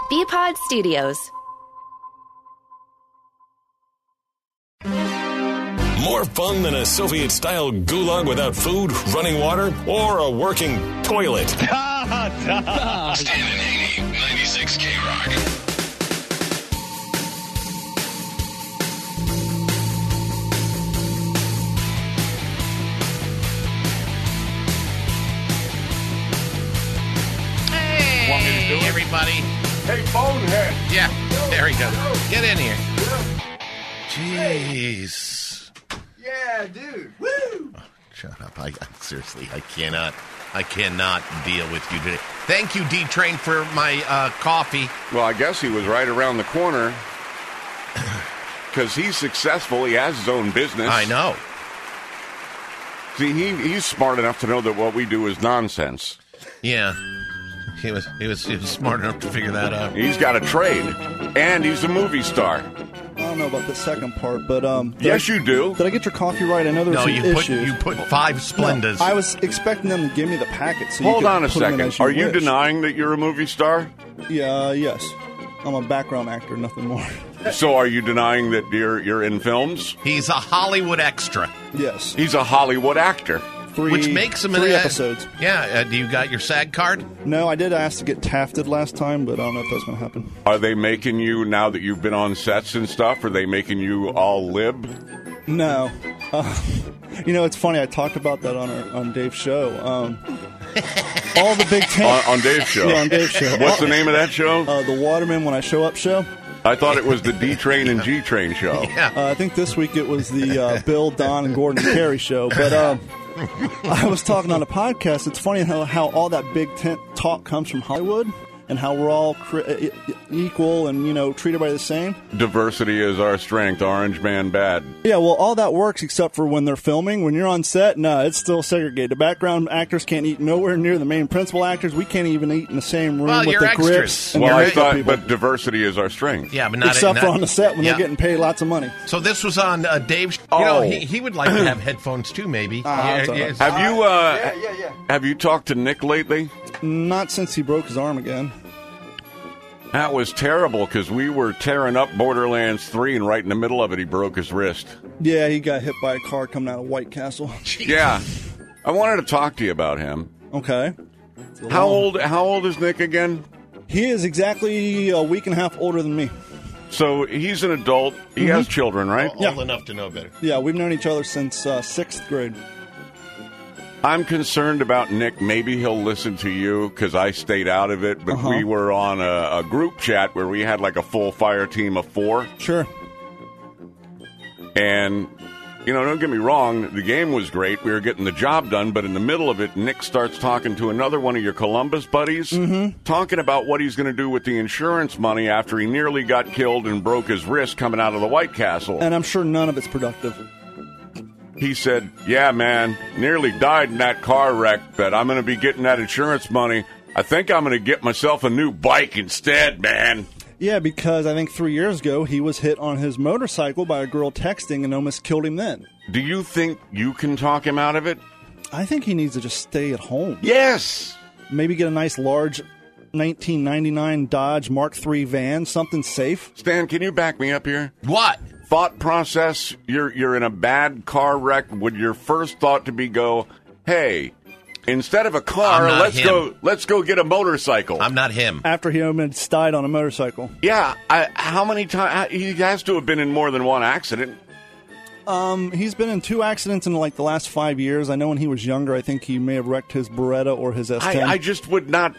BPod Studios. More fun than a Soviet-style gulag without food, running water, or a working toilet. Stan and Haney, 96 K-Rock. Hey, everybody. Hey, bonehead. Yeah, there he goes. Get in here. Jeez. Yeah, dude. Woo! Oh, shut up. Seriously, I cannot deal with you today. Thank you, D-Train, for my coffee. Well, I guess he was right around the corner because he's successful. He has his own business. I know. See, he's smart enough to know that what we do is nonsense. Yeah. He was smart enough to figure that out. He's got a trade, and he's a movie star. I don't know about the second part, but yes, you do. Did I get your coffee right? I know there's some issues. You put 5 Splendas. No, I was expecting them to give me the packet. So Hold you could on a put them in second. as you Are you wish. denying that you're a movie star? Yeah, yes. I'm a background actor, nothing more. So are you denying that you're in films? He's a Hollywood extra. Yes. He's a Hollywood actor. Which makes him 3 episodes. Yeah. Do you got your SAG card? No, I did ask to get tafted last time, but I don't know if that's going to happen. Are they making you, now that you've been on sets and stuff, are they making you all lib? No. It's funny. I talked about that on Dave's show. All the Big Ten. On Dave's show? Yeah, on Dave's show. What's the name of that show? The Waterman When I Show Up show. I thought it was the D-Train and G-Train show. Yeah. I think this week it was the Bill, Don, and Gordon and Carey show. But I was talking on a podcast. It's funny how all that big tent talk comes from Hollywood and how we're all equal and, treat everybody the same. Diversity is our strength. Orange man bad. Yeah, well, all that works except for when they're filming. When you're on set, no, it's still segregated. The background actors can't eat nowhere near the main principal actors. We can't even eat in the same room with you're the extras. grips. And Well, the I makeup thought, people. but diversity is our strength. Yeah, but not Except for on the set when yeah. they're getting paid lots of money. So this was on Dave's. Oh. He would like to have headphones too, maybe. That's all right. Have you talked to Nick lately? Not since he broke his arm again. That was terrible because we were tearing up Borderlands 3 and right in the middle of it he broke his wrist. Yeah, he got hit by a car coming out of White Castle. Yeah. I wanted to talk to you about him. Okay. How old is Nick again? He is exactly a week and a half older than me. So he's an adult. He has children, right? Old enough to know better. Yeah, we've known each other since 6th grade. I'm concerned about Nick. Maybe he'll listen to you because I stayed out of it. But we were on a group chat where we had like a full fire team of 4. Sure. And, don't get me wrong. The game was great. We were getting the job done. But in the middle of it, Nick starts talking to another one of your Columbus buddies, talking about what he's going to do with the insurance money after he nearly got killed and broke his wrist coming out of the White Castle. And I'm sure none of it's productive. He said, yeah, man, nearly died in that car wreck, but I'm going to be getting that insurance money. I think I'm going to get myself a new bike instead, man. Yeah, because I think 3 years ago he was hit on his motorcycle by a girl texting and almost killed him then. Do you think you can talk him out of it? I think he needs to just stay at home. Yes. Maybe get a nice large 1999 Dodge Mark III van, something safe. Stan, can you back me up here? What? Thought process, you're in a bad car wreck. Would your first thought to be hey, instead of a car, let's go get a motorcycle? I'm not him. After he almost died on a motorcycle. Yeah, how many times? He has to have been in more than one accident. He's been in 2 accidents in like the last 5 years. I know when he was younger, I think he may have wrecked his Beretta or his S10. I just would not.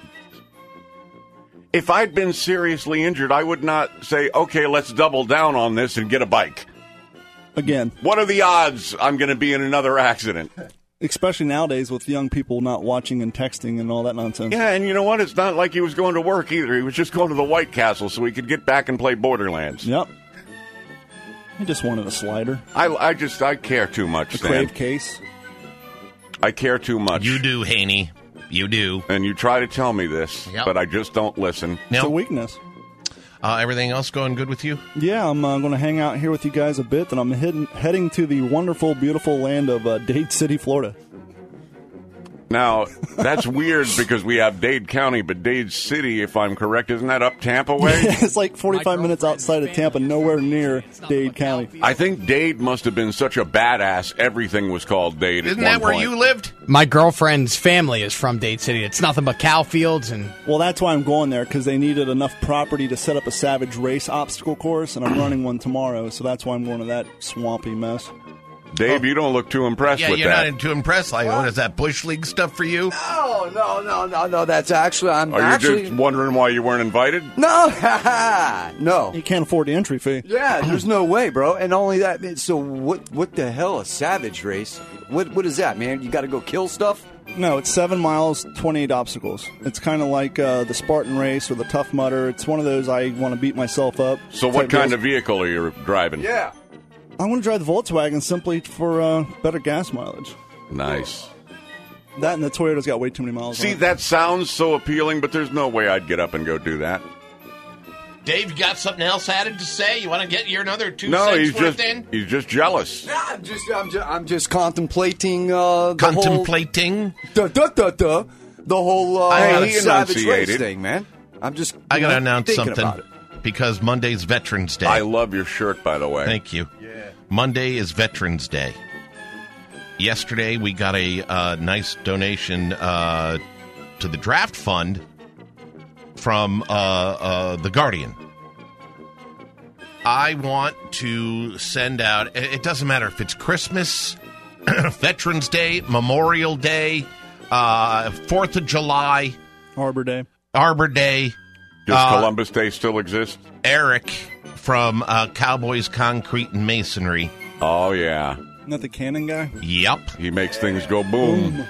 If I'd been seriously injured, I would not say, okay, let's double down on this and get a bike. Again. What are the odds I'm going to be in another accident? Especially nowadays with young people not watching and texting and all that nonsense. Yeah, and you know what? It's not like he was going to work either. He was just going to the White Castle so he could get back and play Borderlands. Yep. He just wanted a slider. I care too much, Stan. Crave case. I care too much. You do, Haney. You do. And you try to tell me this, but I just don't listen. It's a weakness. Everything else going good with you? Yeah, I'm going to hang out here with you guys a bit, and I'm heading to the wonderful, beautiful land of Dade City, Florida. Now, that's weird because we have Dade County, but Dade City, if I'm correct, isn't that up Tampa way? It's like 45 minutes outside of Tampa, nowhere near Dade County. I think Dade must have been such a badass, everything was called Dade Isn't at that one where point. you lived? My girlfriend's family is from Dade City. It's nothing but cow fields and Well, that's why I'm going there, because they needed enough property to set up a Savage Race obstacle course, and I'm running one tomorrow, so that's why I'm going to that swampy mess. Dave, you don't look too impressed Yeah, with you're that. not too impressed. Like, what is that Bush League stuff for you? No. That's actually I'm Are you actually just wondering why you weren't invited? no, no. You can't afford the entry fee. Yeah, there's no way, bro. And only that. So what the hell? A Savage Race? What is that, man? You got to go kill stuff? No, it's 7 miles, 28 obstacles. It's kind of like the Spartan Race or the Tough Mudder. It's one of those I want to beat myself up. So what type kind deals. of vehicle are you driving? Yeah. I want to drive the Volkswagen simply for better gas mileage. Nice. That and the Toyota's got way too many miles on See, it. that sounds so appealing, but there's no way I'd get up and go do that. Dave, you got something else added to say? You want to get your another 2 No, cents he's worth just in? he's just jealous. I'm just contemplating the Contemplating. whole the whole Hey, he Savage Race enunciated. thing, man. I'm just I got to announce thinking something about it. because Monday's Veterans Day. I love your shirt, by the way. Thank you. Monday is Veterans Day. Yesterday, we got a nice donation to the draft fund from The Guardian. I want to send out, it doesn't matter if it's Christmas, Veterans Day, Memorial Day, 4th of July, Arbor Day. Arbor Day. Does Columbus Day still exist? Eric from Cowboys Concrete and Masonry. Oh, yeah. Isn't that the Cannon guy? Yep. He makes things go boom.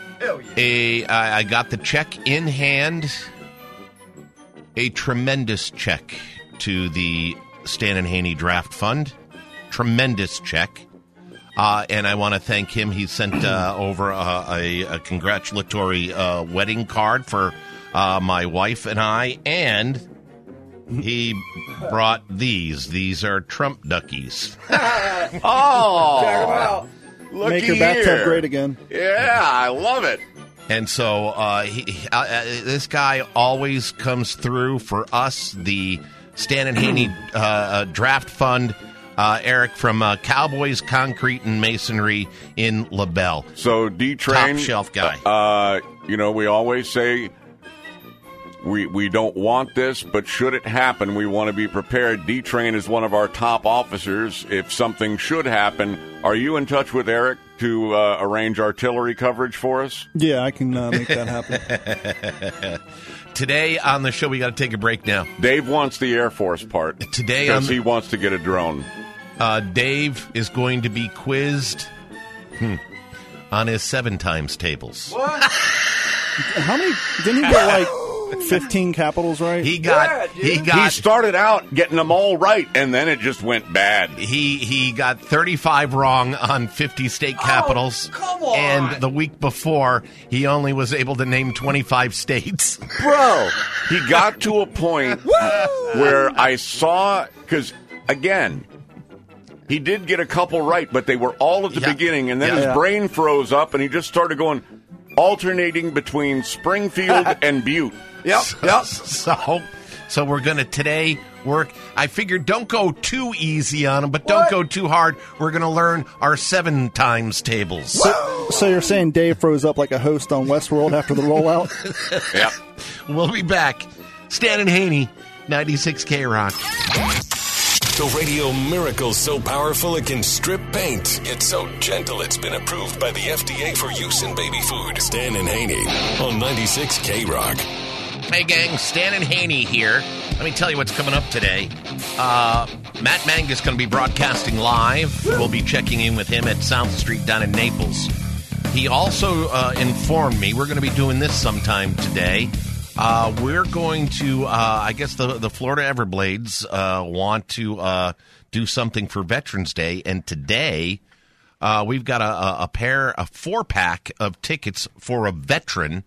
I got the check in hand. A tremendous check to the Stan and Haney Draft Fund. Tremendous check. And I want to thank him. He sent over a congratulatory wedding card for my wife and I. And he brought these. These are Trump duckies. Oh! Looky Make your bathtub here. great again. Yeah, I love it. And so this guy always comes through for us, the Stan and Haney Draft Fund. Eric from Cowboys Concrete and Masonry in LaBelle. So, D-Train. Top shelf guy. We always say we don't want this, but should it happen, we want to be prepared. D-Train is one of our top officers. If something should happen, are you in touch with Eric to arrange artillery coverage for us? Yeah, I can make that happen. Today on the show, we got to take a break now. Dave wants the Air Force part. Today because he wants to get a drone. Dave is going to be quizzed on his 7 times tables. How many? Didn't he get like 15 capitals right? He He started out getting them all right, and then it just went bad. He got 35 wrong on 50 state capitals. come on. And the week before, he only was able to name 25 states. Bro, He got to a point where I saw, because, again, he did get a couple right, but they were all at the Yeah. beginning, and then Yeah. his brain froze up, and he just started going, alternating between Springfield and Butte. yep. So we're going to today work. I figured don't go too easy on him, but don't go too hard. We're going to learn our 7 times tables. So you're saying Dave froze up like a host on Westworld after the rollout? Yeah. We'll be back. Stan and Haney, 96 K-Rock. The radio miracle so powerful it can strip paint. It's so gentle it's been approved by the FDA for use in baby food. Stan and Haney on 96 K-Rock. Hey, gang, Stan and Haney here. Let me tell you what's coming up today. Matt Mang is going to be broadcasting live. We'll be checking in with him at South Street down in Naples. He also informed me we're going to be doing this sometime today. We're going to, I guess the Florida Everblades want to do something for Veterans Day. And today we've got a 4-pack of tickets for a veteran.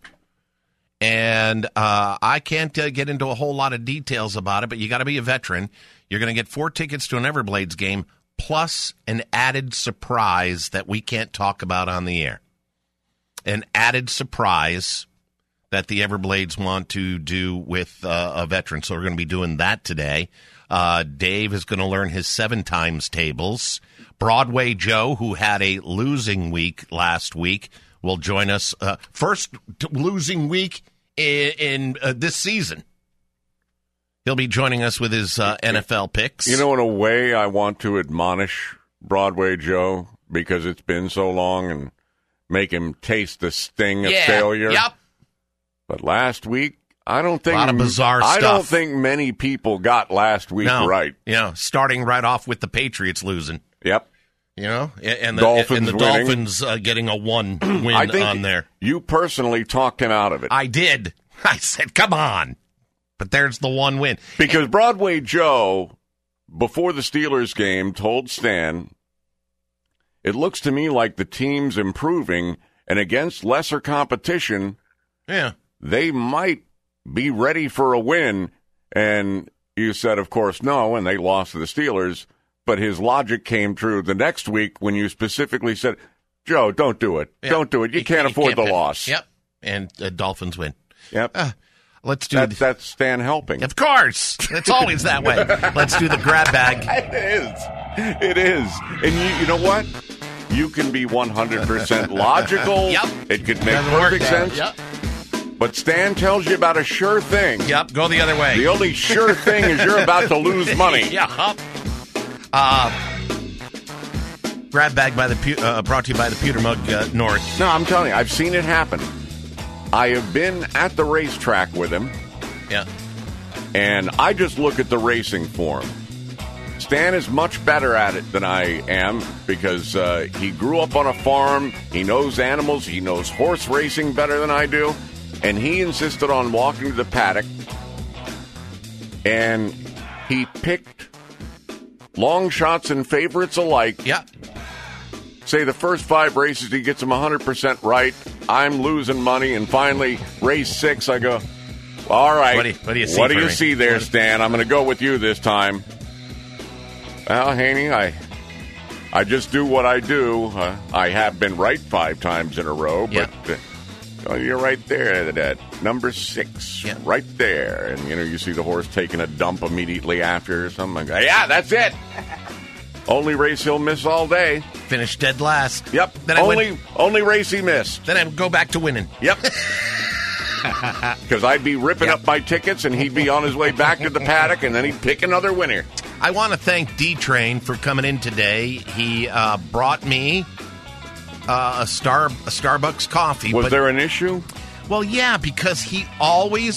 And I can't get into a whole lot of details about it, but you got to be a veteran. You're going to get 4 tickets to an Everblades game, plus an added surprise that we can't talk about on the air. an added surprise that the Everblades want to do with a veteran. So we're going to be doing that today. Dave is going to learn his 7 times tables. Broadway Joe, who had a losing week last week, will join us. First losing week in this season. He'll be joining us with his NFL picks. You know, in a way, I want to admonish Broadway Joe because it's been so long and make him taste the sting of failure. Yep. But last week, I don't think a lot of bizarre stuff. I don't think many people got last week right. Starting right off with the Patriots losing. Yep. And the Dolphins Dolphins getting a 1 win I think on there. You personally talked him out of it. I did. I said, come on. But there's the 1 win. Because Broadway Joe, before the Steelers game, told Stan, it looks to me like the team's improving, and against lesser competition, they might be ready for a win. And you said, of course, no, and they lost to the Steelers. But his logic came true the next week when you specifically said, Joe, don't do it. Yep. Don't do it. You can't afford the loss. Yep. And Dolphins win. Yep. Let's do that's Stan helping. Of course. It's always that way. Let's do the grab bag. It is. And you know what? You can be 100% logical. Yep. It could make perfect sense. Yep. But Stan tells you about a sure thing. Yep. Go the other way. The only sure thing is you're about to lose money. Yep. Grab bag brought to you by the Pewter Mug North. No, I'm telling you, I've seen it happen. I have been at the racetrack with him. Yeah. And I just look at the racing form. Stan is much better at it than I am because he grew up on a farm. He knows animals. He knows horse racing better than I do. And he insisted on walking to the paddock. And he picked long shots and favorites alike. Yeah. Say the first 5 races, he gets them 100% right. I'm losing money. And finally, race 6, I go, all right. What do you see there, Stan? I'm going to go with you this time. Well, Haney, I just do what I do. I have been right 5 times in a row, but you're right there, that number 6, right there. And, you see the horse taking a dump immediately after or something. Yeah, that's it. Only race he'll miss all day. Finished dead last. Yep. Then only race he missed. Then I would go back to winning. Yep. Because I'd be ripping up my tickets, and he'd be on his way back to the paddock, and then he'd pick another winner. I want to thank D-Train for coming in today. He brought me a Starbucks coffee. Was there an issue? Well, yeah, because he always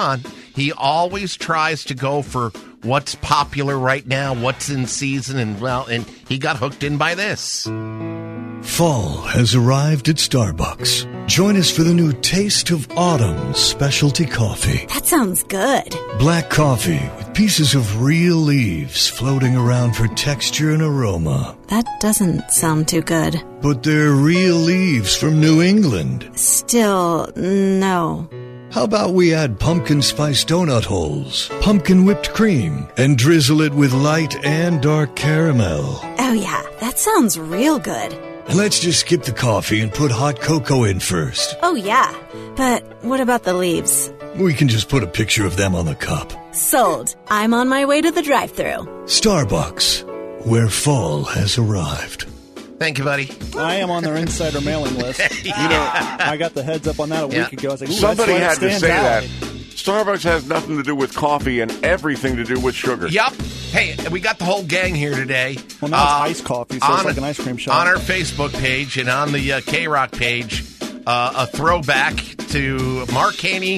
tries to go for what's popular right now, what's in season, and he got hooked in by this. Fall has arrived at Starbucks. Join us for the new Taste of Autumn specialty coffee. That sounds good. Black coffee with pieces of real leaves floating around for texture and aroma. That doesn't sound too good. But they're real leaves from New England. Still, no. How about we add pumpkin spice donut holes, pumpkin whipped cream, and drizzle it with light and dark caramel? Oh yeah, that sounds real good. And let's just skip the coffee and put hot cocoa in first. Oh yeah, but what about the leaves? We can just put a picture of them on the cup. Sold. I'm on my way to the drive-thru. Starbucks, where fall has arrived. Thank you, buddy. I am on their insider mailing list. I got the heads up on that a week ago. I was like, somebody had to say that. Starbucks has nothing to do with coffee and everything to do with sugar. Yep. Hey, we got the whole gang here today. Well, now it's iced coffee, so it's like an ice cream shop. On our Facebook page and on the K-Rock page, a throwback to Mark Haney,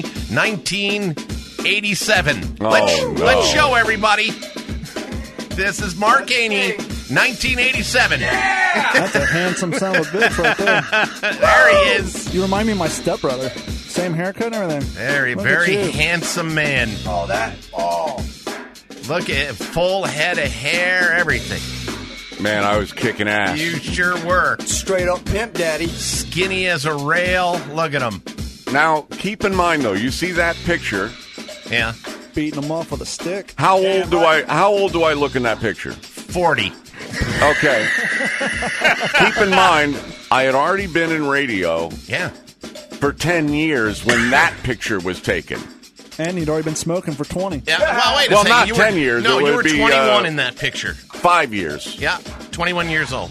1987. Let's show everybody. This is Mark Haney, 1987. That's a handsome son of a bitch right there. There he is. You remind me of my stepbrother. Same haircut and everything. Very handsome man. Oh. Look at full head of hair, everything. Man, I was kicking ass. You sure were. Straight up pimp daddy. Skinny as a rail. Look at him. Now, keep in mind, though, you see that picture. Yeah. Beating him off with a stick. How old do I look in that picture? 40. Okay. Keep in mind, I had already been in radio Yeah. for 10 years when that picture was taken. And he'd already been smoking for 20. Yeah. Well, wait a Well, second. not You 10 years. No, It you would were be, 21 in that picture. 5 years. Yeah, 21 years old.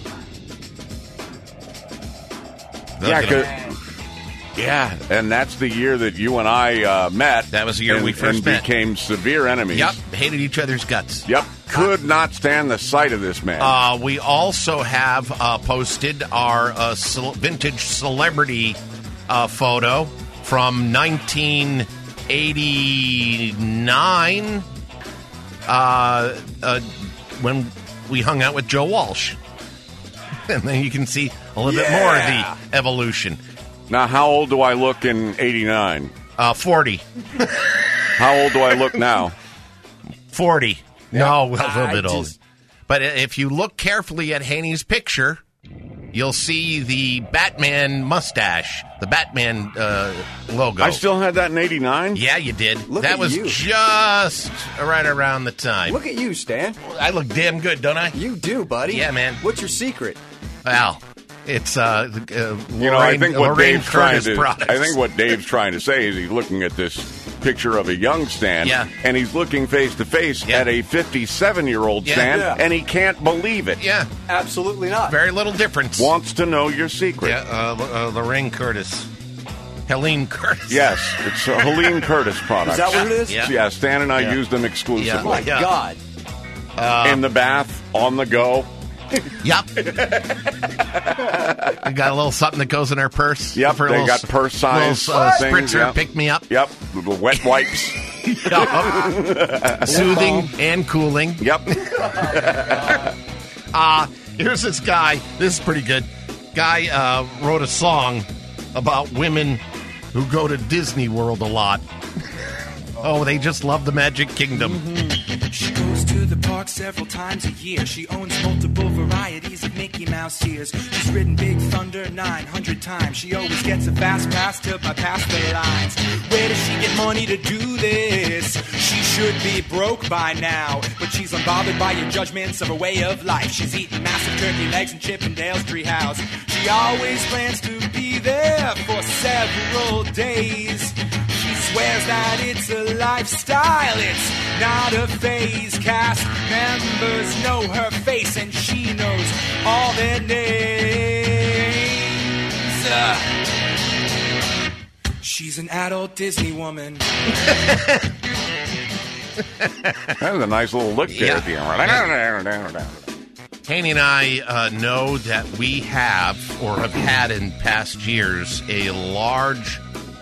Yeah, and that's the year that you and I met. That was the year we first and met. became severe enemies. Yep, hated each other's guts. Yep, could not stand the sight of this man. We also have posted our vintage celebrity photo from 1989 when we hung out with Joe Walsh. And then you can see a little bit more of the evolution. Now, how old do I look in 89? 40. How old do I look now? 40. No, a little bit older. But if you look carefully at Haney's picture, you'll see the Batman mustache, the Batman logo. I still had that in 89? Yeah, you did. Look that at was you. just right around the time. Look at you, Stan. I look damn good, don't I? You do, buddy. Yeah, man. What's your secret? Well, it's Lorraine, I think what Lorraine Dave's trying Curtis to. products. I think what Dave's trying to say is he's looking at this picture of a young Stan, Yeah. and he's looking face to face Yeah. at a 57-year-old Yeah. Stan, Yeah. and he can't believe it. Yeah, Absolutely not. very little difference. Wants to know your secret. Yeah, Lorraine Curtis. Helene Curtis. Yes, it's a Helene Curtis product. Is that what it is? Yeah. Yeah, Stan and I Yeah. use them Oh, exclusively. my Yeah. God. In the bath, on the go. Yep. We got a little something that goes in our purse. Yep, for a they little got purse size little, things, spritzer, yeah. pick me up. Yep, little wet wipes. Yup. Soothing and cooling. Yep. Here's this guy. This is pretty good. Guy wrote a song about women who go to Disney World a lot. Oh, they just love the Magic Kingdom. She goes to the park several times a year. She owns multiple varieties of Mickey Mouse ears. She's ridden Big Thunder 900 times. She always gets a fast pass to bypass the lines. Where does she get money to do this? She should be broke by now, but she's unbothered by your judgments of her way of life. She's eating massive turkey legs in Chippendale's treehouse. She always plans to be there for several days. She swears that it's a lifestyle, it's not a phase. Cast members know her face and she knows all their names. She's an adult Disney woman. That was a nice little lick there at the end. Haney and I know that we have, or have had in past years, a large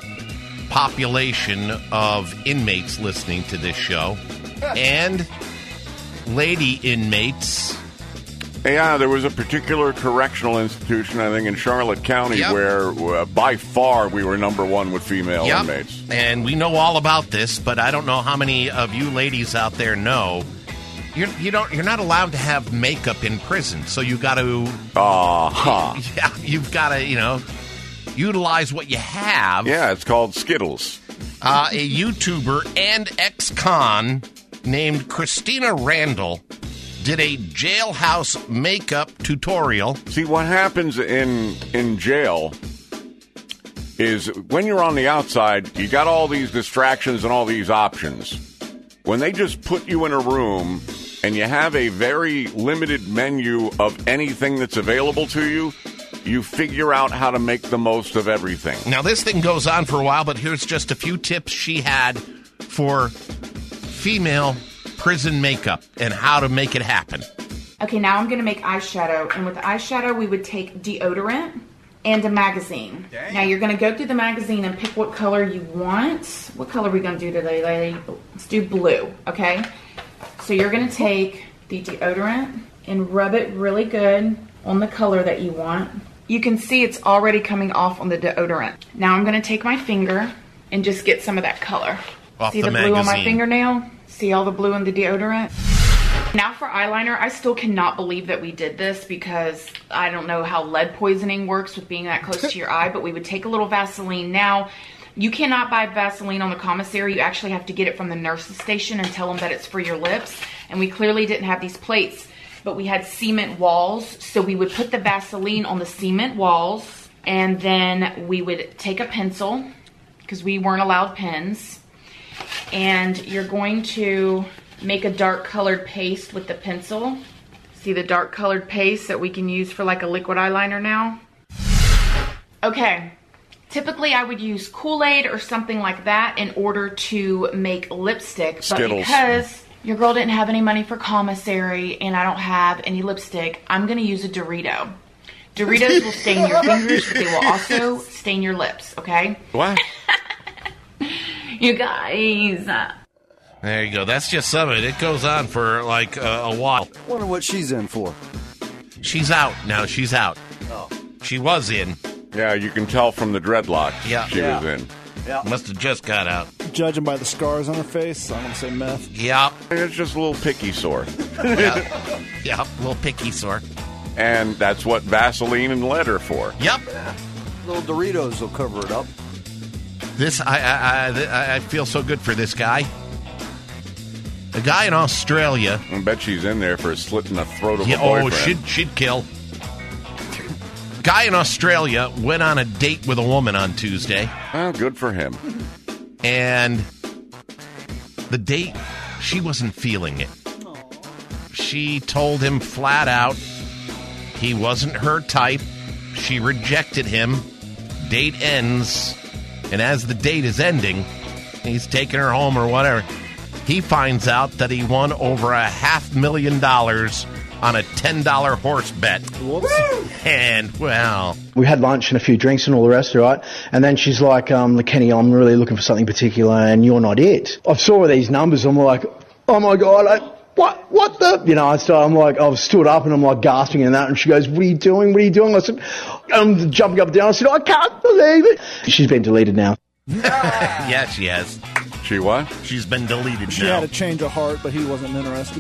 population of inmates listening to this show, and lady inmates. Yeah, there was a particular correctional institution, I think, in Charlotte County Yep. where by far we were number one with female Yep. inmates. And we know all about this, but I don't know how many of you ladies out there know. You're not allowed to have makeup in prison, so you got to. Yeah, you've got to utilize what you have. Yeah, it's called Skittles. A YouTuber and ex-con named Christina Randall did a jailhouse makeup tutorial. See, what happens in jail is when you're on the outside, you got all these distractions and all these options. When they just put you in a room and you have a very limited menu of anything that's available to you, you figure out how to make the most of everything. Now, this thing goes on for a while, but here's just a few tips she had for female prison makeup and how to make it happen. Okay, now I'm going to make eyeshadow. And with eyeshadow, we would take deodorant and a magazine. Dang. Now, you're going to go through the magazine and pick what color you want. What color are we going to do today, lady? Let's do blue, okay? So you're going to take the deodorant and rub it really good on the color that you want. You can see it's already coming off on the deodorant. Now I'm going to take my finger and just get some of that color. Off see the blue on my magazine. fingernail? See all the blue in the deodorant? Now for eyeliner, I still cannot believe that we did this because I don't know how lead poisoning works with being that close to your eye, but we would take a little Vaseline. Now, you cannot buy Vaseline on the commissary. You actually have to get it from the nurse's station and tell them that it's for your lips. And we clearly didn't have these plates. but we had cement walls. So we would put the Vaseline on the cement walls, and then we would take a pencil, because we weren't allowed pens, and you're going to make a dark colored paste with the pencil. See the dark colored paste that we can use for like a liquid eyeliner now? Okay, typically I would use Kool-Aid or something like that in order to make lipstick, but Skittles. because your girl didn't have any money for commissary and I don't have any lipstick, I'm gonna use a Dorito. Doritos will stain your fingers, but they will also stain your lips, okay? What? You guys. There you go. That's just some of it. It goes on for like a while. Wonder what she's in for. She's out now. She's out. Oh. She was in. Yeah, you can tell from the dreadlocks Yeah. she was in. Yeah. Must have just got out. Judging by the scars on her face, I'm going to say meth. Yep. It's just a little picky sore. Yep. Little picky sore. And that's what Vaseline and lead are for. Yep. Little Doritos will cover it up. This I feel so good for this guy. A guy in Australia. I bet she's in there for slitting the throat of Yeah, a boyfriend. she'd kill. Guy in Australia went on a date with a woman on Tuesday. Well, good for him. And the date, she wasn't feeling it. She told him flat out he wasn't her type. She rejected him. Date ends. And as the date is ending, he's taking her home or whatever. He finds out that he won over $500,000 on a $10 horse bet. Whoops. And, well... We had lunch and a few drinks and all the rest, right? And then she's like, Kenny, I'm really looking for something particular and you're not it. I saw these numbers, I'm like, oh my God, what the? You know, I was stood up and I'm like gasping and that, and she goes, what are you doing? I said, I'm jumping up and down. I said, I can't believe it. She's been deleted now. Yeah, she has. She what? She's been deleted She now. had a change of heart, but he wasn't interested.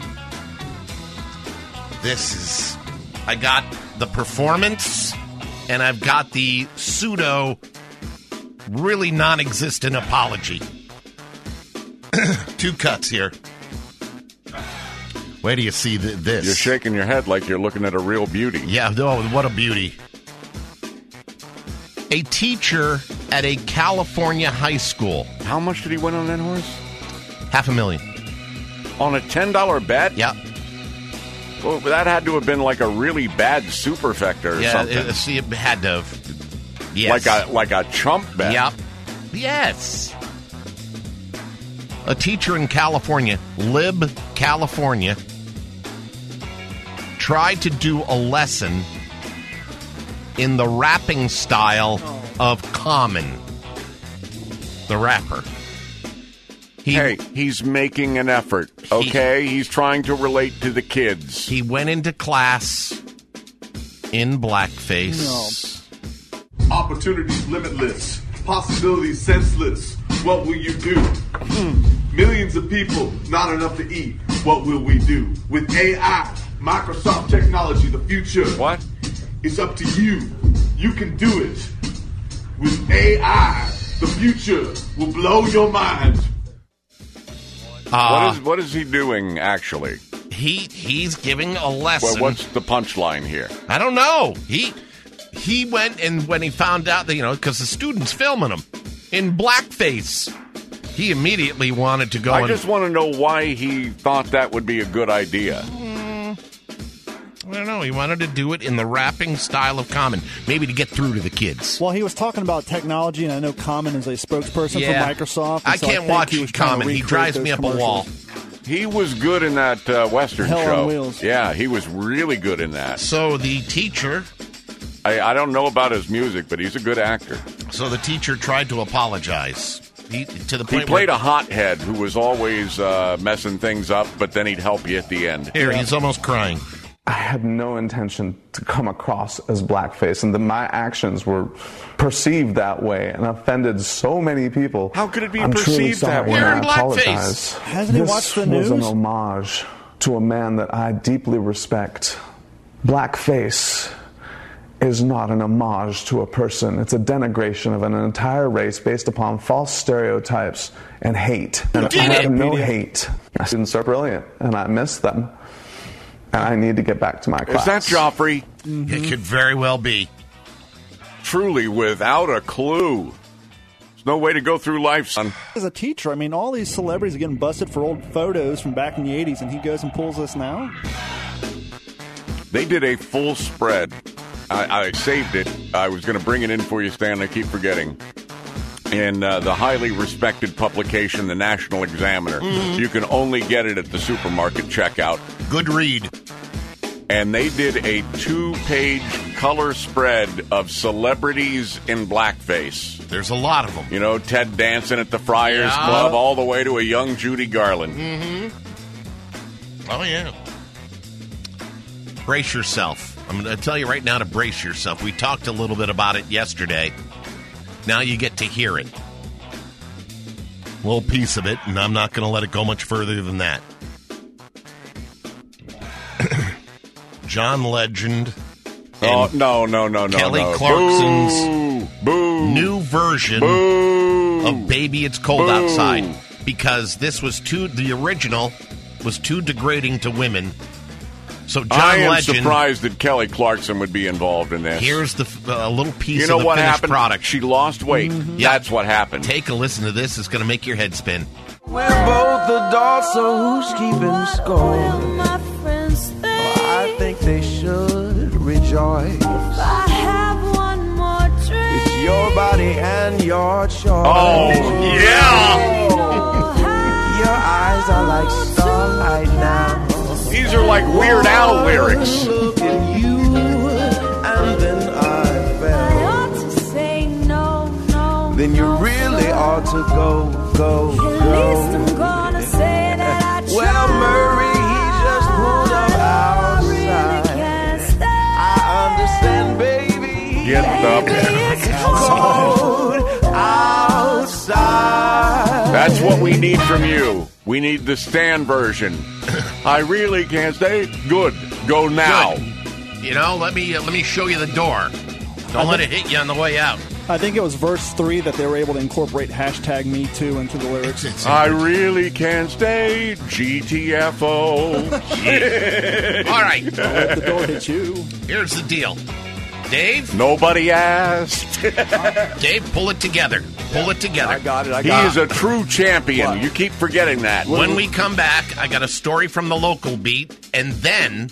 I got the performance, and I've got the pseudo, really non-existent apology. Two cuts here. Where do you see this? You're shaking your head like you're looking at a real beauty. Yeah, no, what a beauty. A teacher at a California high school. How much did he win on that horse? $500,000. On a $10 bet? Yeah. Well, that had to have been like a really bad superfecta or something. It had to have. Yes. Like a chump bet. Yep. Yes. A teacher in California, Lib, California, tried to do a lesson in the rapping style of Common, the rapper. He's making an effort, okay? He's trying to relate to the kids. He went into class in blackface. No. Opportunities limitless, possibilities senseless. What will you do? Millions of people, not enough to eat. What will we do? With AI, Microsoft technology, the future. What? It's up to you. You can do it. With AI, the future will blow your mind. What is he doing, actually? He's giving a lesson. Well, what's the punchline here? I don't know. He went, and when he found out that, because the student's filming him in blackface, he immediately wanted to go. I just want to know why he thought that would be a good idea. I don't know. He wanted to do it in the rapping style of Common, maybe to get through to the kids. Well, he was talking about technology, and I know Common is a spokesperson for Microsoft. I can't watch Common. He drives me up a wall. He was good in that Western Hell show. on Wheels. Yeah, he was really good in that. So the teacher... I don't know about his music, but he's a good actor. So the teacher tried to apologize. He played a hothead who was always messing things up, but then he'd help you at the end. Here, he's almost crying. I had no intention to come across as blackface, and that my actions were perceived that way and offended so many people. How could it be I'm perceived that way? You're in blackface. Hasn't he watched the news? This was an homage to a man that I deeply respect. Blackface is not an homage to a person. It's a denigration of an entire race based upon false stereotypes and hate. And I have no hate. My students are brilliant, and I miss them. and I need to get back to my class. Is that Joffrey? It could very well be. Truly without a clue. There's no way to go through life, son. As a teacher, I mean, all these celebrities are getting busted for old photos from back in the 80s, and he goes and pulls this now? They did a full spread. I saved it. I was going to bring it in for you, Stan. I keep forgetting. In the highly respected publication, the National Examiner. Mm-hmm. You can only get it at the supermarket checkout. Good read. And they did a 2-page color spread of celebrities in blackface. There's a lot of them. You know, Ted Danson at the Friars Club, all the way to a young Judy Garland. Mm-hmm. Oh, yeah. Brace yourself. I'm going to tell you right now to brace yourself. We talked a little bit about it yesterday. Now you get to hear it. A little piece of it, and I'm not going to let it go much further than that. John Legend. Oh, no. Kelly Clarkson's new version of Baby It's Cold Outside. Because the original was too degrading to women. So John I am Legend, surprised that Kelly Clarkson would be involved in this. Here's the a little piece you know of the what finished happened? product. She lost weight. Mm-hmm. That's what happened. Take a listen to this. It's going to make your head spin. We're both adults, so who's keeping score? I think they should rejoice. I have one more drink. It's your body and your choice. Oh, yeah! Your eyes are like starlight now. These are like Weird Al lyrics. Look at you, and then I fell. I ought to say no. Then you really ought to go. At least I'm gonna say that I tried. Well, Murray, he just pulled up outside. I really can't stay. I understand, baby. Get up. It's cold outside. That's what we need from you. We need the Stan version. I really can't stay. Good. Go now. Good. You know, let me show you the door. Don't let it hit you on the way out. I think it was verse 3 that they were able to incorporate hashtag Me Too into the lyrics. I really can't stay. GTFO. All right. The door hits you. Here's the deal. Dave? Nobody asked. Dave, pull it together. Pull it together. I got it. He is a true champion. What? You keep forgetting that. When we come back, I got a story from the local beat, and then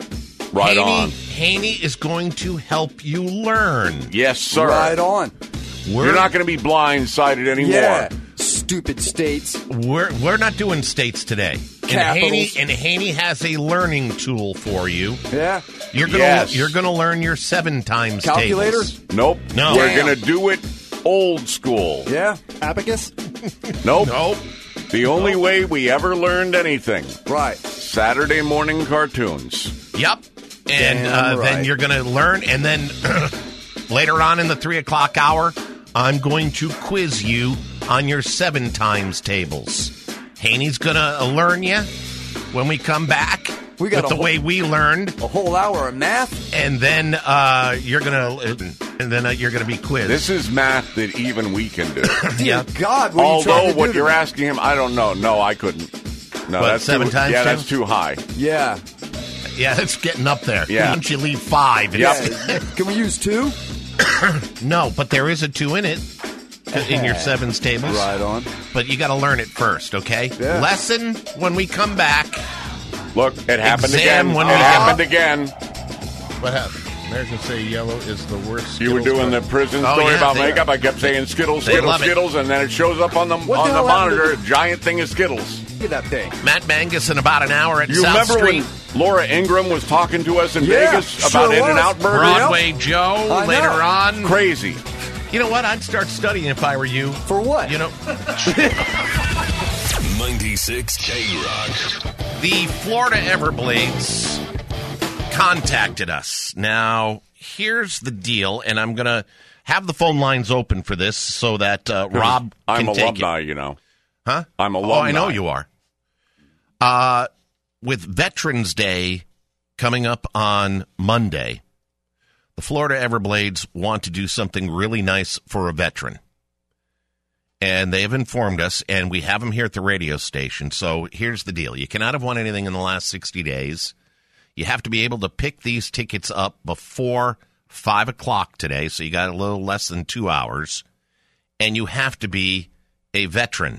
Haney is going to help you learn. Yes, sir. Right on. You're not going to be blindsided anymore. Yeah. Stupid states. We're not doing states today. Capitals. And Haney has a learning tool for you. Yeah. You're gonna learn your 7 times Calculator? tables. Nope. No. We're going to do it old school. Yeah. Abacus? Nope. Nope. The only way we ever learned anything. Right. Saturday morning cartoons. Yep. And then you're going to learn, and then later on in the 3 o'clock hour, I'm going to quiz you on your 7 times tables. Haney's going to learn you when we come back. We got with the way we learned a whole hour of math, and then you're gonna be quizzed. This is math that even we can do. Yeah. God. Although what you're asking him, I don't know. No, I couldn't. No, What, that's 7 too, times Yeah, tables? that's too high. Yeah. Yeah, it's getting up there. Yeah. Once you leave 5, it's Can we use 2? no, but there is a 2 in it in your 7 tables. Right on. But you got to learn it first, okay? Yeah. Lesson when we come back. Look, it happened Exam again. when It we happened get- again. What happened? Americans say yellow is the worst. You were Skittles doing the brand. prison Oh, story yeah, about they- makeup. I kept saying Skittles, They Skittles, love it. Skittles, and then it shows up on the What the hell monitor, a happened giant thing of Skittles. Look at that thing. Matt Mangus in about an hour at You South remember Street. when Laura Ingraham was talking to us in Yeah, Vegas sure about was. In-N-Out Burger? Broadway Joe I later know. on. Crazy. You know what? I'd start studying if I were you. For what? You know, 96 K-Rock. the Florida Everblades contacted us. Now, here's the deal, and I'm going to have the phone lines open for this so that Rob I'm can take alumni, it. you know. Huh? I'm Oh, alumni. I know you are. With Veterans Day coming up on Monday, the Florida Everblades want to do something really nice for a veteran. And they have informed us, and we have them here at the radio station. So here's the deal. You cannot have won anything in the last 60 days. You have to be able to pick these tickets up before 5 o'clock today, so you got a little less than 2 hours. And you have to be a veteran,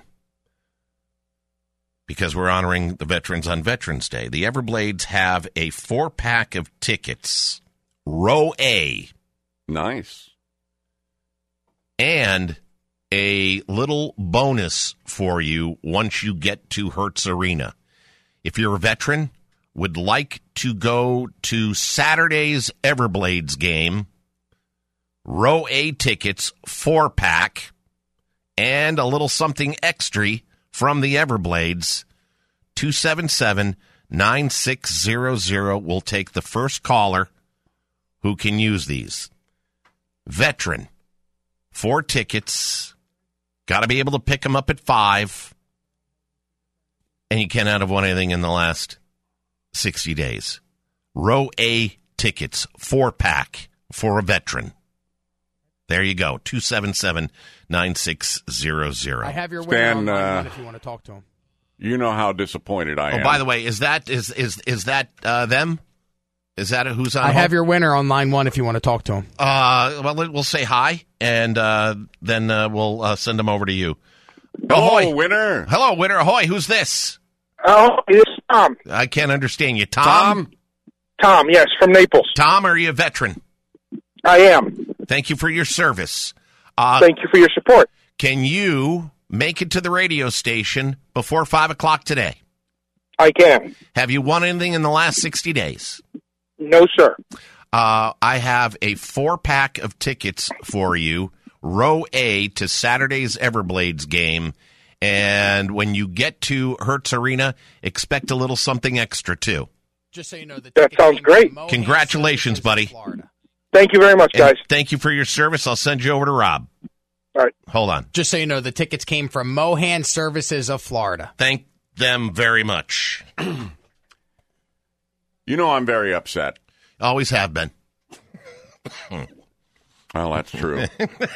because we're honoring the veterans on Veterans Day. The Everblades have a 4-pack of tickets, row A. Nice. And a little bonus for you once you get to Hertz Arena. If you're a veteran, would like to go to Saturday's Everblades game, row A tickets, 4-pack, and a little something extra from the Everblades, 277-9600 will take the first caller who can use these. Veteran, 4 tickets, got to be able to pick them up at 5, and you cannot have won anything in the last 60 days. Row A tickets, 4-pack for a veteran. There you go, 277-9600. I have your winner on line 1 if you want to talk to him. You know how disappointed I am. Oh, by the way, is that them? Is that who's on? I have your winner on line 1 if you want to talk to him. Well, we'll say hi, and then we'll send them over to you. Hello, Ahoy. winner. Hello, winner. Ahoy, who's this? Oh, it's Tom. I can't understand you. Tom? Tom, yes, from Naples. Tom, are you a veteran? I am. Thank you for your service. Thank you for your support. Can you make it to the radio station before 5 o'clock today? I can. Have you won anything in the last 60 days? No, sir. I have a 4-pack of tickets for you, row A to Saturday's Everblades game. And when you get to Hertz Arena, expect a little something extra, too. Just so you know, that sounds great. Congratulations, buddy. Thank you very much, guys. And thank you for your service. I'll send you over to Rob. All right. Hold on. Just so you know, the tickets came from Mohan Services of Florida. Thank them very much. You know I'm very upset. Always have been. Well, that's true.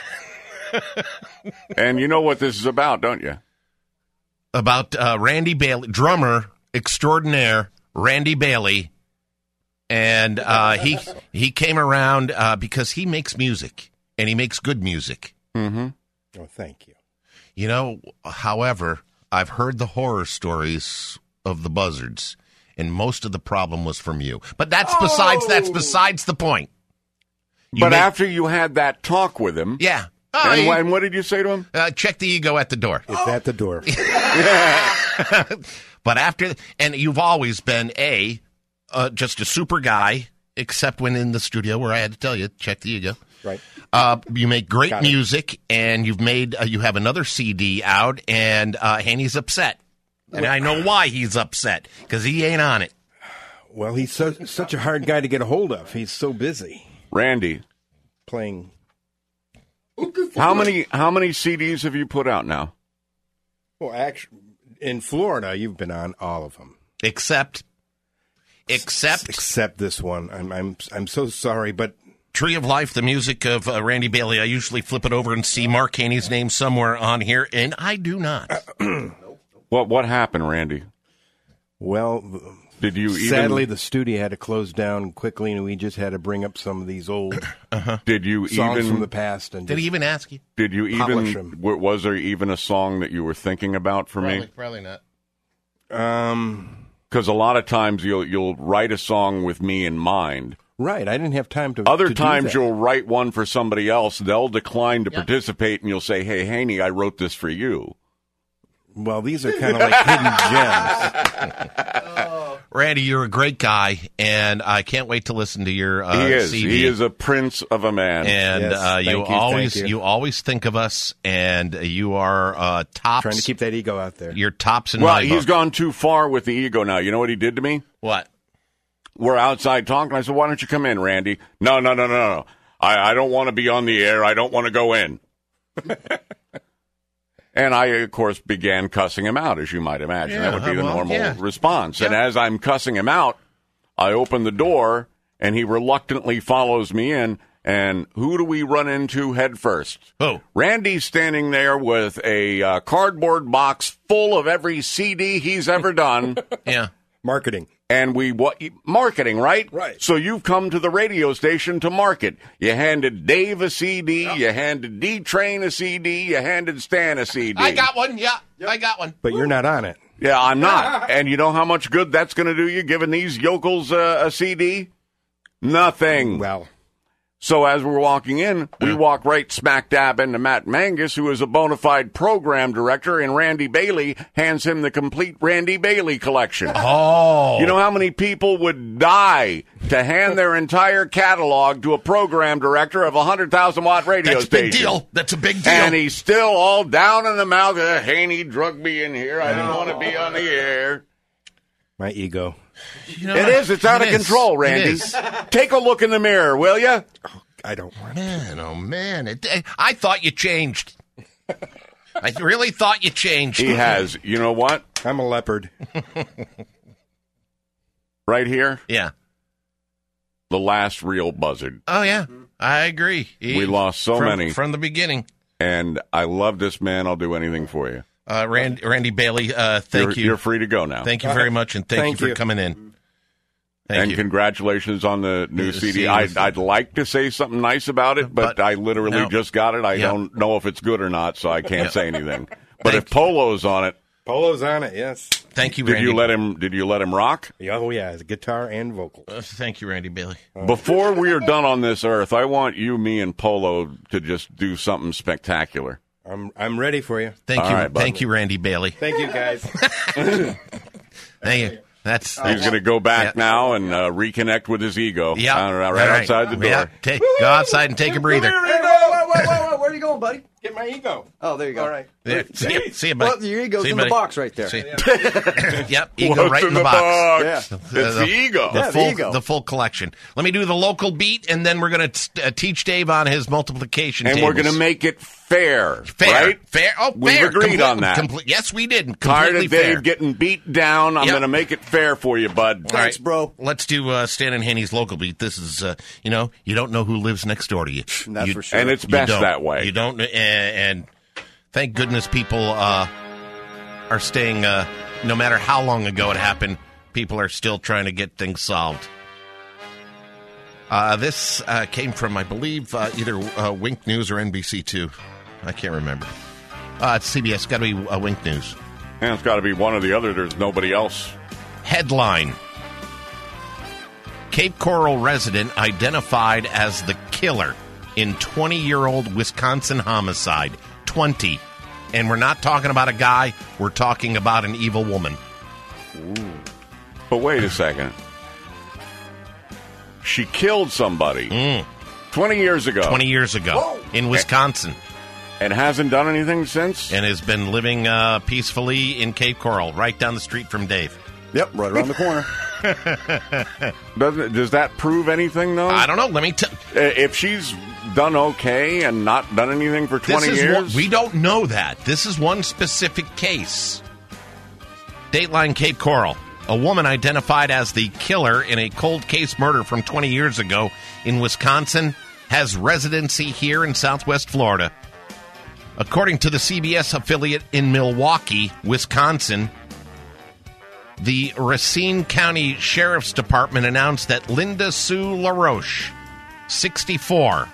And you know what this is about, don't you? About Randy Bailey, drummer extraordinaire, Randy Bailey. And he came around because he makes music, and he makes good music. Mm-hmm. Oh, thank you. You know, however, I've heard the horror stories of the buzzards, and most of the problem was from you. But that's besides the point. After you had that talk with him, yeah. And what did you say to him? Check the ego at the door. It's at the door. But after, and you've always been just a super guy, except when in the studio where I had to tell you, check the ego. Right. You make great music, and you have another CD out, and Haney's upset. And I know why he's upset, because he ain't on it. Well, he's such a hard guy to get a hold of. He's so busy. Randy. Playing. How many CDs have you put out now? Well, actually, in Florida, you've been on all of them. Except this one. I'm so sorry, but Tree of Life, the music of Randy Bailey. I usually flip it over and see Mark Haney's name somewhere on here, and I do not. What happened, Randy? Well, sadly, the studio had to close down quickly, and we just had to bring up some of these old songs from the past. And did he even ask you? Did you even? Was there even a song that you were thinking about for me? Probably not. Because a lot of times you'll write a song with me in mind. Right, I didn't have time to. Other to times do that. you'll write one for somebody else. They'll decline to participate, and you'll say, "Hey, Haney, I wrote this for you." Well, these are kind of like hidden gems. Randy, you're a great guy, and I can't wait to listen to your CD. He is a prince of a man. And you always think of us, and you are tops. Trying to keep that ego out there. You're tops in my book. He's gone too far with the ego now. You know what he did to me? What? We're outside talking. I said, "Why don't you come in, Randy?" No. I don't want to be on the air. I don't want to go in. And I, of course, began cussing him out, as you might imagine. That would be the normal response. And as I'm cussing him out, I open the door, and he reluctantly follows me in. And who do we run into head first? Who? Randy's standing there with a cardboard box full of every CD he's ever done. Yeah. Marketing. And marketing, right? Right. So you've come to the radio station to market. You handed Dave a CD, you handed D-Train a CD, you handed Stan a CD. I got one, I got one. But you're not on it. Yeah, I'm not. And you know how much good that's going to do you, giving these yokels a CD? Nothing. Well. So as we're walking in, we walk right smack dab into Matt Mangus, who is a bona fide program director, and Randy Bailey hands him the complete Randy Bailey collection. Oh. You know how many people would die to hand their entire catalog to a program director of a 100,000-watt radio station? That's a big deal. That's a big deal. And he's still all down in the mouth. Haney drugged me in here. I didn't want to be on the air. My ego. You know, it is. It's out of control, Randy. Take a look in the mirror, will you? Oh, I don't want to. Oh, man. I thought you changed. I really thought you changed. He has. You know what? I'm a leopard. Right here? Yeah. The last real buzzard. Oh, yeah. I agree. We lost so many. From the beginning. And I love this man. I'll do anything for you. Randy Bailey, thank you. You're free to go now. Thank you very much, and thank you for coming in. Thank you. Congratulations on the new CD. I'd like to say something nice about it, but I literally just got it. I don't know if it's good or not, so I can't say anything. But if Polo's on it. Polo's on it, yes. Thank you, Randy. Did you let him rock? Oh, yeah, his guitar and vocals. Thank you, Randy Bailey. Before we are done on this earth, I want you, me, and Polo to just do something spectacular. I'm ready for you. Thank you, Randy Bailey. Thank you, guys. Thank you. He's going to go back now and reconnect with his ego. Yeah, right outside the door. Yeah. Go outside and take a breather. Wait, where are you going, buddy? Get my ego. Oh, there you go. All right. Yeah. See you, buddy. Well, your ego's in the box right there. Yep, ego right in the box. Yeah. It's the ego. The full collection. Let me do the local beat, and then we're going to teach Dave on his multiplication tables. And we're going to make it fair. Right? Fair. Oh, We've fair. agreed on that. Yes, we did. Tired Completely of Dave fair. getting beat down. I'm going to make it fair for you, bud. Thanks, bro. Let's do Stan and Haney's local beat. This is, you don't know who lives next door to you. That's for sure. And it's best that way. You don't, and thank goodness people are staying, no matter how long ago it happened, people are still trying to get things solved. This came from, I believe, either Wink News or NBC2. I can't remember. It's CBS. Got to be Wink News. And it's got to be one or the other. There's nobody else. Headline: Cape Coral resident identified as the killer in 20-year-old Wisconsin homicide. 20. And we're not talking about a guy. We're talking about an evil woman. Ooh. But wait a second. She killed somebody 20 years ago. 20 years ago in Wisconsin. And hasn't done anything since? And has been living peacefully in Cape Coral, right down the street from Dave. Yep, right around the corner. Does that prove anything, though? I don't know. Let me tell if she's done okay and not done anything for 20 years? We don't know that. This is one specific case. Dateline Cape Coral. A woman identified as the killer in a cold case murder from 20 years ago in Wisconsin has residency here in Southwest Florida. According to the CBS affiliate in Milwaukee, Wisconsin, the Racine County Sheriff's Department announced that Linda Sue LaRoche, 64,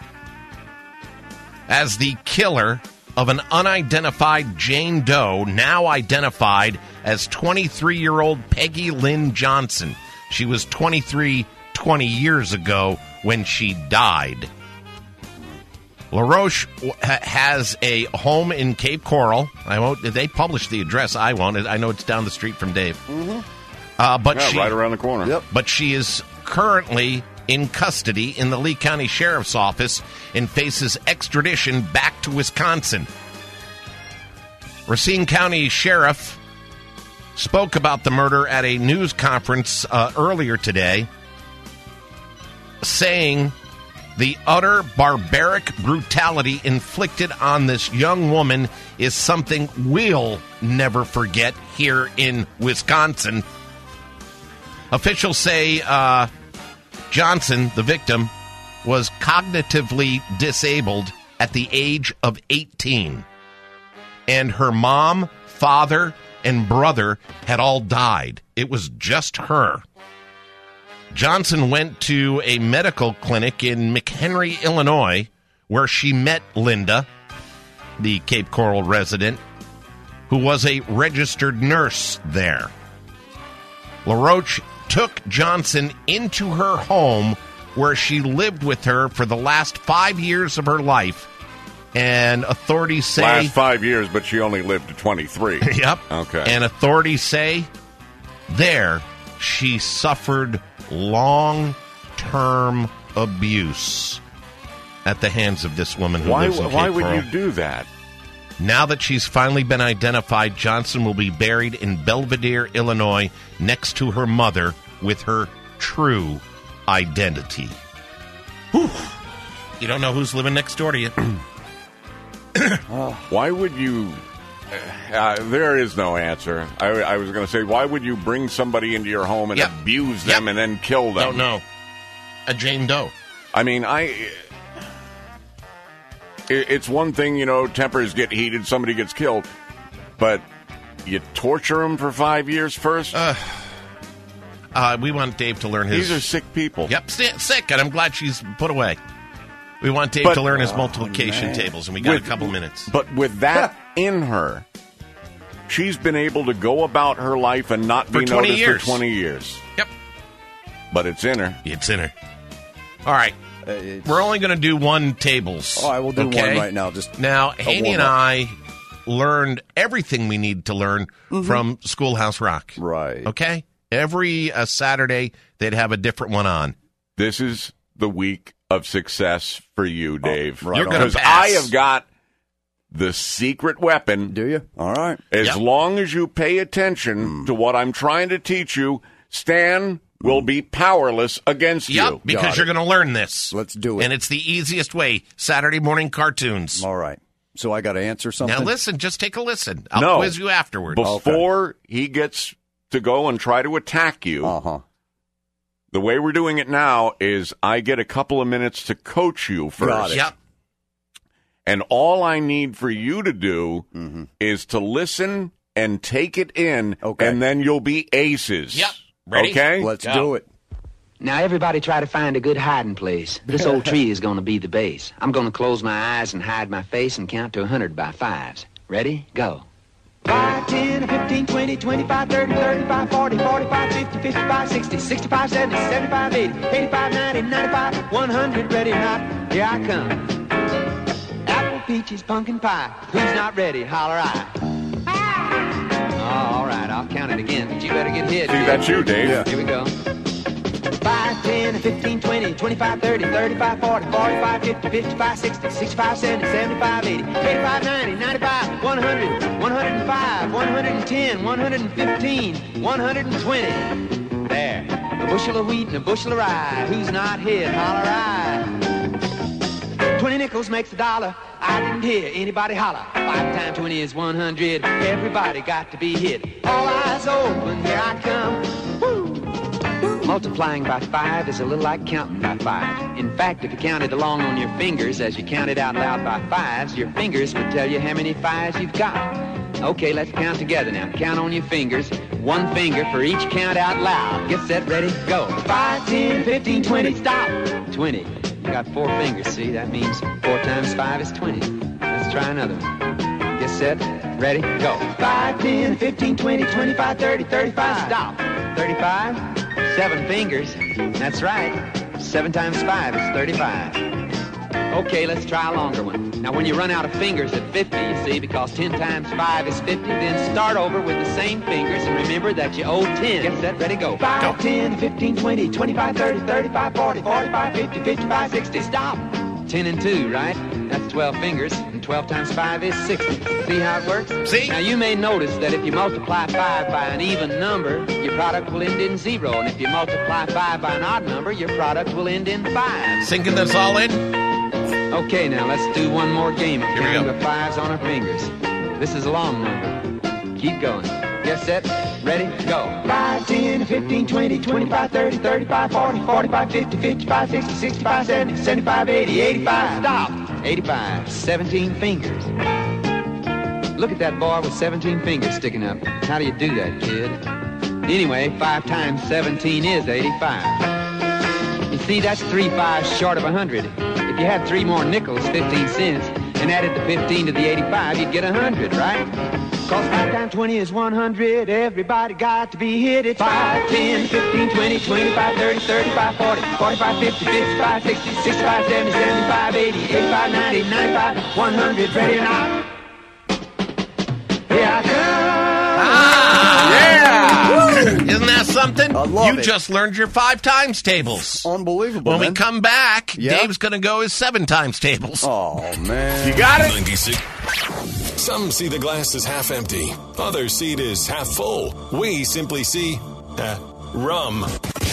as the killer of an unidentified Jane Doe, now identified as 23-year-old Peggy Lynn Johnson. She was 23 20 years ago when she died. LaRoche has a home in Cape Coral. They published the address. I won't. I know it's down the street from Dave. Mm-hmm. Right around the corner. Yep. But she is currently in custody in the Lee County Sheriff's Office and faces extradition back to Wisconsin. Racine County Sheriff spoke about the murder at a news conference earlier today, saying the utter barbaric brutality inflicted on this young woman is something we'll never forget here in Wisconsin. Officials say Johnson, the victim, was cognitively disabled at the age of 18. And her mom, father, and brother had all died. It was just her. Johnson went to a medical clinic in McHenry, Illinois, where she met Linda, the Cape Coral resident, who was a registered nurse there. LaRoche took Johnson into her home, where she lived with her for the last 5 years of her life. And authorities say... Last 5 years, but she only lived to 23. Yep. Okay. And authorities say there she suffered long-term abuse at the hands of this woman who lives in Cape Why would Coral. you do that? Now that she's finally been identified, Johnson will be buried in Belvedere, Illinois, next to her mother with her true identity. Whew. You don't know who's living next door to you. Why would you... there is no answer. I was going to say, why would you bring somebody into your home and abuse them and then kill them? Don't know. A Jane Doe. I mean, it's one thing, tempers get heated, somebody gets killed, but you torture them for 5 years first? We want Dave to learn his... These are sick people. Yep, sick, and I'm glad she's put away. We want Dave to learn his multiplication tables, and we got a couple minutes. But with that in her, she's been able to go about her life and not be noticed for 20 years. Yep. But it's in her. It's in her. All right. We're only going to do one tables. All right, we'll do one right now. Now, Haney and I learned everything we need to learn from Schoolhouse Rock. Right. Okay? Every Saturday, they'd have a different one on. This is the week of success for you, Dave. You're going to Because I have got the secret weapon. Do you? All right. As long as you pay attention to what I'm trying to teach you, Stan will be powerless against you. Because you're going to learn this. Let's do it. And it's the easiest way. Saturday morning cartoons. All right. So I got to answer something? Now listen, just take a listen. I'll quiz you afterwards. Before he gets to go and try to attack you, the way we're doing it now is I get a couple of minutes to coach you first. Got it. Yep. And all I need for you to do is to listen and take it in, and then you'll be aces. Yep. Ready? Okay? Let's do it. Now, everybody try to find a good hiding place. This old tree is going to be the base. I'm going to close my eyes and hide my face and count to 100 by fives. Ready? Go. 5, 10, 15, 20, 25, 30, 35, 40, 45, 50, 55, 60, 65, 70, 75, 80, 85, 90, 95, 100, ready or not, here I come. Apple, peaches, pumpkin pie, who's not ready, holler I. Oh, all right, I'll count it again, but you better get hit. See, that's you, Dave. Yeah. Here we go. 5, 10, 15, 20, 25, 30, 35, 40, 45, 50, 55, 60, 65, 70, 75, 80, 85, 90, 95, 100, 105, 110, 115, 120. There. A bushel of wheat and a bushel of rye. Who's not hit? Holler I. 20 nickels makes $1. I didn't hear anybody holler. 5 times 20 is 100. Everybody got to be hit. All eyes open, here I come. Woo! Multiplying by 5 is a little like counting by 5. In fact, if you counted along on your fingers as you counted out loud by 5s, your fingers would tell you how many 5s you've got. Okay, let's count together now. Count on your fingers. One finger for each count out loud. Get set, ready, go. 5, 10, 15, 20, stop. 20. You got 4 fingers, see? That means 4 times 5 is 20. Let's try another one. Get set, ready, go. 5, 10, 15, 20, 25, 30, 35, stop. 35. 7 fingers. That's right. 7 times 5 is 35. Okay, let's try a longer one. Now, when you run out of fingers at 50, you see, because 10 times 5 is 50, then start over with the same fingers and remember that you owe 10. Get set, ready, go. 5, 10, 15, 20, 25, 30, 35, 40, 45, 50, 55, 60, stop. 10 and 2, right? That's 12 fingers, and 12 times 5 is 60. See how it works? See? Now, you may notice that if you multiply 5 by an even number, your product will end in 0. And if you multiply 5 by an odd number, your product will end in 5. Sinking this all in? Okay, now let's do one more game of Here we counting go. the 5s on our fingers. This is a long number. Keep going. Get set, ready, go. 5, 10, 15, 20, 25, 30, 35, 40, 45, 50, 55, 60, 65, 70, 75, 80, 85. Stop. 85. 17 fingers. Look at that boy with 17 fingers sticking up. How do you do that, kid? Anyway, 5 times 17 is 85. You see, that's 3 5s short of 100. If you had 3 more nickels, 15 cents, and added the 15 to the 85, you'd get 100, right? Cause 5 times 20 is 100. Everybody got to be hit. It's 5, 10, 15, 20, 25, 30, 35, 40, 45, 50, 55, 60, 65, 70, 75, 80, 85, 90, 95, 100. Ready or not? Here I come. Isn't that something? I love you it. just learned your 5 times tables. Unbelievable. When man. we come back, Yeah. Dave's going to go his 7 times tables. Oh, man. You got it? 96. Some see the glass as half empty. Others see it as half full. We simply see rum.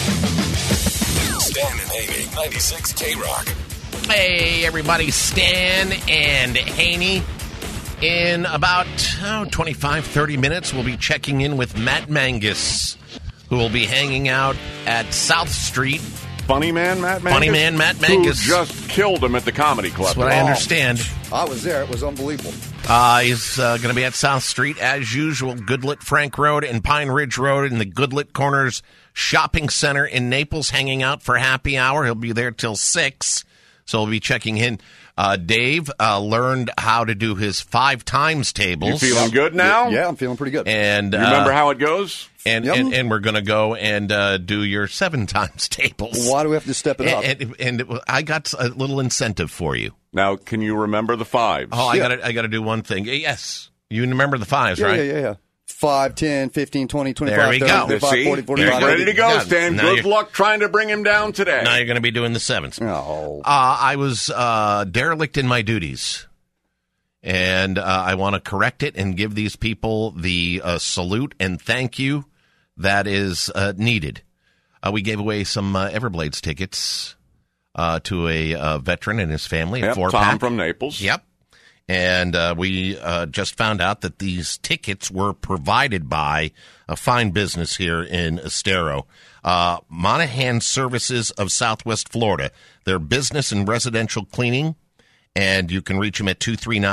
Stan and Haney, 96 K-Rock. Hey, everybody, Stan and Haney. In about 25, 30 minutes, we'll be checking in with Matt Mangus, who will be hanging out at South Street. Funny man, Matt Mangus? Funny man, Matt Mangus. Who just killed him at the comedy club. That's what I understand. I was there. It was unbelievable. He's going to be at South Street, as usual, Goodlet Frank Road and Pine Ridge Road in the Goodlet Corners Shopping Center in Naples, hanging out for happy hour. He'll be there till 6, so we'll be checking in. Dave learned how to do his 5 times tables. You feeling good now? Yeah, I'm feeling pretty good. And you remember how it goes? And we're going to go and do your 7 times tables. Why do we have to step it up? And I got a little incentive for you. Now, can you remember the 5s? Oh, I got to do one thing. Yes, you remember the 5s, Yeah, right? yeah. 5, 10, 15, 20, 25, There we 30, go. 35, 40, 45. He's ready to go, Stan. Now Good luck trying to bring him down today. Now you're going to be doing the 7s. Oh. I was derelict in my duties, and I want to correct it and give these people the salute and thank you that is needed. We gave away some Everblades tickets to a veteran and his family. Yep, a 4-pack. Tom from Naples. Yep. And we just found out that these tickets were provided by a fine business here in Estero, Monahan Services of Southwest Florida. They're business and residential cleaning, and you can reach them at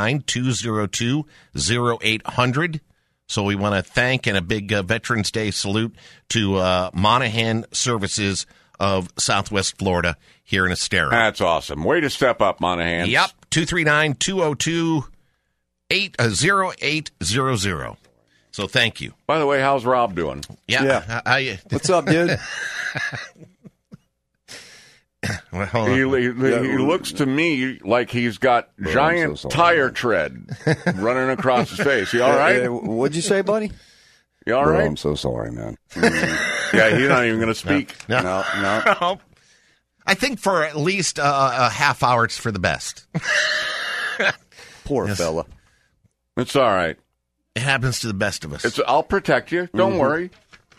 239-202-0800. So we want to thank and a big Veterans Day salute to Monahan Services of Southwest Florida here in Estero. That's awesome. Way to step up, Monahan. Yep, 239-202-0800. So thank you. By the way, how's Rob doing? Yeah. What's up, dude? Well, hold on. He looks to me like he's got giant tire tread running across his face. You all right? What'd you say, buddy? You all right? I'm so sorry, man. Yeah, he's not even going to speak. No. I think for at least a half hour, it's for the best. Poor fella. It's all right. It happens to the best of us. I'll protect you. Don't worry.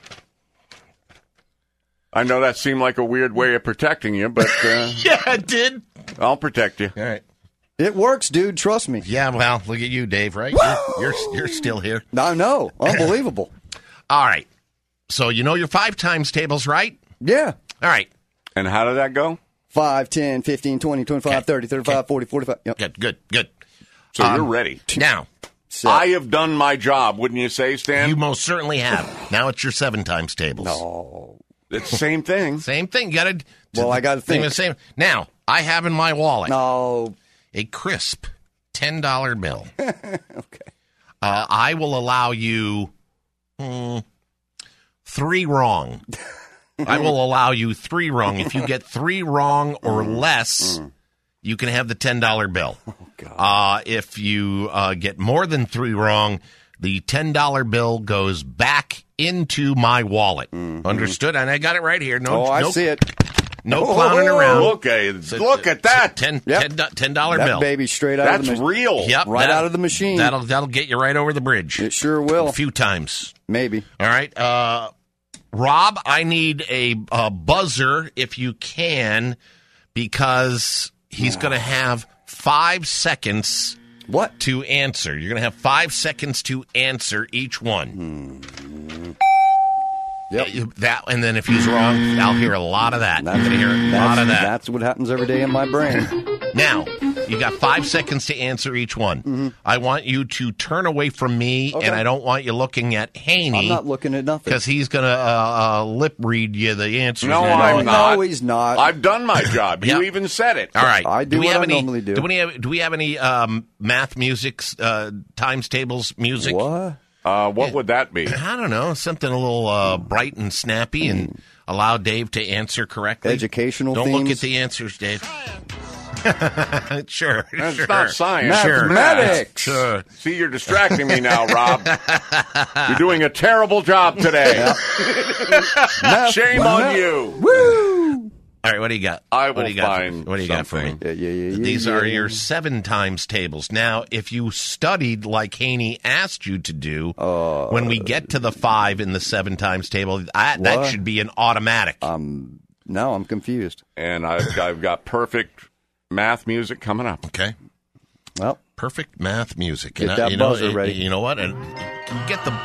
I know that seemed like a weird way of protecting you, but yeah, it did. I'll protect you. All right. It works, dude. Trust me. Yeah, well, look at you, Dave, right? You're still here. I know. Unbelievable. All right. So you know your 5 times tables, right? Yeah. All right. And how did that go? 5, 10, 15, 20, 25, 30, 35, 40, 45. Yep. Good. So you're ready. Now, I have done my job, wouldn't you say, Stan? you most certainly have. Now it's your 7 times tables. No. It's the same thing. Same thing. You got to. Well, I got to think. The same. Now, I have in my wallet No. a crisp $10 bill. Okay. I will allow you 3 wrong. I will allow you 3 wrong. If you get 3 wrong or less, you can have the $10 bill. If you get more than 3 wrong, the $10 bill goes back into my wallet. Understood? And I got it right here. I see it. No clowning around. Look at that. $10 That bill. baby straight out of the That's real. Yep, Right out of the machine. That'll get you right over the bridge. It sure will. A few times. Maybe. All right. Rob, I need a buzzer if you can, because he's going to have 5 seconds to answer. You're going to have 5 seconds to answer each one. Yep. And then if he's wrong, I'll hear a lot of that. You're going to hear a lot of that. That's what happens every day in my brain. Now, you got 5 seconds to answer each one. Mm-hmm. I want you to turn away from me, and I don't want you looking at Haney. I'm not looking at nothing. Because he's going to lip read you the answers. No, I'm not. No, he's not. I've done my job. You Yep. even said it. All right. I do we what have I any, normally do. Do we have any math music, times tables music? What? What would that be? I don't know. Something a little bright and snappy and allow Dave to answer correctly. Educational Don't look themes? at the answers, Dave. Sure. That's sure. not science. Sure. Mathematics. Sure. See, you're distracting me now, Rob. You're doing a terrible job today. Shame on you. Woo! All right, what do you got? I What do will you got? find What do you got for me? something. Yeah. These are your 7 times tables. Now, if you studied like Haney asked you to do, when we get to the 5 in the 7 times table, that should be an automatic. No, I'm confused. And I've got perfect math music coming up. Okay. Well, perfect math music. Get that buzzer ready. You know what? And get the.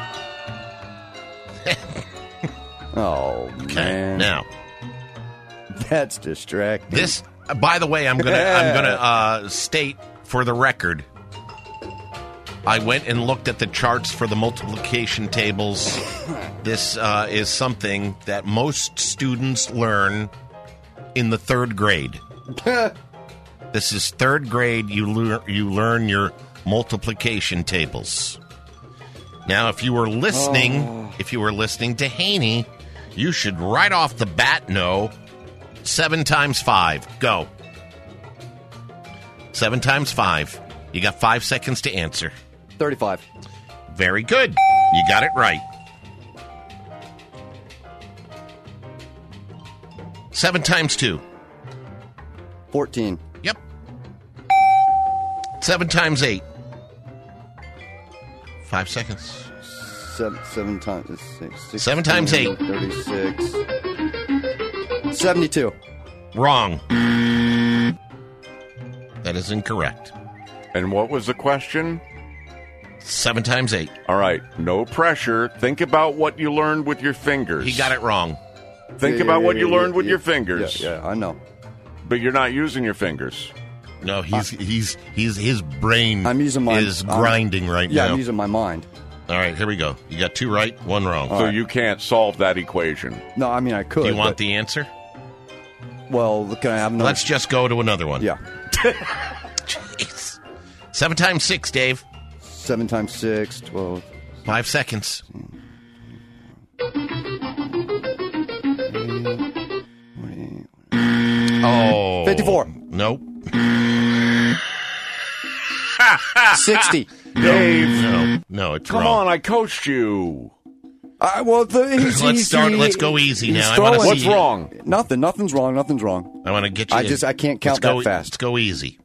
Oh, Okay. man. Now, that's distracting. this. By the way, I'm gonna state for the record. I went and looked at the charts for the multiplication tables. This is something that most students learn in the 3rd grade. This is 3rd grade. You learn your multiplication tables. Now, if you were listening, to Haney, you should right off the bat know 7 times 5. Go. 7 times 5. You got 5 seconds to answer. 35. Very good. You got it right. 7 times 2. 14. Yep. 7 times 8. 5 seconds. 7 times 6. 7 times 8. 36. 72. Wrong. That is incorrect. And what was the question? 7 times 8. All right. No pressure. Think about what you learned with your fingers. He got it wrong. Think about what you learned with your fingers. Yeah, I know. But you're not using your fingers. No, he's his brain I'm using my, is grinding right now. Yeah, I'm using my mind. All right, here we go. You got 2 right, 1 wrong. So you can't solve that equation. No, I mean, I could. Do you want but- the answer? Well, can I have another? Let's just go to another one. Yeah. Jeez. 7 times 6, Dave. 7 times 6, 12. 5 seconds. Oh. 54. Nope. 60. Dave. No, it's Come wrong. on, I coached you. Let's go easy now. I wanna see What's you. wrong? Nothing's wrong. Nothing's wrong. I want to get you. I can't count Let's go, that fast. Let's go easy.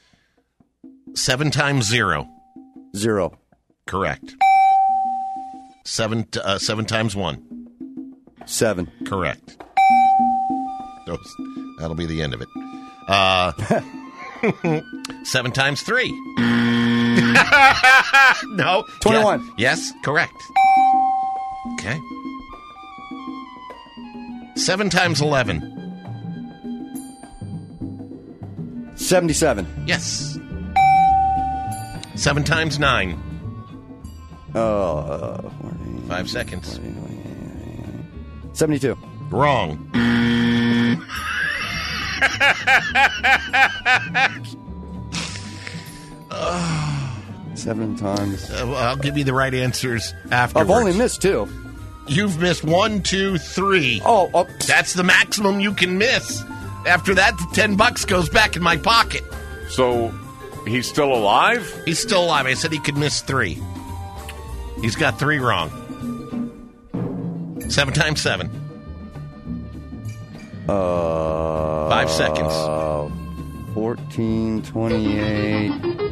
7 times 0. 0. Correct. 7 times 1. 7. Correct. That'll be the end of it. 7 times 3. No. 21. Yes, correct. Okay. 7 times 11. 77. Yes. 7 times 9. 5 seconds. 72. Wrong. Seven times. I'll give you the right answers afterwards. I've only missed 2. You've missed 1, 2, 3. Oh, that's the maximum you can miss. After that, the $10 goes back in my pocket. So he's still alive? He's still alive. I said he could miss 3. He's got 3 wrong. 7 times 7. 5 seconds. 14, 28,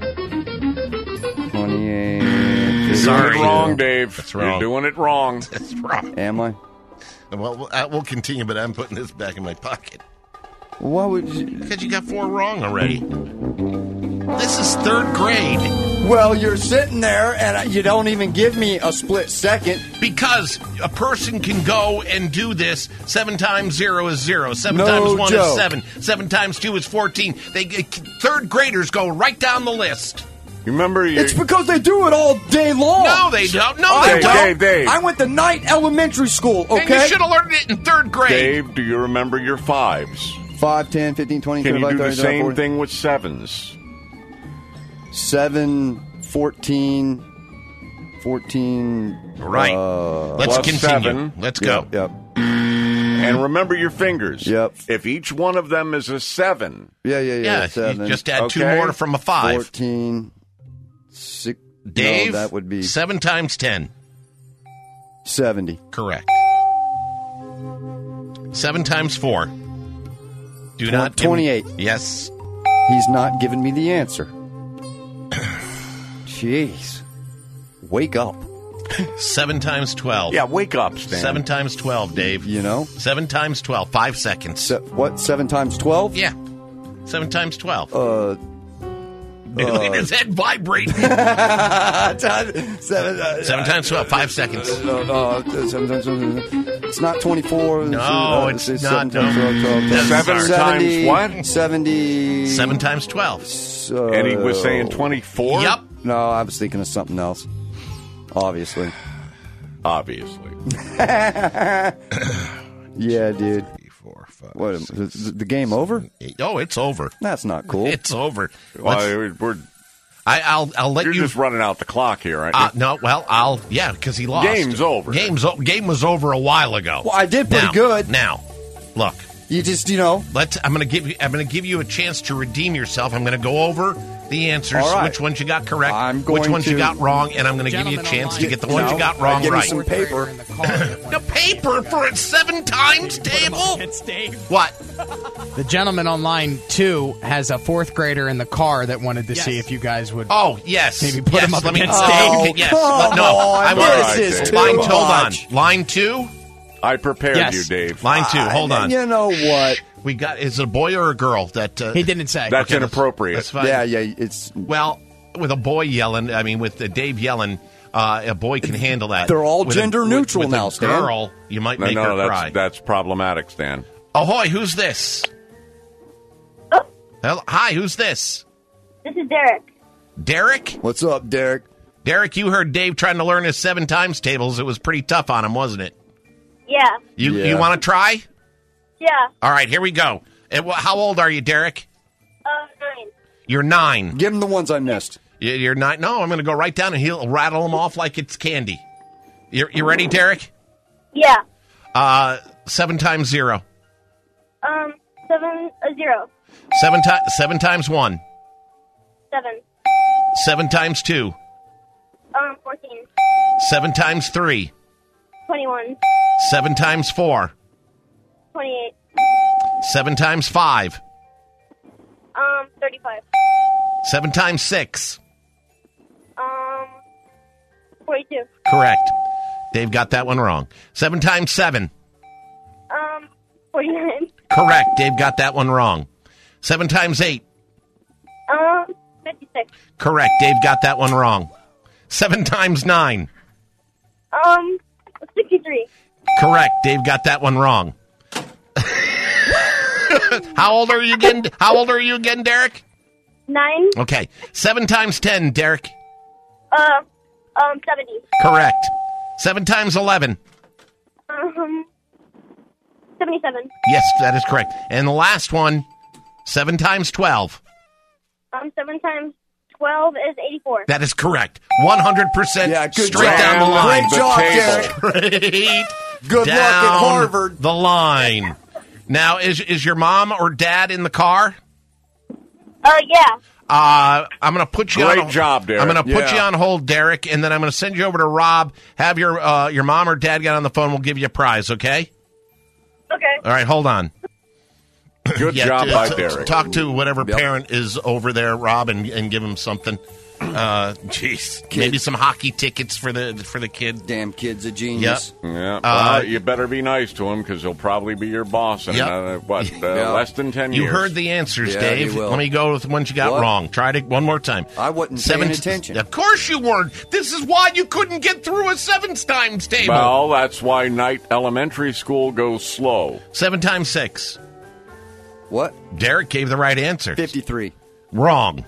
28. Sorry. Wrong, Dave. That's wrong. You're doing it wrong. That's wrong. Am I? Well, we'll continue, but I'm putting this back in my pocket. What would you... Because you got 4 wrong already. This is 3rd grade. Well, you're sitting there and you don't even give me a split second. Because a person can go and do this. 7 times 0 is 0. 7 No times 1 joke. is 7. 7 times 2 is 14. Third graders go right down the list. You remember? It's because they do it all day long. No, they don't. No, they don't. Dave. I went to Knight Elementary School, okay? And you should have learned it in third grade. Dave, do you remember your 5s? 5, 10, 15, 20, Can you 25, do 30, the same 40. thing with 7s? 7, 14. Right. Let's plus continue. 7. Let's go. Yep. And remember your fingers. Yep. If each one of them is a 7. Yeah, 7. you just add 2 Okay. more from a 5. 14. 6. Dave, No, that would be 7 times 10. 70. Correct. 7 times 4. Do not 28. Yes. He's not giving me the answer. Jeez. Wake up. 7 times 12. Yeah, wake up, Stan. 7 times 12, Dave. You know? 7 times 12. 5 seconds. What? 7 times 12? Yeah. 7 times 12. Look at his head vibrating. 7 7 times 12. 5 seconds. 7 times 12. It's not 24. No, it's not. 7 times 12. 7 times what? 70. 7 times 12. And he was saying 24? Yep. No, I was thinking of something else. Obviously. Yeah, dude. 3, 4, 5. What? Is the game over? Oh, it's over. That's not cool. It's over. Well, I'll let you're you. just running out the clock here, aren't you? No, well, because he lost. Game's over. Game was over a while ago. Well, I did pretty Now- good. Now, look. You just, you know. I'm going to give you a chance to redeem yourself. I'm going to go over the answers, All right. which ones you got correct, I'm going which ones you to- got wrong, and I'm going to give you a chance to get the ones you got wrong give me right. some paper. The paper for a 7 times table? It's Dave. What? The gentleman on line 2 has a 4th grader in the car that wanted to see if you guys would. Oh, yes. Maybe put him up Let me- against Oh, Dave. yes. come No, on, I want this is too line. Hold on. much. Line 2? I prepared Yes. you, Dave. Line 2. Hold on. You know what? We got. Is it a boy or a girl? That He didn't say. That's Okay, inappropriate. That's fine. Yeah, it's. Well, with a boy yelling, with Dave yelling, a boy can handle that. They're all With gender neutral with now, a Stan. girl, you might make her cry. That's problematic, Stan. Ahoy! Who's this? Hello, hi, who's this? This is Derek. Derek? What's up, Derek? Derek, you heard Dave trying to learn his 7 times tables. It was pretty tough on him, wasn't it? Yeah. You want to try? Yeah. All right, here we go. How old are you, Derek? 9. You're 9. Give him the ones I missed. You're 9. No, I'm going to go right down and he'll rattle them off like it's candy. You ready, Derek? Yeah. 7 times 0. 7 0. 7 times 1. 7. 7 times 2. 14. 7 times 3. 21. 7 times 4. 28. 7 times 5. 35. 7 times 6. 42. Correct. Dave got that one wrong. 7 times 7. 49. Correct. Dave got that one wrong. 7 times 8. 56. Correct. Dave got that one wrong. 7 times 9. 63. Correct. Dave got that one wrong. How old are you again, Derek? 9. Okay. 7 times 10, Derek. 70. Correct. 7 times 11. 77. Yes, that is correct. And the last one, 7 times 12. 7 times 12 is 84. That is correct. 100% Yeah, good straight job. down the line. Great job, Derek. Great. Good luck at down Harvard. The line. Now, is your mom or dad in the car? Yeah. I'm going to put you on. Great job, Derek. I'm going to put Yeah. you on hold, Derek, and then I'm going to send you over to Rob. Have your mom or dad get on the phone. We'll give you a prize, okay? Okay. All right, hold on. Good job by Derek. Talk to whatever parent is over there, Rob, and give him something. Jeez. Maybe some hockey tickets for the kid. Damn kid's a genius. Yep. Yeah, well, you better be nice to him because he'll probably be your boss in less than 10 years. You heard the answers, Yeah, Dave. he will. Let me go with the ones you got What? wrong. Try it one more time. I wasn't paying attention. Of course you weren't. This is why you couldn't get through a 7 times table. Well, that's why Knight Elementary School goes slow. 7 times 6. What? Derek gave the right answer. 53. Wrong.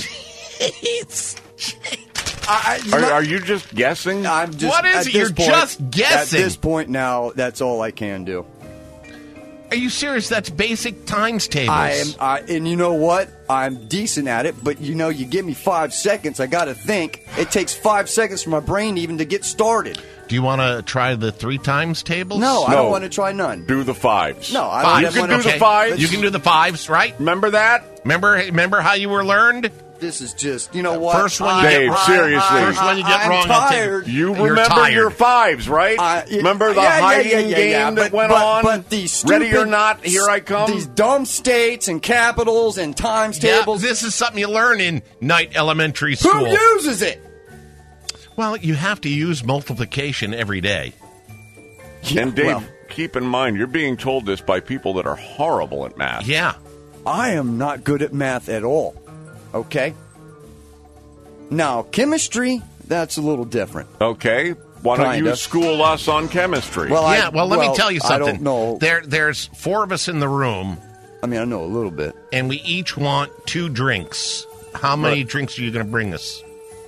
Are you just guessing? I'm just. What is at it? this You're point- just guessing. At this point now, that's all I can do. Are you serious? That's basic times tables. And you know what? I'm decent at it, but you give me 5 seconds, I got to think. It takes 5 seconds for my brain even to get started. Do you want to try the 3 times tables? No, I don't want to try none. Do the 5s. No, I Five. don't You want can do the 5s. You can do the 5s, right? Remember that? Remember how you were learned? This is just, you know what? First one you Dave, get wrong. seriously. First one you get I'm wrong. tired. You You're remember tired. your 5s, right? Remember the hiding game that went on? But these stupid, Ready or not, here I come. These dumb states and capitals and times tables. This is something you learn in Knight Elementary School. Who uses it? Well, you have to use multiplication every day. And Dave, keep in mind, you're being told this by people that are horrible at math. Yeah. I am not good at math at all. Okay? Now, chemistry, that's a little different. Okay. Why don't you Kinda. school us on chemistry? Well, let me tell you something. I don't know. There's 4 of us in the room. I mean, I know a little bit. And we each want 2 drinks. How many drinks are you going to bring us?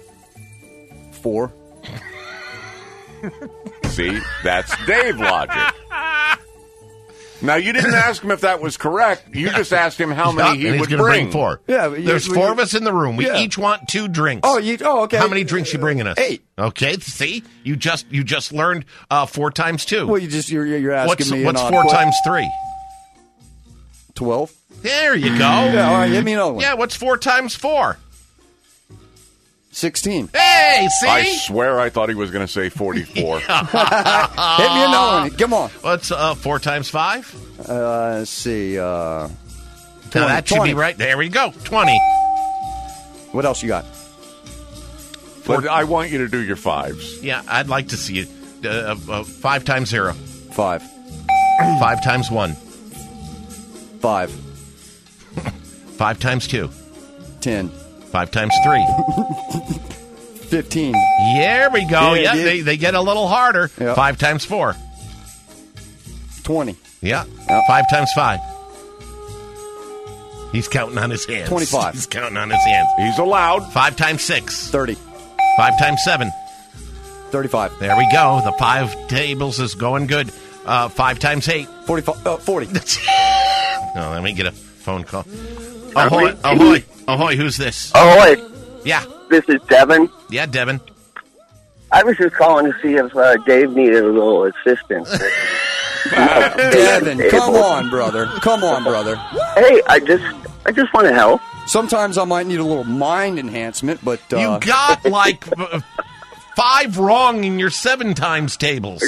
4. See, that's Dave logic. Now, you didn't ask him if that was correct. You just asked him how many he and he's would gonna bring. 4. Yeah, There's 4 of us in the room. We Yeah. each want 2 drinks. Oh, okay. How many drinks you bringing us? 8. Okay, see? You just learned 4 times 2. Well, you're asking me. What's an 4 odd times 3? 12. There you go. Yeah, all right, hit me another one. Yeah, what's 4 times 4? 16. Hey, see? I swear I thought he was going to say 44. Hit me another one. Come on. What's 4 times 5? Let's see. 20, Now that should 20. be right. There we go. 20. What else you got? But I want you to do your 5s. Yeah, I'd like to see it. 5 times 0. 5. 5 times 1. 5. 5 times 2. 10. 5 times 3. 15. There we go. Yeah, Yeah, they get a little harder. Yeah. 5 times 4. 20. Yeah. Yep. 5 times 5. He's counting on his hands. 25. He's counting on his hands. He's allowed. 5 times 6. 30. 5 times 7. 35. There we go. The 5 tables is going good. 5 times 8. 45. 40. Oh, let me get a phone call. Ahoy, ahoy, ahoy, who's this? Ahoy. Yeah. This is Devin. Yeah, Devin. I was just calling to see if Dave needed a little assistance. Devin, come on, brother. Come on, brother. Hey, I just want to help. Sometimes I might need a little mind enhancement, but You got like 5 wrong in your 7 times tables.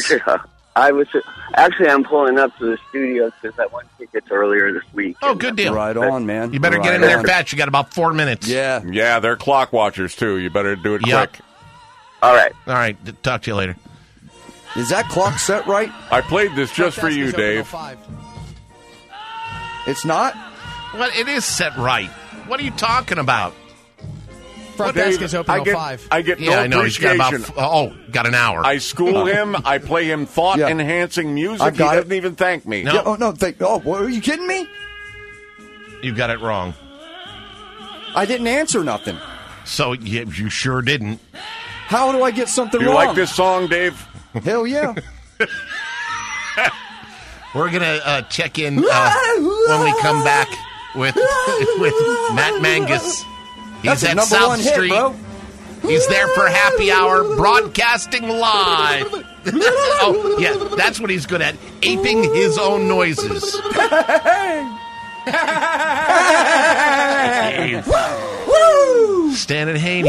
I'm pulling up to the studio because I won tickets earlier this week. Oh, good deal. Right on, man. You better get in there fast. You got about 4 minutes. Yeah. Yeah, they're clock watchers, too. You better do it quick. All right. All right. Talk to you later. Is that clock set right? I played this just for you, Dave. It's not? Well, it is set right. What are you talking about? Front Dave, desk is open till 5. I get Yeah, no I know. He's got appreciation. got an hour. I school him. I play him thought-enhancing music. I've He got doesn't even thank me. No. Yeah, oh, no. Are you kidding me? You got it wrong. I didn't answer nothing. So you sure didn't. How do I get something Do you wrong? like this song, Dave? Hell yeah. We're gonna check in when we come back with Matt Mangus. He's That's a at number South 1 hit, Street. bro. He's there for happy hour, broadcasting live. Oh, yeah, that's what he's good at, aping his own noises. Stan and Haney,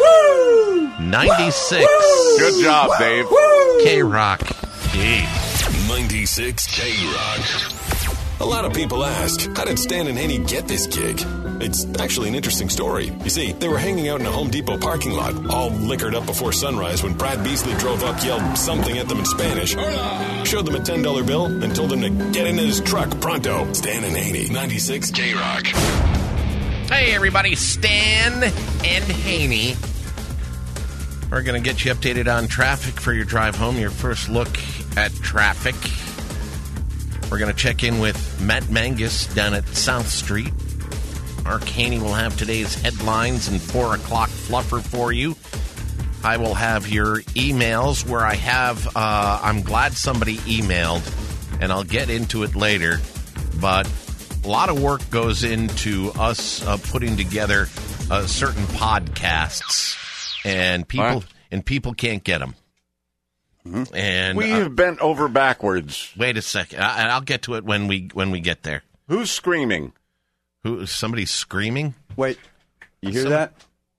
96. Good job, Dave. K-Rock. 96 K-Rock. A lot of people ask, how did Stan and Haney get this gig? It's actually an interesting story. You see, they were hanging out in a Home Depot parking lot, all liquored up before sunrise when Brad Beasley drove up, yelled something at them in Spanish, showed them a $10 bill, and told them to get into his truck pronto. Stan and Haney, 96 K-Rock. Hey, everybody, Stan and Haney. We're going to get you updated on traffic for your drive home, your first look at traffic. We're going to check in with Matt Mangus down at South Street. Mark Haney will have today's headlines and 4 o'clock fluffer for you. I will have your emails where I have, I'm glad somebody emailed, and I'll get into it later, but a lot of work goes into us putting together certain podcasts, and people can't get them. Mm-hmm. And we have bent over backwards. Wait a second, and I'll get to it when we get there. Who's screaming? Somebody's screaming? Wait, you hear that?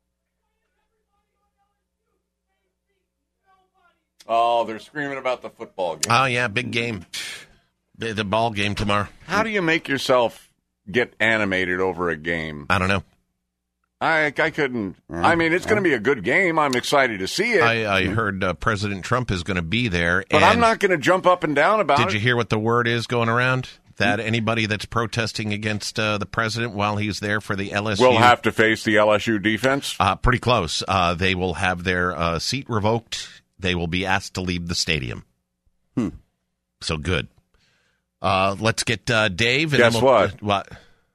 Oh, they're screaming about the football game. Oh yeah, big game. The ball game tomorrow. How do you make yourself get animated over a game? I don't know. I couldn't. I mean, it's going to be a good game. I'm excited to see it. I heard President Trump is going to be there. But I'm not going to jump up and down about it. Did you hear what the word is going around? That anybody that's protesting against the president while he's there for the LSU... will have to face the LSU defense? Pretty close. They will have their seat revoked. They will be asked to leave the stadium. So good. Let's get Dave. And Guess what? What?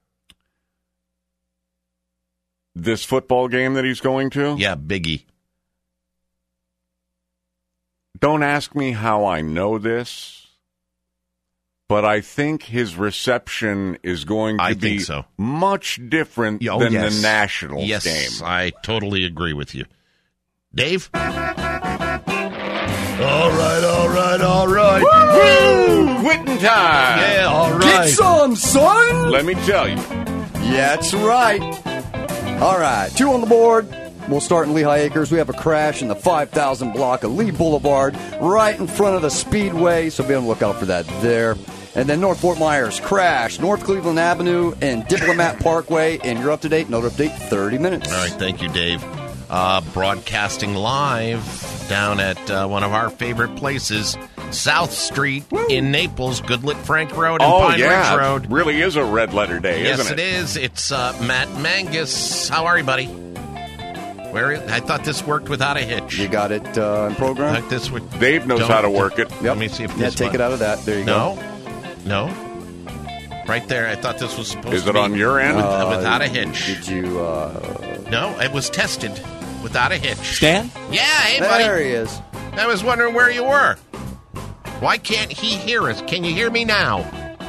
This football game that he's going to? Yeah, biggie. Don't ask me how I know this, but I think his reception is going to be much different than the Nationals game. Yes, I totally agree with you. Dave? All right. Woo! Quitting time. Yeah, all right. Get some, son. Let me tell you. Yeah, that's right. All right, 2 on the board. We'll start in Lehigh Acres. We have a crash in the 5,000 block of Lee Boulevard, right in front of the Speedway, so be on the lookout for that there. And then North Fort Myers, crash, North Cleveland Avenue and Diplomat Parkway, and you're up to date. Another update, 30 minutes. All right, thank you, Dave. Broadcasting live down at one of our favorite places, South Street in Naples, Goodlit Frank Road and Pine Ridge Road. It really is a red letter day, isn't it? Yes, it is. It's Matt Mangus. How are you, buddy? I thought this worked without a hitch. You got it in program? Dave knows how to work it. Yep. Let me see if this take it out of that. There you go. No. Right there. I thought this was supposed to be. Is it on your end? Without a hitch. Did you... No, it was tested without a hitch. Stan? Yeah, hey, buddy. There he is. I was wondering where you were. Why can't he hear us? Can you hear me now?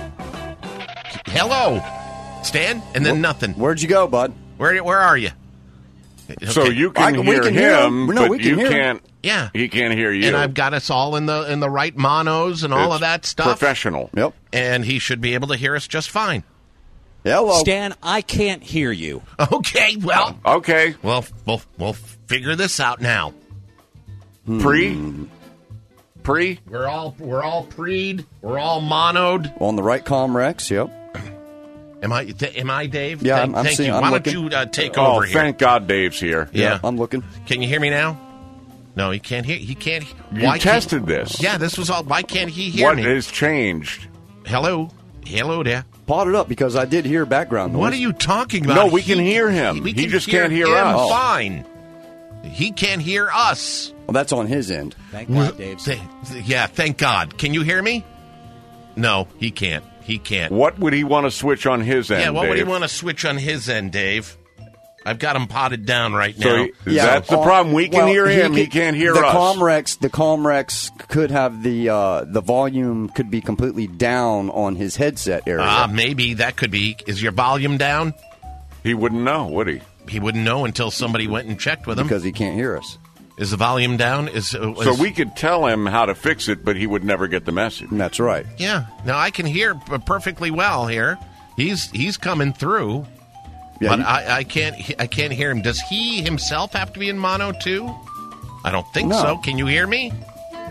Hello? Stan? And then nothing. Where'd you go, bud? Where are you? Okay. So you can hear him, but we can you hear can't. Yeah, he can't hear you. And I've got us all in the right monos and all of that stuff. Professional. Yep. And he should be able to hear us just fine. Hello, Stan. I can't hear you. Okay. Well. Okay. Well, we'll figure this out now. Pre. We're all preed. We're all monoed. On the right Comrex. Yep. Am I Dave? Yeah, thank I'm you. seeing. Why don't you take over here? Thank God Dave's here. Yeah, I'm looking. Can you hear me now? No, he can't hear. He can't. You tested this. Yeah, this was all. Why can't he hear me? What has changed? Hello there. Pot it up because I did hear background noise. What are you talking about? No, we can hear him. He just can't hear us. Fine. He can't hear us. Well, that's on his end. Thank God, Dave. Yeah, thank God. Can you hear me? No, he can't. He can't. What would he want to switch on his end, Yeah, what Dave? would he want to switch on his end, Dave? I've got him potted down right now. So that's the problem. We can hear him. He can't hear us. The Comrex could have the volume could be completely down on his headset area. Maybe that could be. Is your volume down? He wouldn't know, would he? He wouldn't know until somebody went and checked with him. Because he can't hear us. Is the volume down? So we could tell him how to fix it, but he would never get the message. That's right. Yeah. Now I can hear perfectly well here. He's coming through. Yeah, but I can't hear him. Does he himself have to be in mono too? I don't think so. Can you hear me?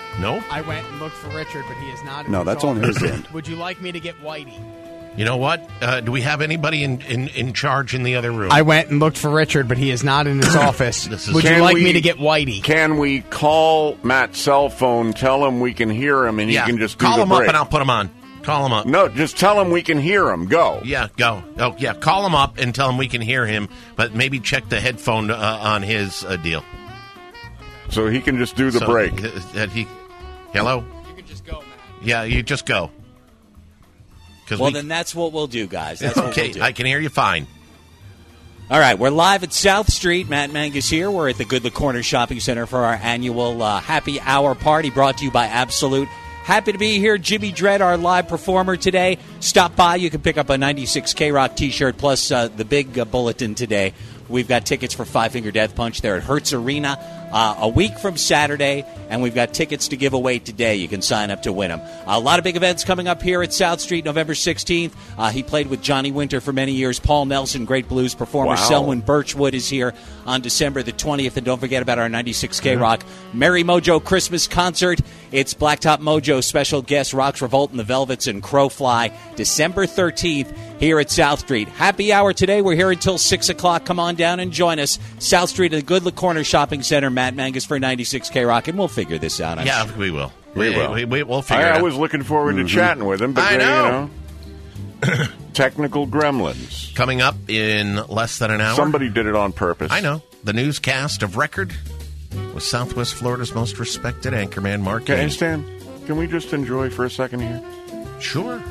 Nope. I went and looked for Richard, but he is not in No, his that's on office. his end. Would you like me to get Whitey? You know what? Do we have anybody in charge in the other room? I went and looked for Richard, but he is not in his office. Would you Can like we- me to get Whitey? Can we call Matt's cell phone, tell him we can hear him, and Yeah. he can just do Call the him up break? and I'll put him on. Call him up. No, just tell him we can hear him. Go. Yeah, go. Oh, yeah. Call him up and tell him we can hear him, but maybe check the headphone on his deal. So he can just do the break. Hello? You can just go, Matt. Yeah, you just go. Well, then that's what we'll do, guys. That's what okay, we'll do. I can hear you fine. All right, we're live at South Street. Matt Mangus here. We're at the Good Look Corner Shopping Center for our annual happy hour party brought to you by Absolute. Happy to be here. Jimmy Dredd, our live performer today. Stop by. You can pick up a 96 K-Rock T-shirt plus the big bulletin today. We've got tickets for Five Finger Death Punch there at Hertz Arena a week from Saturday, and we've got tickets to give away today. You can sign up to win them. A lot of big events coming up here at South Street, November 16th. He played with Johnny Winter for many years. Paul Nelson, great blues performer. Wow. Selwyn Birchwood is here on December the 20th. And don't forget about our 96 K-Rock Merry Mojo Christmas concert. It's Blacktop Mojo special guest Rox Revolt and the Velvets and Crowfly, December 13th here at South Street. Happy hour today. We're here until 6 o'clock. Come on down and join us. South Street at the Good Look Corner Shopping Center. Matt Mangus for 96 K-Rock, and we'll figure this out. I'm Yeah, sure. we will. We will. We'll figure it out. I was looking forward to chatting with him, but I know. technical gremlins. Coming up in less than an hour. Somebody did it on purpose. I know. The newscast of record with Southwest Florida's most respected anchorman, Mark Okay, Hayes. Stan, can we just enjoy for a second here? Sure.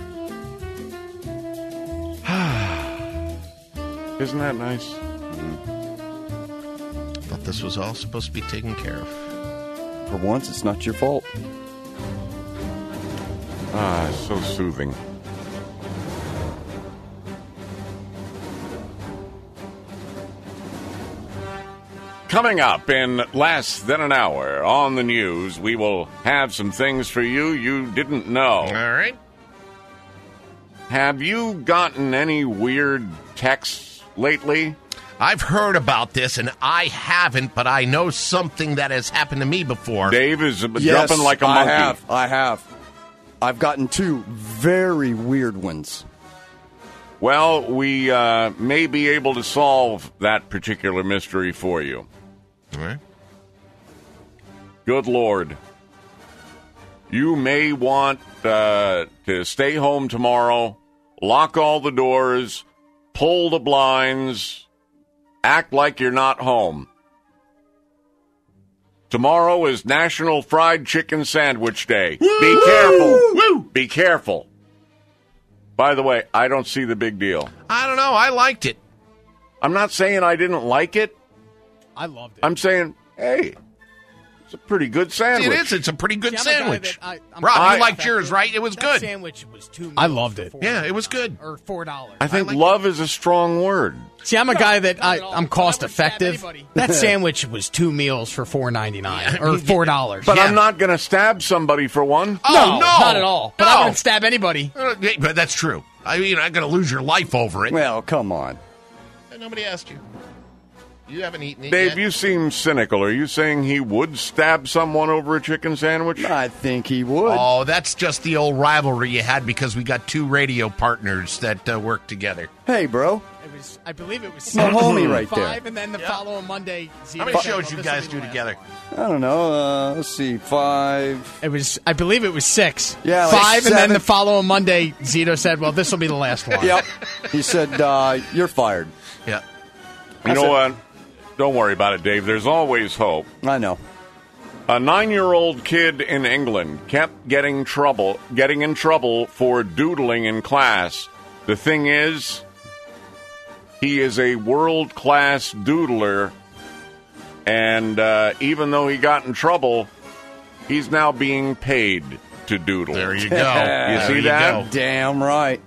Isn't that nice? Thought this was all supposed to be taken care of. For once, it's not your fault. Ah, it's so soothing. Coming up in less than an hour on the news, we will have some things for you didn't know. All right. Have you gotten any weird texts lately? I've heard about this, and I haven't, but I know something that has happened to me before. Dave is jumping like a monkey. I have. I've gotten two very weird ones. Well, we may be able to solve that particular mystery for you. All right. Good Lord. You may want to stay home tomorrow, lock all the doors, pull the blinds, act like you're not home. Tomorrow is National Fried Chicken Sandwich Day. Woo! Be careful. Woo! Be careful. By the way, I don't see the big deal. I don't know. I liked it. I'm not saying I didn't like it. I loved it. I'm saying, hey, it's a pretty good sandwich. It is. It's a pretty good See, I'm a guy sandwich. that I'm Rob, you liked affected. yours, right? It was That good. sandwich was $2. I loved it. Yeah, it was good. Or $4. I think love is a strong word. See, I'm a guy that I'm cost effective. That sandwich was 2 meals for $4.99 or $4. But I'm not going to stab somebody for one. Oh, no, not at all. But I No. wouldn't stab anybody. But that's true. I mean, you're not going to lose your life over it. Well, come on. Nobody asked you. You haven't eaten it Dave, yet. you seem cynical. Are you saying he would stab someone over a chicken sandwich? I think he would. Oh, that's just the old rivalry you had because we got two radio partners that work together. Hey, bro. It was, I believe it was My homie right 5, there. and then the following Monday. How many shows you guys do together? I don't know. Let's see. 5. It was, I believe it was 6. Yeah, like 5, and then 7. the following Monday, Zito said, "Well, this will be the last one." Yep. He said, you're fired. Yeah. You know what? Don't worry about it, Dave. There's always hope. I know. A 9-year-old kid in England kept getting in trouble for doodling in class. The thing is, he is a world-class doodler, and even though he got in trouble, he's now being paid to doodle. There you go. You see that? Go. Damn right.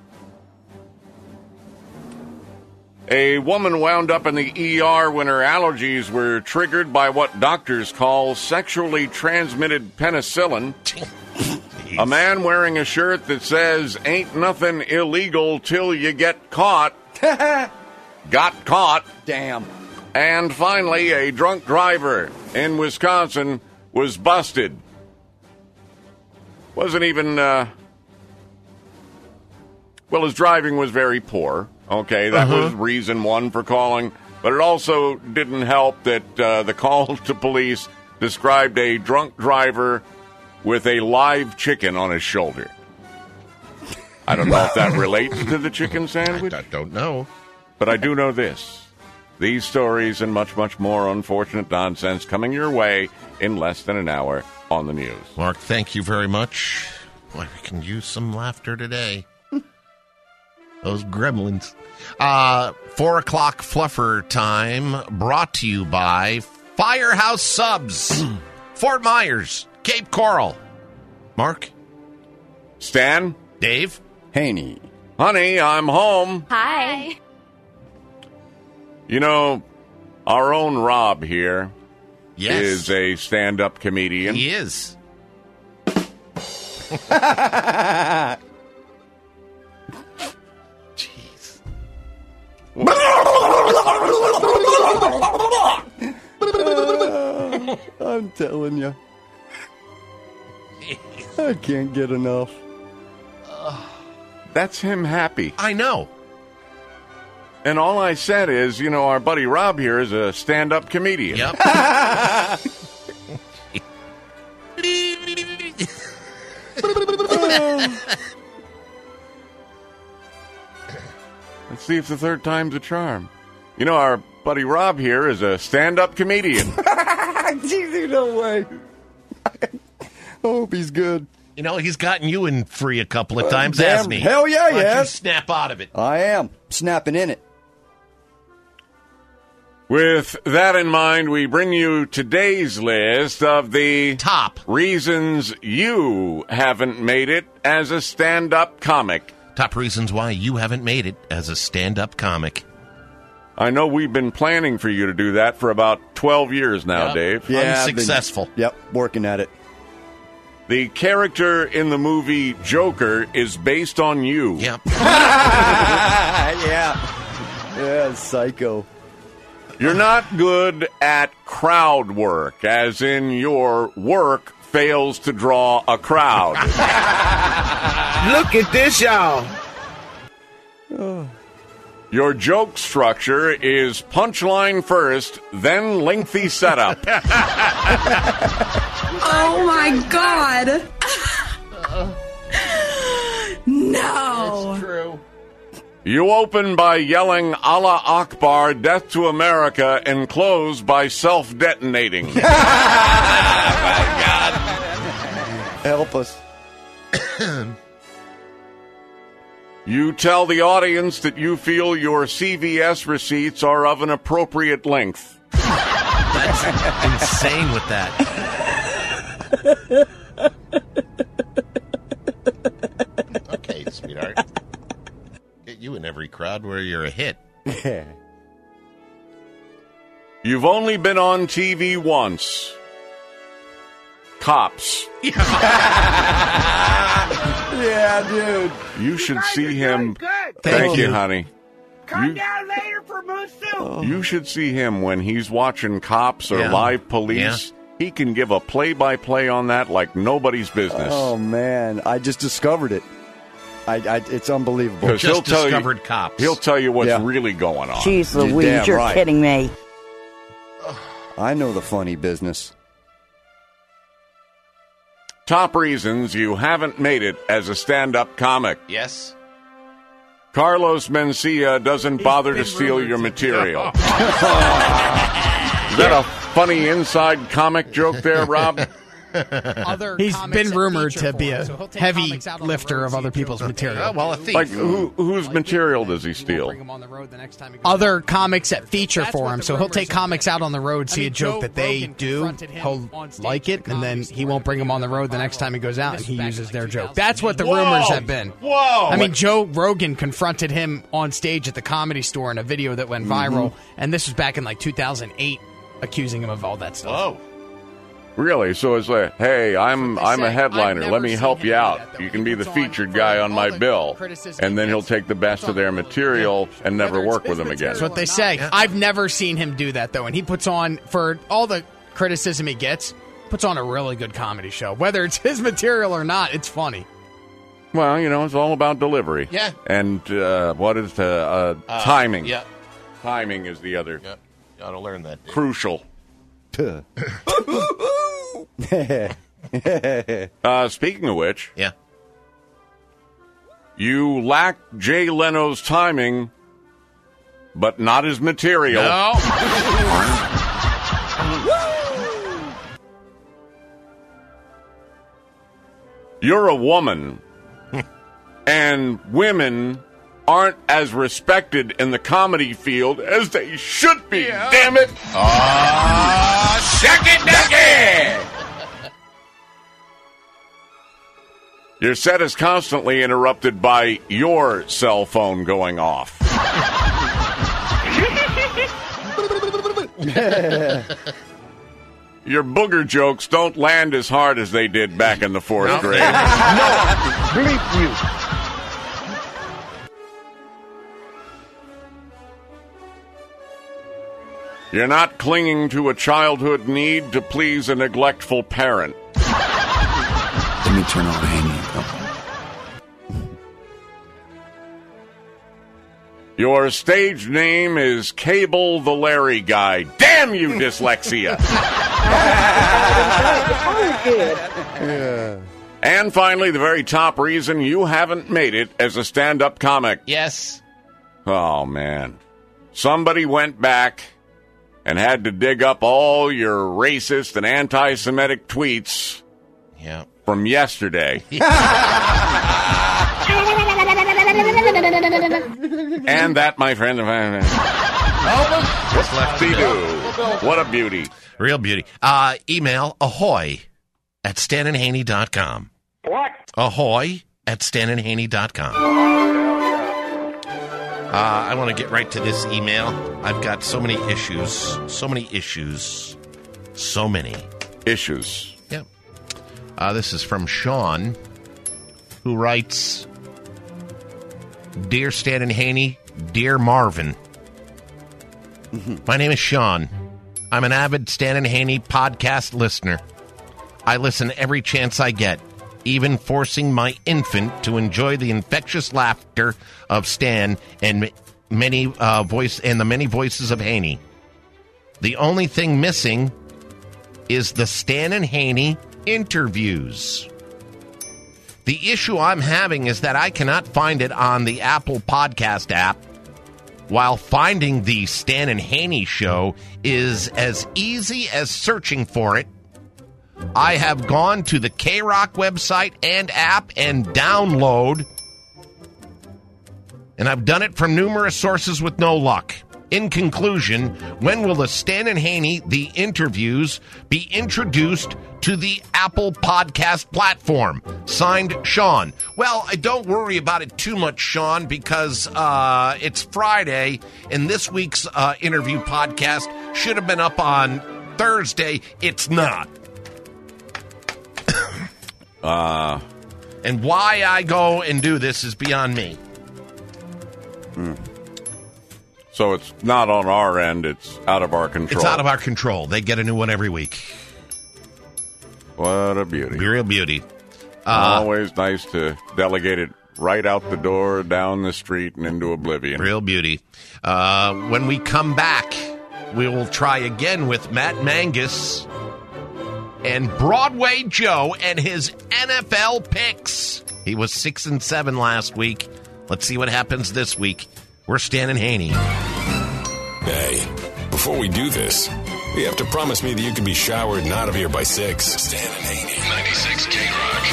A woman wound up in the ER when her allergies were triggered by what doctors call sexually transmitted penicillin. A man wearing a shirt that says, "Ain't nothing illegal till you get caught," got caught. Damn. And finally, a drunk driver in Wisconsin was busted. wasn't even, well, his driving was very poor. Okay, that was reason one for calling. But it also didn't help that the call to police described a drunk driver with a live chicken on his shoulder. I don't know if that relates to the chicken sandwich. I don't know. But I do know this. These stories and much, much more unfortunate nonsense coming your way in less than an hour on the news. Mark, thank you very much. Boy, we can use some laughter today. Those gremlins. 4 o'clock fluffer time brought to you by Firehouse Subs. Fort Myers, Cape Coral. Mark? Stan? Dave? Haney. Honey, I'm home. Hi. You know, our own Rob here Yes. is a stand-up comedian. He is. Jeez. I'm telling you. I can't get enough. That's him happy. I know. And all I said is, you know, our buddy Rob here is a stand-up comedian. Yep. Let's see if the third time's a charm. You know, our buddy Rob here is a stand-up comedian. No way. I hope he's good. You know, he's gotten you in free a couple of times, Damn, hasn't he? hell yeah, Why don't yeah. you snap out of it. I am. Snapping in it. With that in mind, we bring you today's list of the top reasons you haven't made it as a stand-up comic. Top reasons why you haven't made it as a stand-up comic. I know we've been planning for you to do that for about 12 years now, Yep. Dave. Yeah, Unsuccessful. Yep, working at it. The character in the movie Joker is based on you. Yep. Yeah, psycho. You're not good at crowd work, as in your work fails to draw a crowd. Look at this, y'all. Your joke structure is punchline first, then lengthy setup. Oh my God. No. It's true. You open by yelling Allah Akbar, death to America, and close by self-detonating. Help us. You tell the audience that you feel your CVS receipts are of an appropriate length. That's insane with that. Okay, sweetheart. Get you in every crowd where you're a hit. Yeah. You've only been on TV once. Cops. Yeah, dude. You should see him. Good. Thank you, honey. Come down later for moose soup. You should see him when he's watching Cops or Yeah. Live Police. He can give a play-by-play on that like nobody's business. Oh, man. I just discovered it. It's unbelievable. 'Cause Just discovered Cops. He'll tell you what's Yeah. really going on. Jeez You're Louise, damn you're right. kidding me. I know the funny business. Top reasons you haven't made it as a stand-up comic. Yes. Carlos Mencia doesn't bother to steal your material. Is that a funny inside comic joke there, Rob? He's been rumored to be a heavy lifter of other people's material. Well, a thief. Like, whose material does he steal? Other comics that feature for him. So he'll take comics out on the road, see a joke that they do, he'll like it, and then he won't bring them on the road the next time he goes out, and he uses their joke. That's what the rumors have been. Whoa! I mean, Joe Rogan confronted him on stage at the Comedy Store in a video that went viral, and this was back in like 2008, accusing him of all that stuff. Whoa. Really? So it's like, hey, I'm That's what they a say. headliner. I've Let me never help seen you him do out. that, though. You can be He the puts on featured for guy on all my the bill. criticism And then he he'll gets. take the best of their material and never Whether it's work with them his again. That's what they say. I've never seen him do that, though. And he puts on, for all the criticism he gets, puts on a really good comedy show. Whether it's his material or not, it's funny. Well, it's all about delivery. Yeah. And what is the timing? Yeah. Timing is the other. Yeah. You ought to learn that. Crucial. Speaking of which. Yeah. You lack Jay Leno's timing, but not his material. No. You're a woman, and women aren't as respected in the comedy field as they should be. Yeah. Damn it! Shuck it, duck it! Your set is constantly interrupted by your cell phone going off. Your booger jokes don't land as hard as they did back in the fourth grade. No, bleep you. You're not clinging to a childhood need to please a neglectful parent. Let me turn on Haney. Your stage name is Cable the Larry Guy. Damn you, dyslexia! And finally, the very top reason you haven't made it as a stand-up comic. Yes. Oh, man. Somebody went back and had to dig up all your racist and anti-Semitic tweets from yesterday. And that, my friend, what's left to do? What a beauty. Real beauty. Email ahoy@StanandHaney.com. What? Ahoy@StanandHaney.com. I want to get right to this email. I've got so many issues. Yep. This is from Sean, who writes, Dear Stan and Haney, Dear Marvin, my name is Sean. I'm an avid Stan and Haney podcast listener. I listen every chance I get, even forcing my infant to enjoy the infectious laughter of Stan and the many voices of Haney. The only thing missing is the Stan and Haney interviews. The issue I'm having is that I cannot find it on the Apple Podcast app, while finding the Stan and Haney show is as easy as searching for it. I have gone to the K-Rock website and app and download, and I've done it from numerous sources with no luck. In conclusion, when will the Stan and Haney, the interviews, be introduced to the Apple Podcast platform? Signed, Sean. Well, don't worry about it too much, Sean, because it's Friday, and this week's interview podcast should have been up on Thursday. It's not. And why I go and do this is beyond me. So it's not on our end, it's out of our control. It's out of our control. They get a new one every week. What a beauty. Real beauty. Always nice to delegate it right out the door, down the street, and into oblivion. Real beauty. When we come back, we will try again with Matt Mangus and Broadway Joe and his NFL picks. He was 6-7 last week. Let's see what happens this week. We're Stan and Haney. Hey, before we do this, you have to promise me that you can be showered and out of here by 6. Stan and Haney, 96 K-Rock.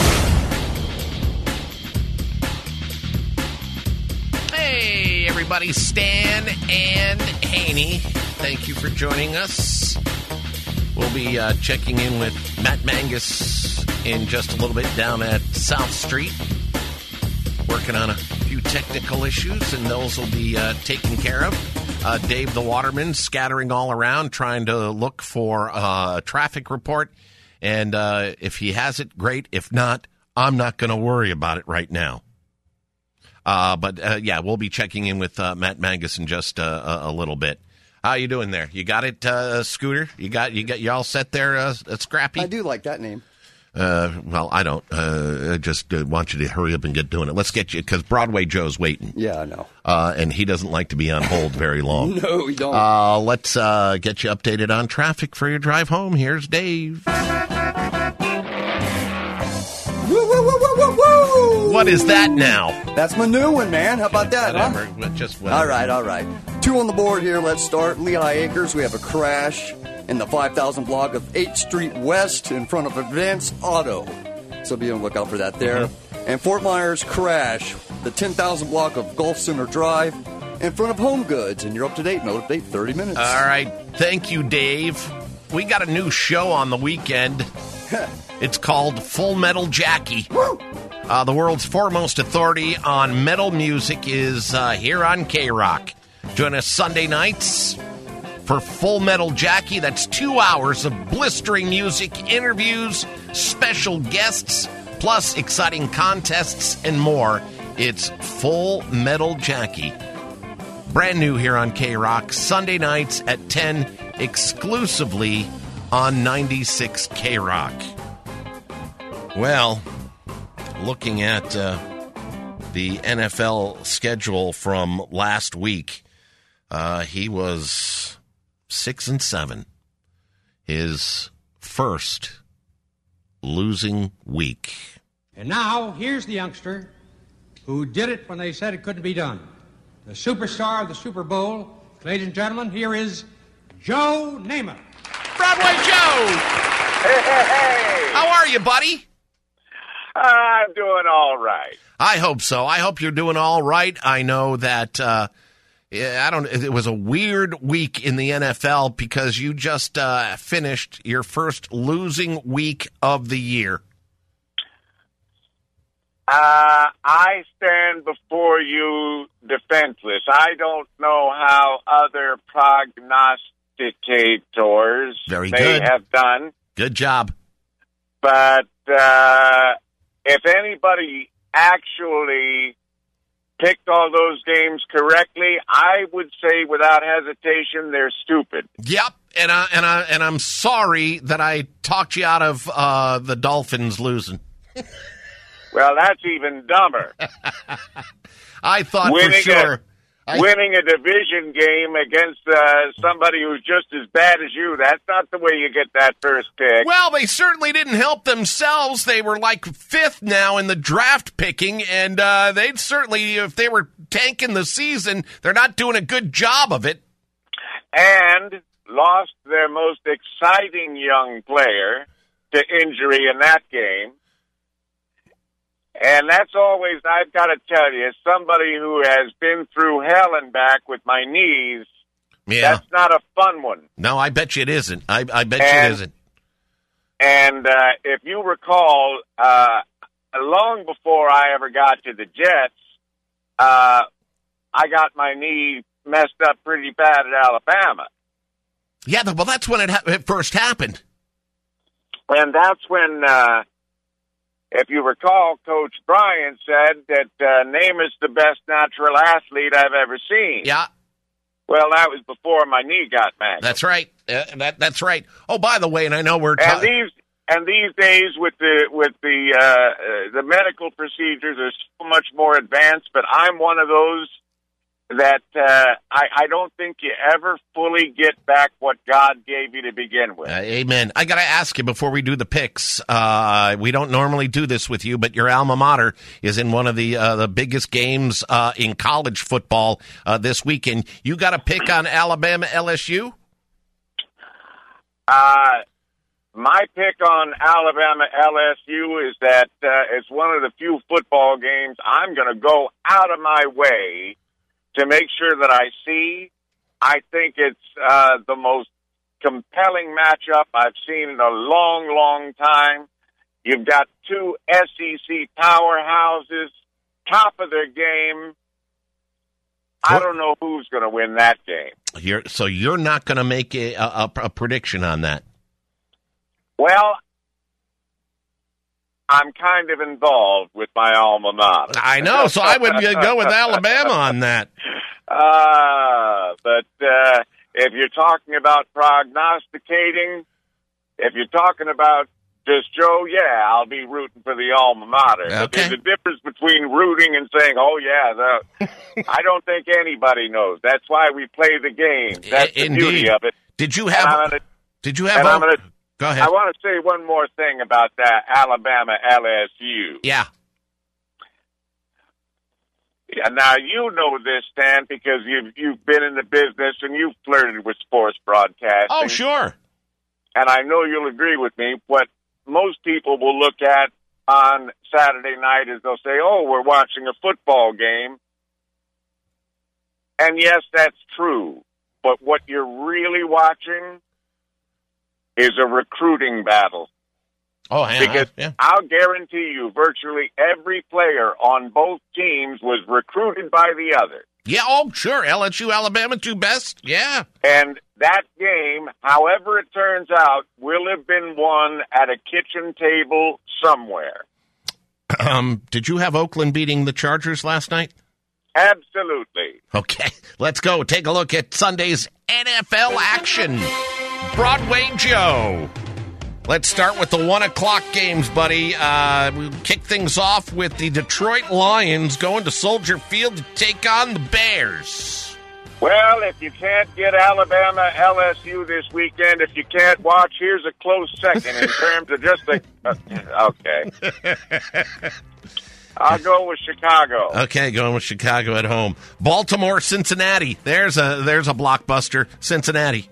Hey, everybody. Stan and Haney. Thank you for joining us. We'll be checking in with Matt Mangus in just a little bit down at South Street. Working on a few technical issues, and those will be taken care of. Dave the Waterman scattering all around, trying to look for a traffic report. And if he has it, great. If not, I'm not going to worry about it right now. But we'll be checking in with Matt Mangus in just a little bit. How you doing there? You got it, Scooter? You all set there, Scrappy? I do like that name. Well, I don't. I just want you to hurry up and get doing it. Let's get you, because Broadway Joe's waiting. Yeah, I know. And he doesn't like to be on hold very long. No, he don't. Let's get you updated on traffic for your drive home. Here's Dave. Woo, woo, woo, woo, woo, woo! What is that now? That's my new one, man. How about that, Whatever. huh? Just whatever. All right. 2 on the board here. Let's start. Lehigh Acres, we have a crash in the 5000 block of 8th Street West in front of Advance Auto. So be on the lookout for that there. Mm-hmm. And Fort Myers crash, the 10,000 block of Gulf Center Drive in front of Home Goods. And you're up to date. No update, 30 minutes. All right. Thank you, Dave. We got a new show on the weekend. It's called Full Metal Jackie. The world's foremost authority on metal music is here on K-Rock. Join us Sunday nights for Full Metal Jackie. That's 2 hours of blistering music, interviews, special guests, plus exciting contests and more. It's Full Metal Jackie. Brand new here on K-Rock. Sunday nights at 10, exclusively on 96 K-Rock. Well, looking at the NFL schedule from last week, he was 6-7. His first losing week. And now, here's the youngster who did it when they said it couldn't be done. The superstar of the Super Bowl. Ladies and gentlemen, here is Joe Namath. Broadway Joe! Hey! How are you, buddy? I'm doing all right. I hope so. I hope you're doing all right. I know that it was a weird week in the NFL because you just finished your first losing week of the year. I stand before you defenseless. I don't know how other prognosticators may have done. Good job. But if anybody actually picked all those games correctly, I would say without hesitation they're stupid. Yep, and I'm sorry that I talked you out of the Dolphins losing. Well, that's even dumber. I thought for sure. Winning a division game against somebody who's just as bad as you, that's not the way you get that first pick. Well, they certainly didn't help themselves. They were like 5th now in the draft picking, and they'd certainly, if they were tanking the season, they're not doing a good job of it. And lost their most exciting young player to injury in that game. And that's always, I've got to tell you, somebody who has been through hell and back with my knees, that's not a fun one. No, I bet you it isn't. I bet you it isn't. And if you recall, long before I ever got to the Jets, I got my knee messed up pretty bad at Alabama. Yeah, well, that's when it first happened. And that's when... if you recall, Coach Bryant said that Namath's the best natural athlete I've ever seen. Yeah. Well, that was before my knee got mangled. That's right. That's right. Oh, by the way, and I know we're these days with the medical procedures are so much more advanced, but I'm one of those that I don't think you ever fully get back what God gave you to begin with. Amen. I got to ask you before we do the picks. We don't normally do this with you, but your alma mater is in one of the biggest games in college football this weekend. You got a pick on Alabama LSU? My pick on Alabama LSU is that it's one of the few football games I'm going to go out of my way to make sure that I see. I think it's the most compelling matchup I've seen in a long, long time. You've got two SEC powerhouses, top of their game. I don't know who's going to win that game. So you're not going to make a prediction on that? Well, I'm kind of involved with my alma mater. I know, so I would go with Alabama on that. But if you're talking about prognosticating, if you're talking about just Joe, yeah, I'll be rooting for the alma mater. Okay. But there's a difference between rooting and saying, oh, yeah, I don't think anybody knows. That's why we play the game. That's the beauty of it. Did you have? Go ahead. I want to say one more thing about that Alabama LSU. Yeah. Yeah. Now you know this, Stan, because you've been in the business and you've flirted with sports broadcasting. Oh, sure. And I know you'll agree with me. What most people will look at on Saturday night is they'll say, "Oh, we're watching a football game," and yes, that's true. But what you're really watching is a recruiting battle. Oh, yeah. Because I'll guarantee you virtually every player on both teams was recruited by the other. Yeah, oh, sure. LSU, Alabama, two best. Yeah. And that game, however it turns out, will have been won at a kitchen table somewhere. Did you have Oakland beating the Chargers last night? Absolutely. Okay, let's go. Take a look at Sunday's NFL action. Broadway Joe. Let's start with the 1 o'clock games, buddy. We'll kick things off with the Detroit Lions going to Soldier Field to take on the Bears. Well, if you can't get Alabama LSU this weekend, if you can't watch, here's a close second in terms of just okay. I'll go with Chicago. Okay, going with Chicago at home. Baltimore, Cincinnati. There's a blockbuster. Cincinnati.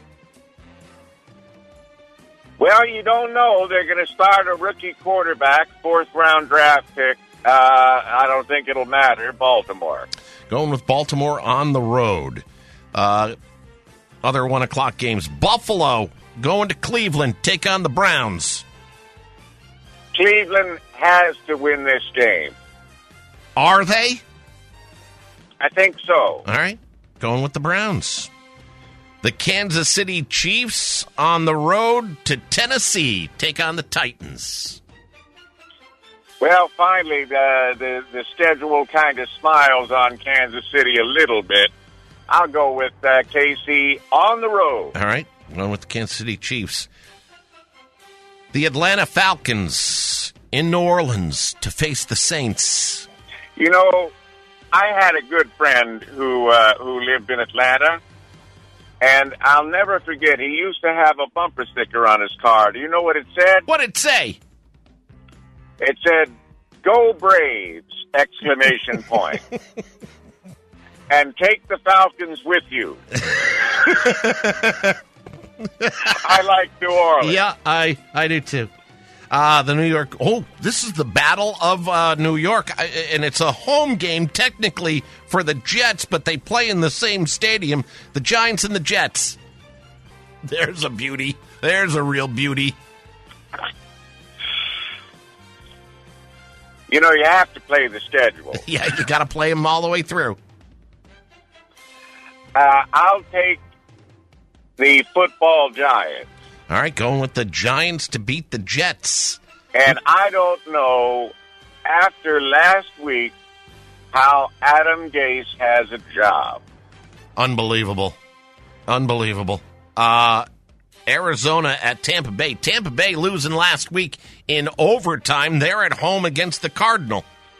Well, you don't know. They're going to start a rookie quarterback, 4th-round draft pick. I don't think it'll matter. Baltimore. Going with Baltimore on the road. Other 1 o'clock games. Buffalo going to Cleveland, take on the Browns. Cleveland has to win this game. Are they? I think so. All right. Going with the Browns. The Kansas City Chiefs on the road to Tennessee, take on the Titans. Well, finally, the schedule kind of smiles on Kansas City a little bit. I'll go with KC on the road. All right. Going with the Kansas City Chiefs. The Atlanta Falcons in New Orleans to face the Saints. You know, I had a good friend who lived in Atlanta, and I'll never forget, he used to have a bumper sticker on his car. Do you know what it said? What'd it say? It said, "Go Braves!" exclamation point. And take the Falcons with you. I like New Orleans. Yeah, I do too. The New York. Oh, this is the Battle of New York, and it's a home game technically for the Jets, but they play in the same stadium. The Giants and the Jets. There's a beauty. There's a real beauty. You know, you have to play the schedule. Yeah, you got to play them all the way through. I'll take the football Giants. All right, going with the Giants to beat the Jets. And I don't know, after last week, how Adam Gase has a job. Unbelievable. Arizona at Tampa Bay. Tampa Bay losing last week in overtime. They're at home against the Cardinal.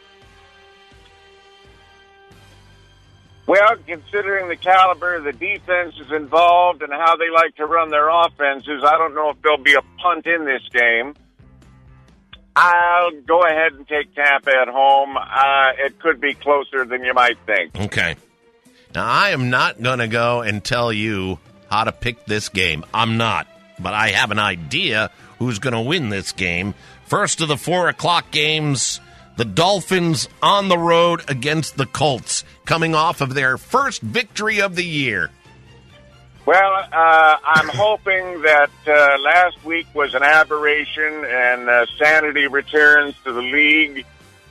Well, considering the caliber of the defenses involved and how they like to run their offenses, I don't know if there'll be a punt in this game. I'll go ahead and take Tampa at home. It could be closer than you might think. Okay. Now, I am not going to go and tell you how to pick this game. I'm not. But I have an idea who's going to win this game. First of the 4 o'clock games, the Dolphins on the road against the Colts, coming off of their first victory of the year. Well, I'm hoping that last week was an aberration and sanity returns to the league.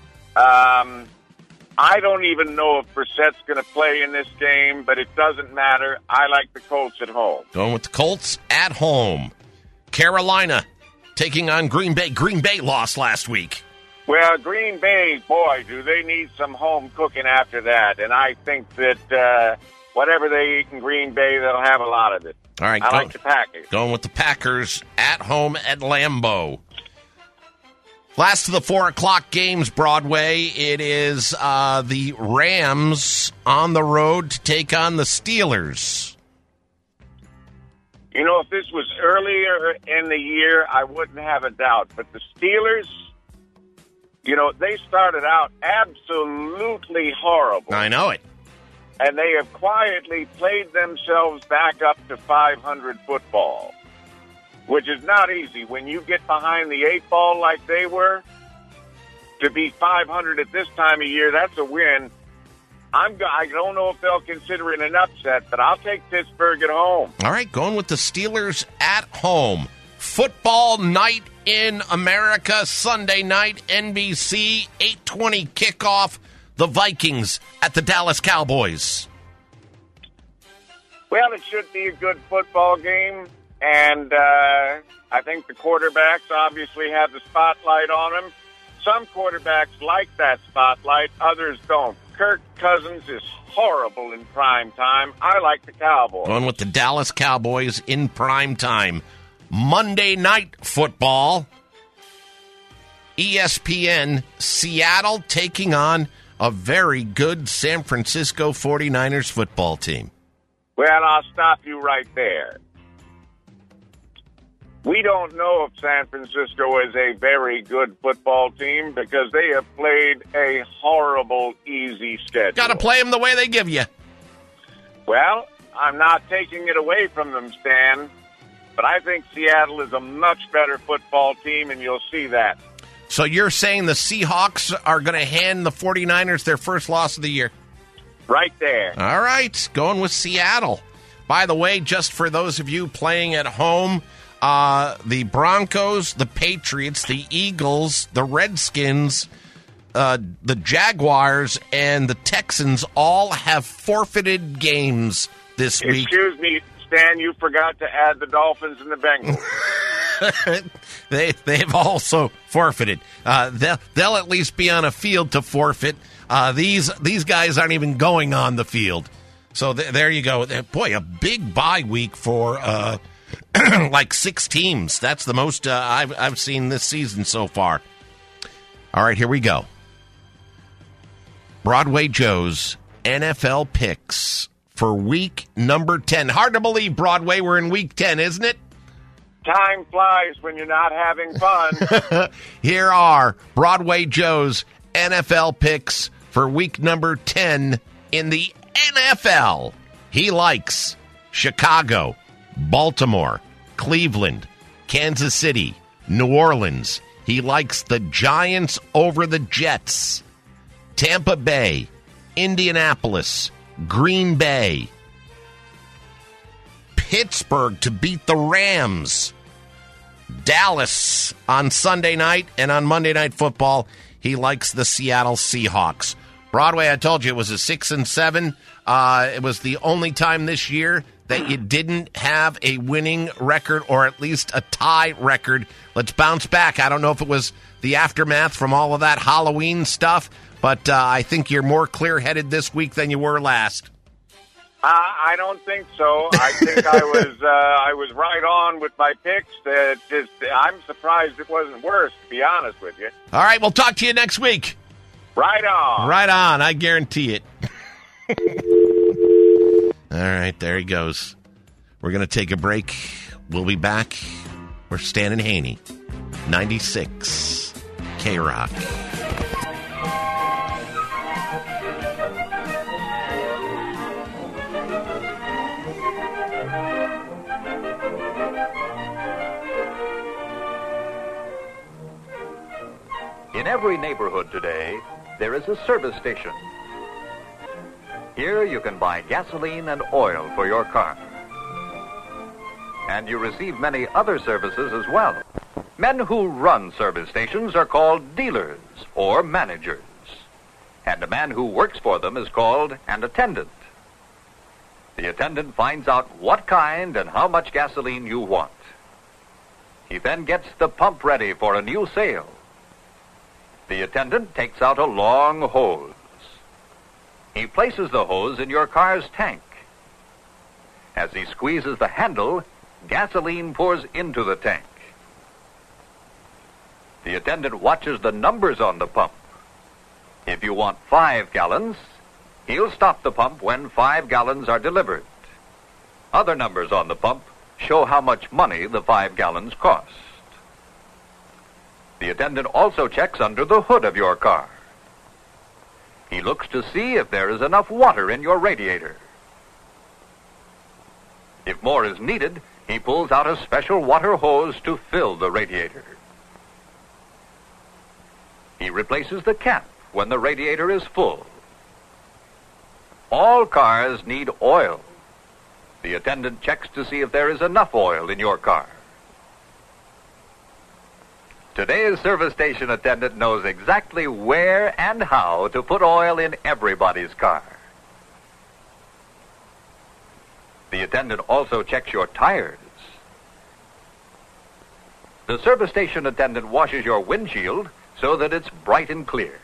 I don't even know if Brissett's going to play in this game, but it doesn't matter. I like the Colts at home. Going with the Colts at home. Carolina taking on Green Bay. Green Bay lost last week. Well, Green Bay, boy, do they need some home cooking after that. And I think that whatever they eat in Green Bay, they'll have a lot of it. All right, I like the Packers. Going with the Packers at home at Lambeau. Last of the 4 o'clock games, Broadway. It is the Rams on the road to take on the Steelers. You know, if this was earlier in the year, I wouldn't have a doubt. But the Steelers, you know, they started out absolutely horrible. I know it. And they have quietly played themselves back up to 500 football, which is not easy. When you get behind the 8 ball like they were, to be 500 at this time of year, that's a win. I don't know if they'll consider it an upset, but I'll take Pittsburgh at home. All right, going with the Steelers at home. Football night in America, Sunday night, NBC, 8:20 kickoff. The Vikings at the Dallas Cowboys. Well, it should be a good football game, and I think the quarterbacks obviously have the spotlight on them. Some quarterbacks like that spotlight, others don't. Kirk Cousins is horrible in prime time. I like the Cowboys. Going with the Dallas Cowboys in prime time. Monday night football. ESPN, Seattle taking on a very good San Francisco 49ers football team. Well, I'll stop you right there. We don't know if San Francisco is a very good football team because they have played a horrible, easy schedule. Got to play them the way they give you. Well, I'm not taking it away from them, Stan, but I think Seattle is a much better football team, and you'll see that. So you're saying the Seahawks are going to hand the 49ers their first loss of the year? Right there. All right, going with Seattle. By the way, just for those of you playing at home, the Broncos, the Patriots, the Eagles, the Redskins, the Jaguars, and the Texans all have forfeited games this week. Excuse me, Stan, you forgot to add the Dolphins and the Bengals. They've also forfeited. They'll at least be on a field to forfeit. These guys aren't even going on the field. So there you go. Boy, a big bye week for like 6 teams. That's the most I've seen this season so far. All right, here we go. Broadway Joe's NFL picks for week number 10. Hard to believe, Broadway, we're in week 10, isn't it? Time flies when you're not having fun. Here are Broadway Joe's NFL picks for week number 10 in the NFL. He likes Chicago, Baltimore, Cleveland, Kansas City, New Orleans. He likes the Giants over the Jets, Tampa Bay, Indianapolis, Green Bay, Pittsburgh to beat the Rams, Dallas on Sunday night, and on Monday Night Football, he likes the Seattle Seahawks. Broadway, I told you, it was a 6-7. It was the only time this year that you didn't have a winning record or at least a tie record. Let's bounce back. I don't know if it was the aftermath from all of that Halloween stuff, but I think you're more clear-headed this week than you were last. I don't think so. I think I was right on with my picks. I'm surprised it wasn't worse, to be honest with you. All right, we'll talk to you next week. Right on. Right on. I guarantee it. All right, there he goes. We're going to take a break. We'll be back. We're Stan and Haney, 96 K-Rock. In every neighborhood today, there is a service station. Here you can buy gasoline and oil for your car. And you receive many other services as well. Men who run service stations are called dealers or managers. And a man who works for them is called an attendant. The attendant finds out what kind and how much gasoline you want. He then gets the pump ready for a new sale. The attendant takes out a long hose. He places the hose in your car's tank As he squeezes the handle, gasoline pours into the tank. The attendant watches the numbers on the pump. If you want 5 gallons, he'll stop the pump when 5 gallons are delivered. Other numbers on the pump show how much money the 5 gallons cost. The attendant also checks under the hood of your car. He looks to see if there is enough water in your radiator. If more is needed, he pulls out a special water hose to fill the radiator. He replaces the cap when the radiator is full. All cars need oil. The attendant checks to see if there is enough oil in your car. Today's service station attendant knows exactly where and how to put oil in everybody's car. The attendant also checks your tires. The service station attendant washes your windshield so that it's bright and clear.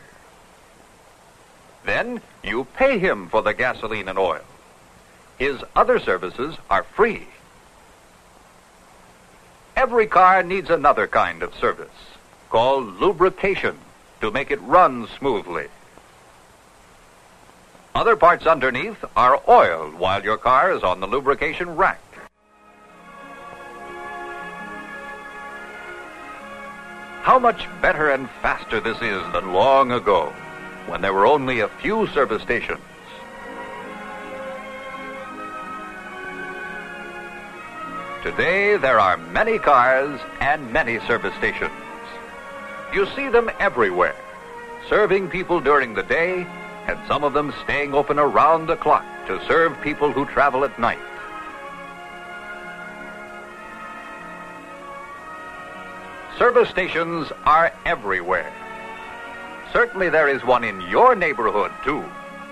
Then you pay him for the gasoline and oil. His other services are free. Every car needs another kind of service called lubrication to make it run smoothly. Other parts underneath are oiled while your car is on the lubrication rack. How much better and faster this is than long ago, when there were only a few service stations. Today, there are many cars and many service stations. You see them everywhere, serving people during the day, and some of them staying open around the clock to serve people who travel at night. Service stations are everywhere. Certainly there is one in your neighborhood, too.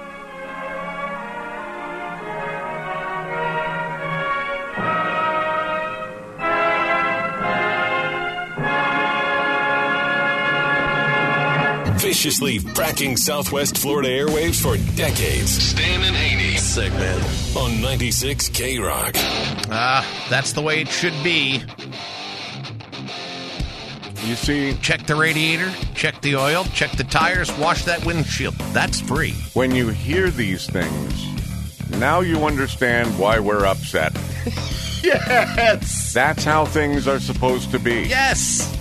Viciously fracking Southwest Florida airwaves for decades. Stan and Haney segment on 96 K-Rock. That's the way it should be. You see, check the radiator, check the oil, check the tires, wash that windshield. That's free. When you hear these things, now you understand why we're upset. Yes! That's how things are supposed to be. Yes!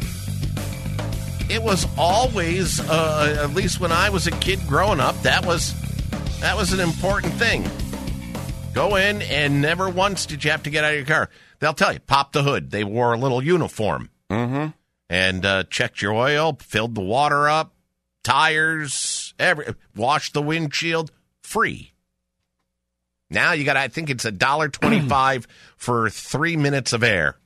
It was always, at least when I was a kid growing up, that was an important thing. Go in, and never once did you have to get out of your car. They'll tell you, pop the hood. They wore a little uniform. Mm-hmm. And checked your oil, filled the water up, tires, washed the windshield, free. Now you got, I think it's $1.25 for 3 minutes of air.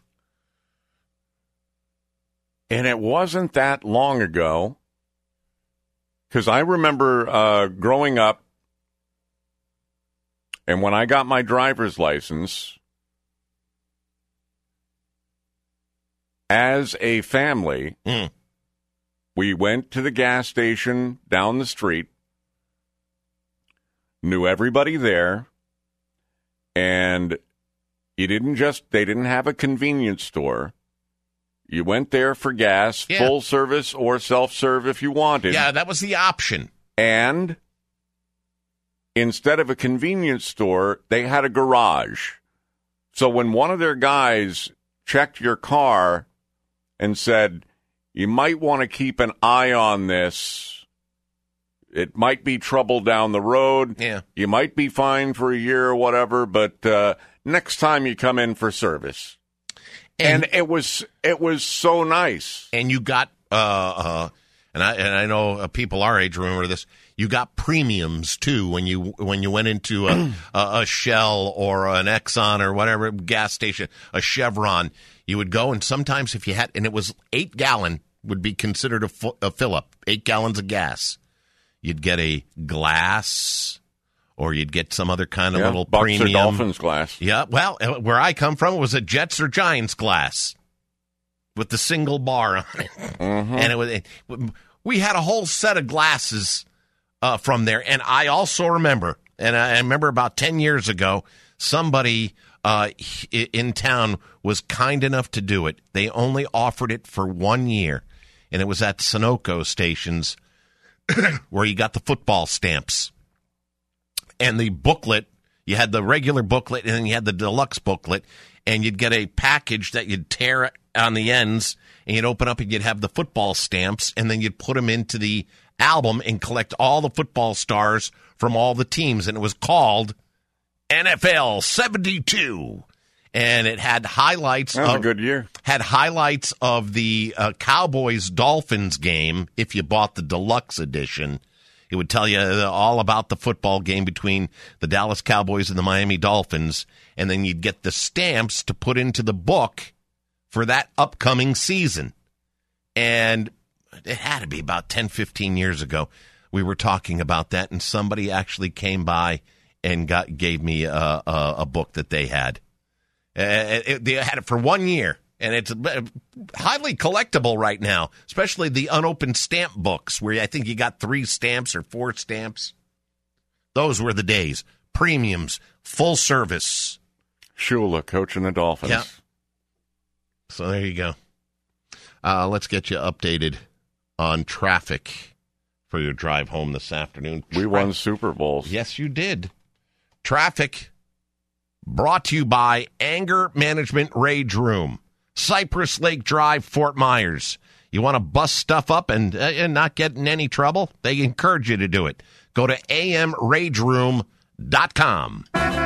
And it wasn't that long ago, because I remember growing up, and when I got my driver's license, as a family, we went to the gas station down the street, knew everybody there, and they didn't have a convenience store. You went there for gas, full service or self-serve if you wanted. Yeah, that was the option. And instead of a convenience store, they had a garage. So when one of their guys checked your car and said, you might want to keep an eye on this, it might be trouble down the road. Yeah. You might be fined for a year or whatever, but next time you come in for service. And it was so nice. And you got and I know people our age remember this. You got premiums too when you went into a Shell or an Exxon or whatever gas station, a Chevron. You would go, and sometimes if you had, and it was 8 gallon would be considered a fill up, 8 gallons of gas. You'd get a glass. Or you'd get some other kind of little Bucks premium. or Dolphins glass. Yeah, well, where I come from, it was a Jets or Giants glass with the single bar on it. Mm-hmm. And we had a whole set of glasses from there. And I also remember, and I remember about 10 years ago, Somebody in town was kind enough to do it. They only offered it for 1 year, and it was at Sunoco stations where you got the football stamps. And the booklet, you had the regular booklet, and then you had the deluxe booklet, and you'd get a package that you'd tear on the ends, and you'd open up and you'd have the football stamps, and then you'd put them into the album and collect all the football stars from all the teams. And it was called NFL 72. And it had highlights. That was a good year. Had highlights of the Cowboys-Dolphins game. If you bought the deluxe edition, it would tell you all about the football game between the Dallas Cowboys and the Miami Dolphins. And then you'd get the stamps to put into the book for that upcoming season. And it had to be about 10, 15 years ago. We were talking about that, and somebody actually came by and gave me a book that they had. They had it for 1 year, and it's highly collectible right now, especially the unopened stamp books where I think you got 3 stamps or 4 stamps. Those were the days. Premiums, full service. Shula coaching the Dolphins. Yeah. So there you go. Let's get you updated on traffic for your drive home this afternoon. We won Super Bowls. Yes, you did. Traffic brought to you by Anger Management Rage Room, Cypress Lake Drive, Fort Myers. You want to bust stuff up and not get in any trouble? They encourage you to do it. Go to amrageroom.com.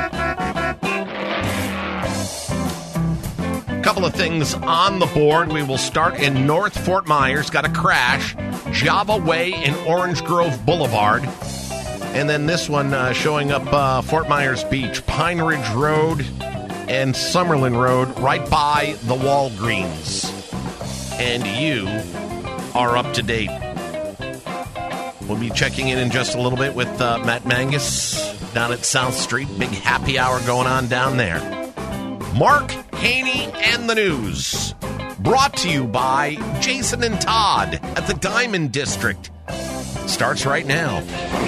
Couple of things on the board. We will start in North Fort Myers. Got a crash. Java Way and Orange Grove Boulevard. And then this one showing up Fort Myers Beach, Pine Ridge Road and Summerlin Road, right by the Walgreens. And you are up to date. We'll be checking in just a little bit with Matt Mangus down at South Street. Big happy hour going on down there. Mark Haney and the News. Brought to you by Jason and Todd at the Diamond District. Starts right now.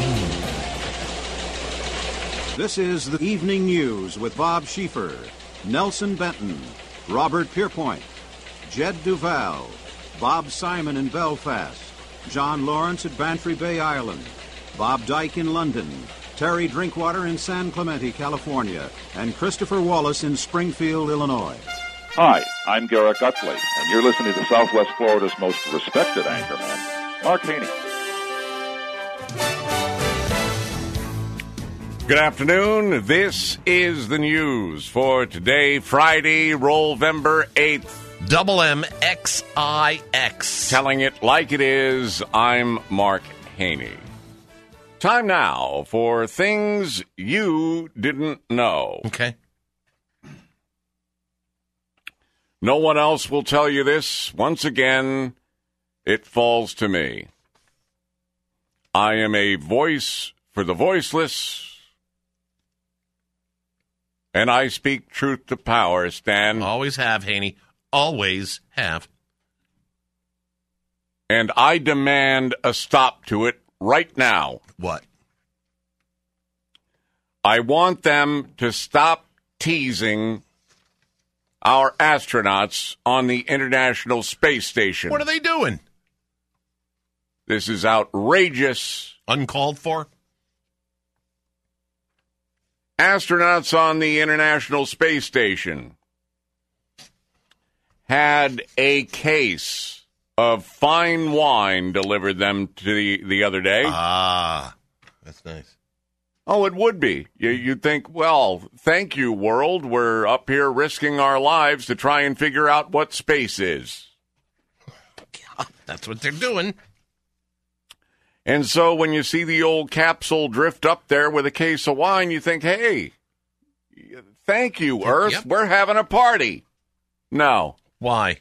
This is the Evening News with Bob Schieffer, Nelson Benton, Robert Pierpoint, Jed Duval, Bob Simon in Belfast, John Lawrence at Bantry Bay Island, Bob Dyke in London, Terry Drinkwater in San Clemente, California, and Christopher Wallace in Springfield, Illinois. Hi, I'm Garrett Gutley, and you're listening to Southwest Florida's most respected anchorman, Mark Haney. Good afternoon. This is the news for today, Friday, Rollvember 8th. Double MXIX. Telling it like it is, I'm Mark Haney. Time now for things you didn't know. Okay. No one else will tell you this. Once again, it falls to me. I am a voice for the voiceless, and I speak truth to power, Stan. Always have, Haney. Always have. And I demand a stop to it right now. What? I want them to stop teasing our astronauts on the International Space Station. What are they doing? This is outrageous. Uncalled for? Astronauts on the International Space Station had a case of fine wine delivered them to the other day. Ah, that's nice. Oh, it would be. You'd think, well, thank you, world. We're up here risking our lives to try and figure out what space is. That's what they're doing. And so when you see the old capsule drift up there with a case of wine, you think, hey, thank you, Earth. Yep. We're having a party. No. Why?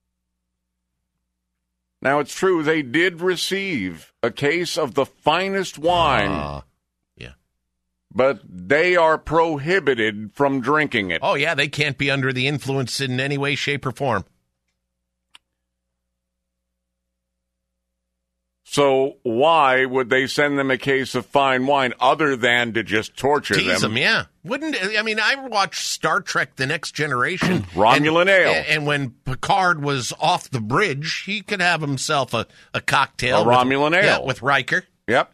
Now, it's true, they did receive a case of the finest wine. Yeah. But they are prohibited from drinking it. Oh, yeah, they can't be under the influence in any way, shape, or form. So why would they send them a case of fine wine other than to just torture Tease them? them, yeah. I watched Star Trek The Next Generation. Romulan ale. And when Picard was off the bridge, he could have himself a cocktail. A Romulan ale. Yeah, with Riker. Yep.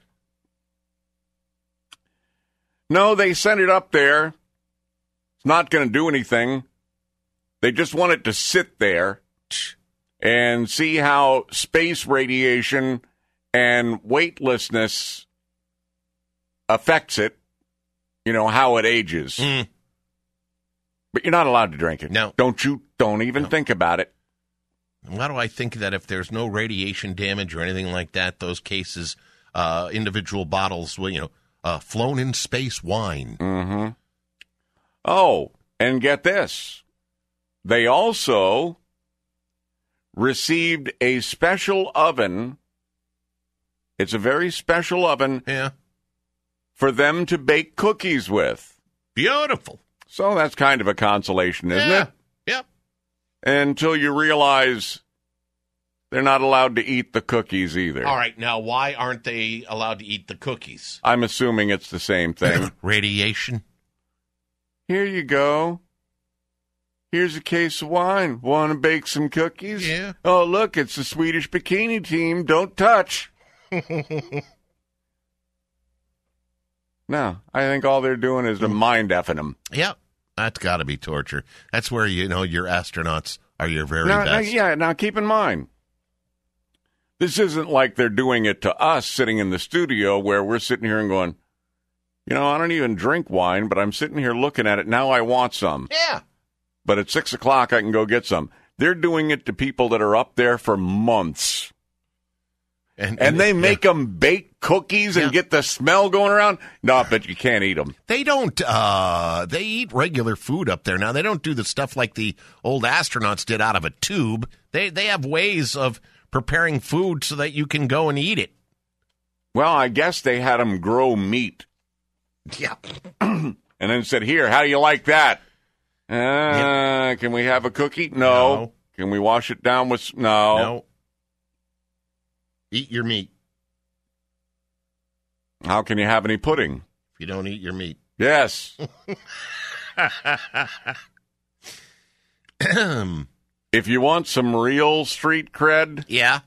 No, they sent it up there. It's not going to do anything. They just want it to sit there and see how space radiation and weightlessness affects it, how it ages. But you're not allowed to drink it. No. Don't even think about it. Why do I think that if there's no radiation damage or anything like that, those cases, individual bottles will, flown in space wine. Mm-hmm. Oh, and get this. They also received a special oven. It's a very special oven. Yeah. For them to bake cookies with. Beautiful. So that's kind of a consolation, isn't it? Yep. Until you realize they're not allowed to eat the cookies either. All right, now why aren't they allowed to eat the cookies? I'm assuming it's the same thing. Radiation. Here you go. Here's a case of wine. Want to bake some cookies? Yeah. Oh, look, it's the Swedish bikini team. Don't touch. No, I think all they're doing is mind effing them. Yep, that's got to be torture. That's where, your astronauts are your very best. Now keep in mind, this isn't like they're doing it to us sitting in the studio where we're sitting here and going, I don't even drink wine, but I'm sitting here looking at it. Now I want some. Yeah. But at 6 o'clock, I can go get some. They're doing it to people that are up there for months. And they make them bake cookies and get the smell going around? No, but you can't eat them. They don't. They eat regular food up there. Now, they don't do the stuff like the old astronauts did out of a tube. They have ways of preparing food so that you can go and eat it. Well, I guess they had them grow meat. Yeah. And then said, here, how do you like that? Can we have a cookie? No. Can we wash it down with... No. Eat your meat. How can you have any pudding? If you don't eat your meat. Yes. If you want some real street cred... Yeah.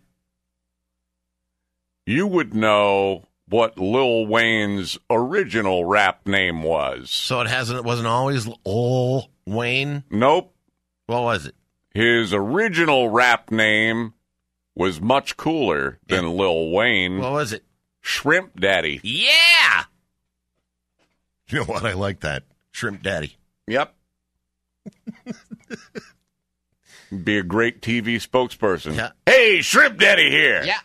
You would know what Lil Wayne's original rap name was. So it wasn't always Lil Wayne? Nope. What was it? His original rap name was much cooler than Lil Wayne. What was it? Shrimp Daddy. Yeah! You know what? I like that. Shrimp Daddy. Yep. Be a great TV spokesperson. Yeah. Hey, Shrimp Daddy here. Yeah.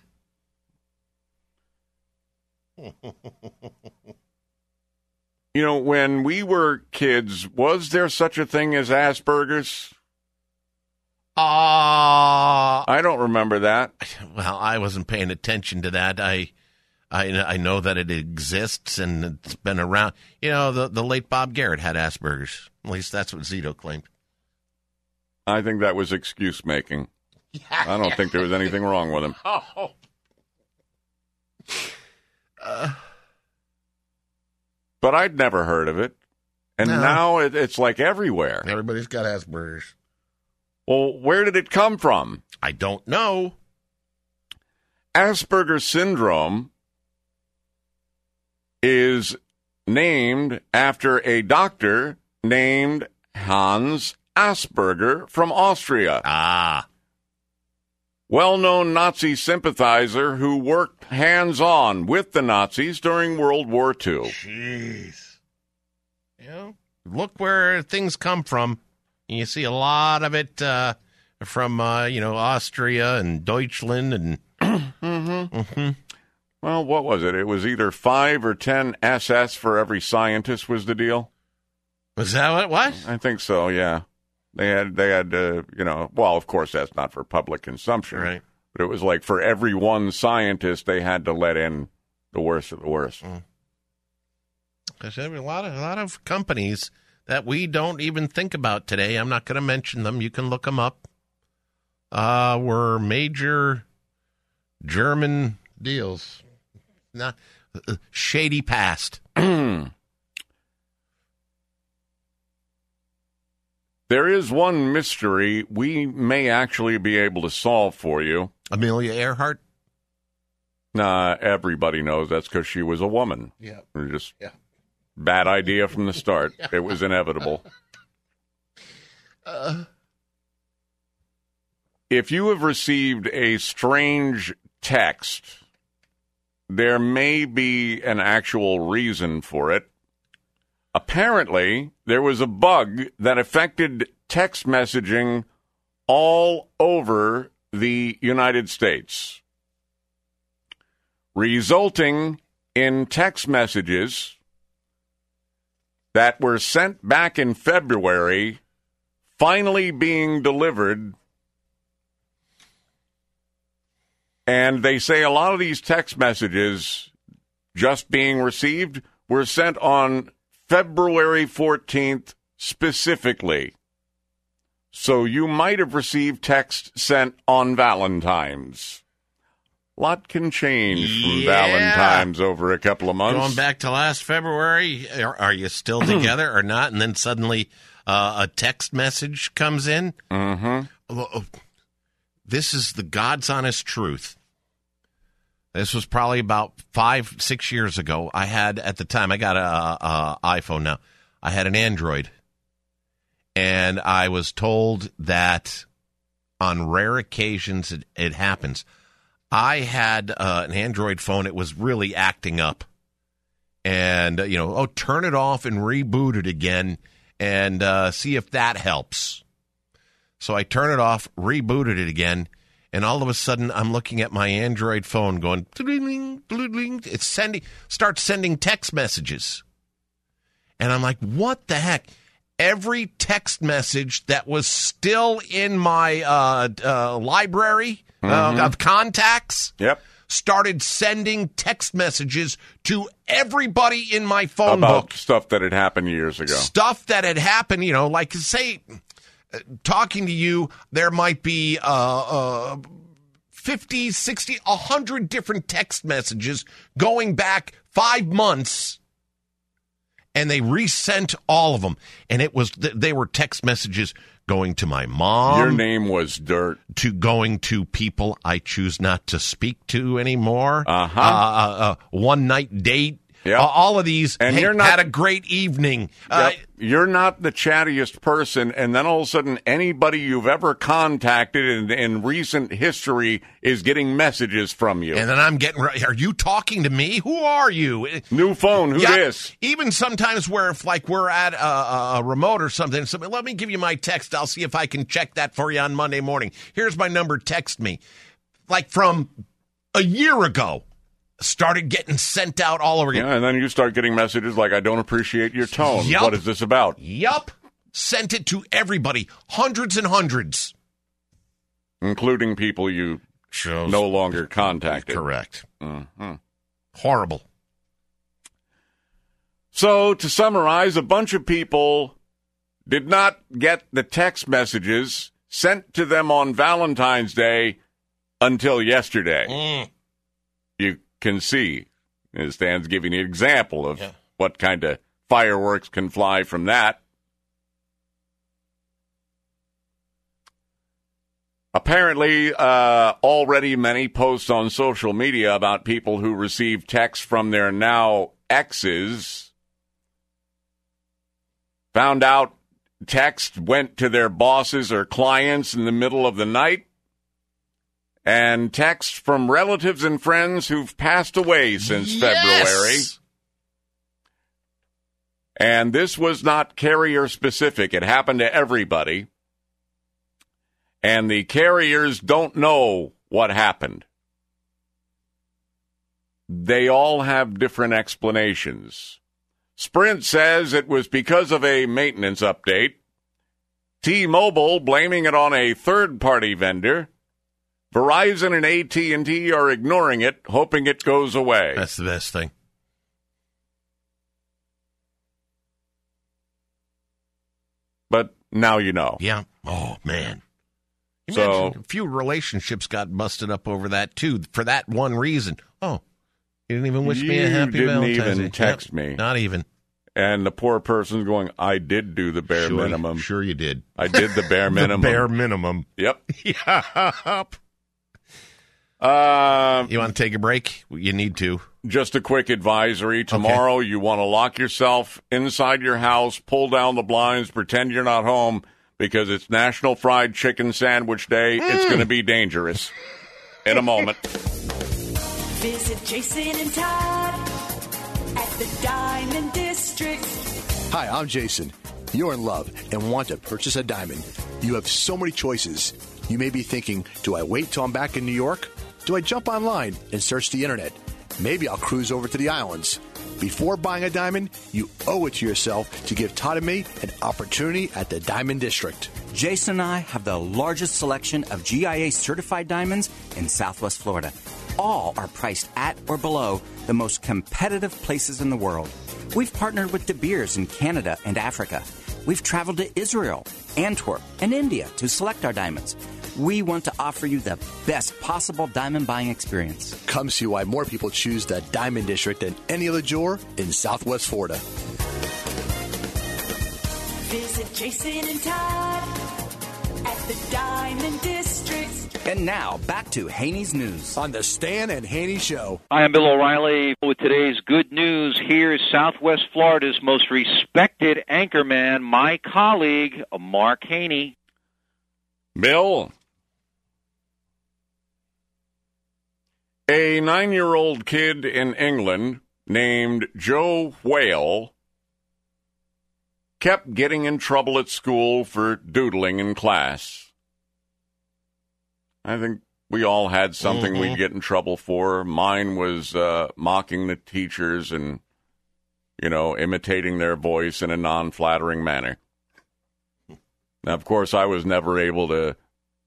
When we were kids, was there such a thing as Asperger's? I don't remember that. Well, I wasn't paying attention to that. I know that it exists and it's been around. The late Bob Garrett had Asperger's. At least that's what Zito claimed. I think that was excuse making. I don't think there was anything wrong with him. But I'd never heard of it. And now it's like everywhere. Everybody's got Asperger's. Well, where did it come from? I don't know. Asperger's syndrome is named after a doctor named Hans Asperger from Austria. Ah. Well-known Nazi sympathizer who worked hands-on with the Nazis during World War II. Jeez. Look where things come from. You see a lot of it from, Austria and Deutschland and... Well, what was it? It was either 5 or 10 SS for every scientist was the deal. Was that what it was? I think so, yeah. They had, well, of course, that's not for public consumption. Right. But it was like for every one scientist, they had to let in the worst of the worst. Because there are a lot of companies that we don't even think about today. I'm not going to mention them. You can look them up. Were major German deals. Not shady past. There is one mystery we may actually be able to solve for you. Amelia Earhart? Nah, everybody knows that's because she was a woman. Yeah. Just bad idea from the start. It was inevitable. If you have received a strange text, there may be an actual reason for it. Apparently, there was a bug that affected text messaging all over the United States, resulting in text messages that were sent back in February finally being delivered. And they say a lot of these text messages just being received were sent on February 14th specifically. So you might have received text sent on Valentine's. A lot can change from Valentine's over a couple of months. Going back to last February, are you still together or not? And then suddenly a text message comes in. Mm-hmm. This is the God's honest truth. This was probably about 5-6 years ago. I had, at the time, I got a iPhone now. I had an Android. And I was told that on rare occasions it happens. I had an Android phone. It was really acting up. And, turn it off and reboot it again and see if that helps. So I turn it off, rebooted it again. And all of a sudden, I'm looking at my Android phone going, it's starts sending text messages. And I'm like, what the heck? Every text message that was still in my library of contacts started sending text messages to everybody in my phone book. About stuff that had happened years ago. Stuff that had happened, like, say, talking to you, there might be 50, 60, 100 different text messages going back 5 months, and they resent all of them. And they were text messages going to my mom. Your name was dirt. To going to people I choose not to speak to anymore. One night date. Yep. All of these, and you're not, had a great evening. You're not the chattiest person, and then all of a sudden, anybody you've ever contacted in recent history is getting messages from you. And then I'm getting, are you talking to me? Who are you? New phone, who this? Even sometimes where if like we're at a remote or something, let me give you my text. I'll see if I can check that for you on Monday morning. Here's my number, text me. Like from a year ago. Started getting sent out all over again. Yeah, and then you start getting messages like, I don't appreciate your tone. Yep. What is this about? Yup. Sent it to everybody. Hundreds and hundreds. Including people you no longer contacted. Correct. Mm-hmm. Horrible. So, to summarize, a bunch of people did not get the text messages sent to them on Valentine's Day until yesterday. You can see, Stan's giving you an example of what kind of fireworks can fly from that. Apparently, already many posts on social media about people who receive texts from their now exes. Found out text went to their bosses or clients in the middle of the night. And texts from relatives and friends who've passed away since February. And this was not carrier specific. It happened to everybody. And the carriers don't know what happened. They all have different explanations. Sprint says it was because of a maintenance update. T-Mobile blaming it on a third-party vendor. Verizon and AT&T are ignoring it, hoping it goes away. That's the best thing. But now you know. Yeah. Oh, man. So a few relationships got busted up over that, too, for that one reason. Oh, you didn't even wish me a happy Valentine's Day. You didn't even text me. Not even. And the poor person's going, I did do the bare minimum. Sure you did. I did the bare minimum. The bare minimum. Yep. Yep. You want to take a break? You need to. Just a quick advisory. Tomorrow, you want to lock yourself inside your house, pull down the blinds, pretend you're not home, because it's National Fried Chicken Sandwich Day. It's going to be dangerous. In a moment. Visit Jason and Todd at the Diamond District. Hi, I'm Jason. You're in love and want to purchase a diamond. You have so many choices. You may be thinking, do I wait till I'm back in New York? Do I jump online and search the internet? Maybe I'll cruise over to the islands. Before buying a diamond, you owe it to yourself to give Todd and me an opportunity at the Diamond District. Jason and I have the largest selection of GIA certified diamonds in Southwest Florida. All are priced at or below the most competitive places in the world. We've partnered with De Beers in Canada and Africa. We've traveled to Israel, Antwerp, and India to select our diamonds. We want to offer you the best possible diamond buying experience. Come see why more people choose the Diamond District than any other jeweler in Southwest Florida. Visit Jason and Todd at the Diamond District. And now, back to Haney's News. On the Stan and Haney Show. Hi, I'm Bill O'Reilly with today's good news. Here's Southwest Florida's most respected anchorman, my colleague, Mark Haney. Bill, a 9-year-old kid in England named Joe Whale kept getting in trouble at school for doodling in class. I think we all had something we'd get in trouble for. Mine was mocking the teachers and, imitating their voice in a non-flattering manner. Now, of course, I was never able to,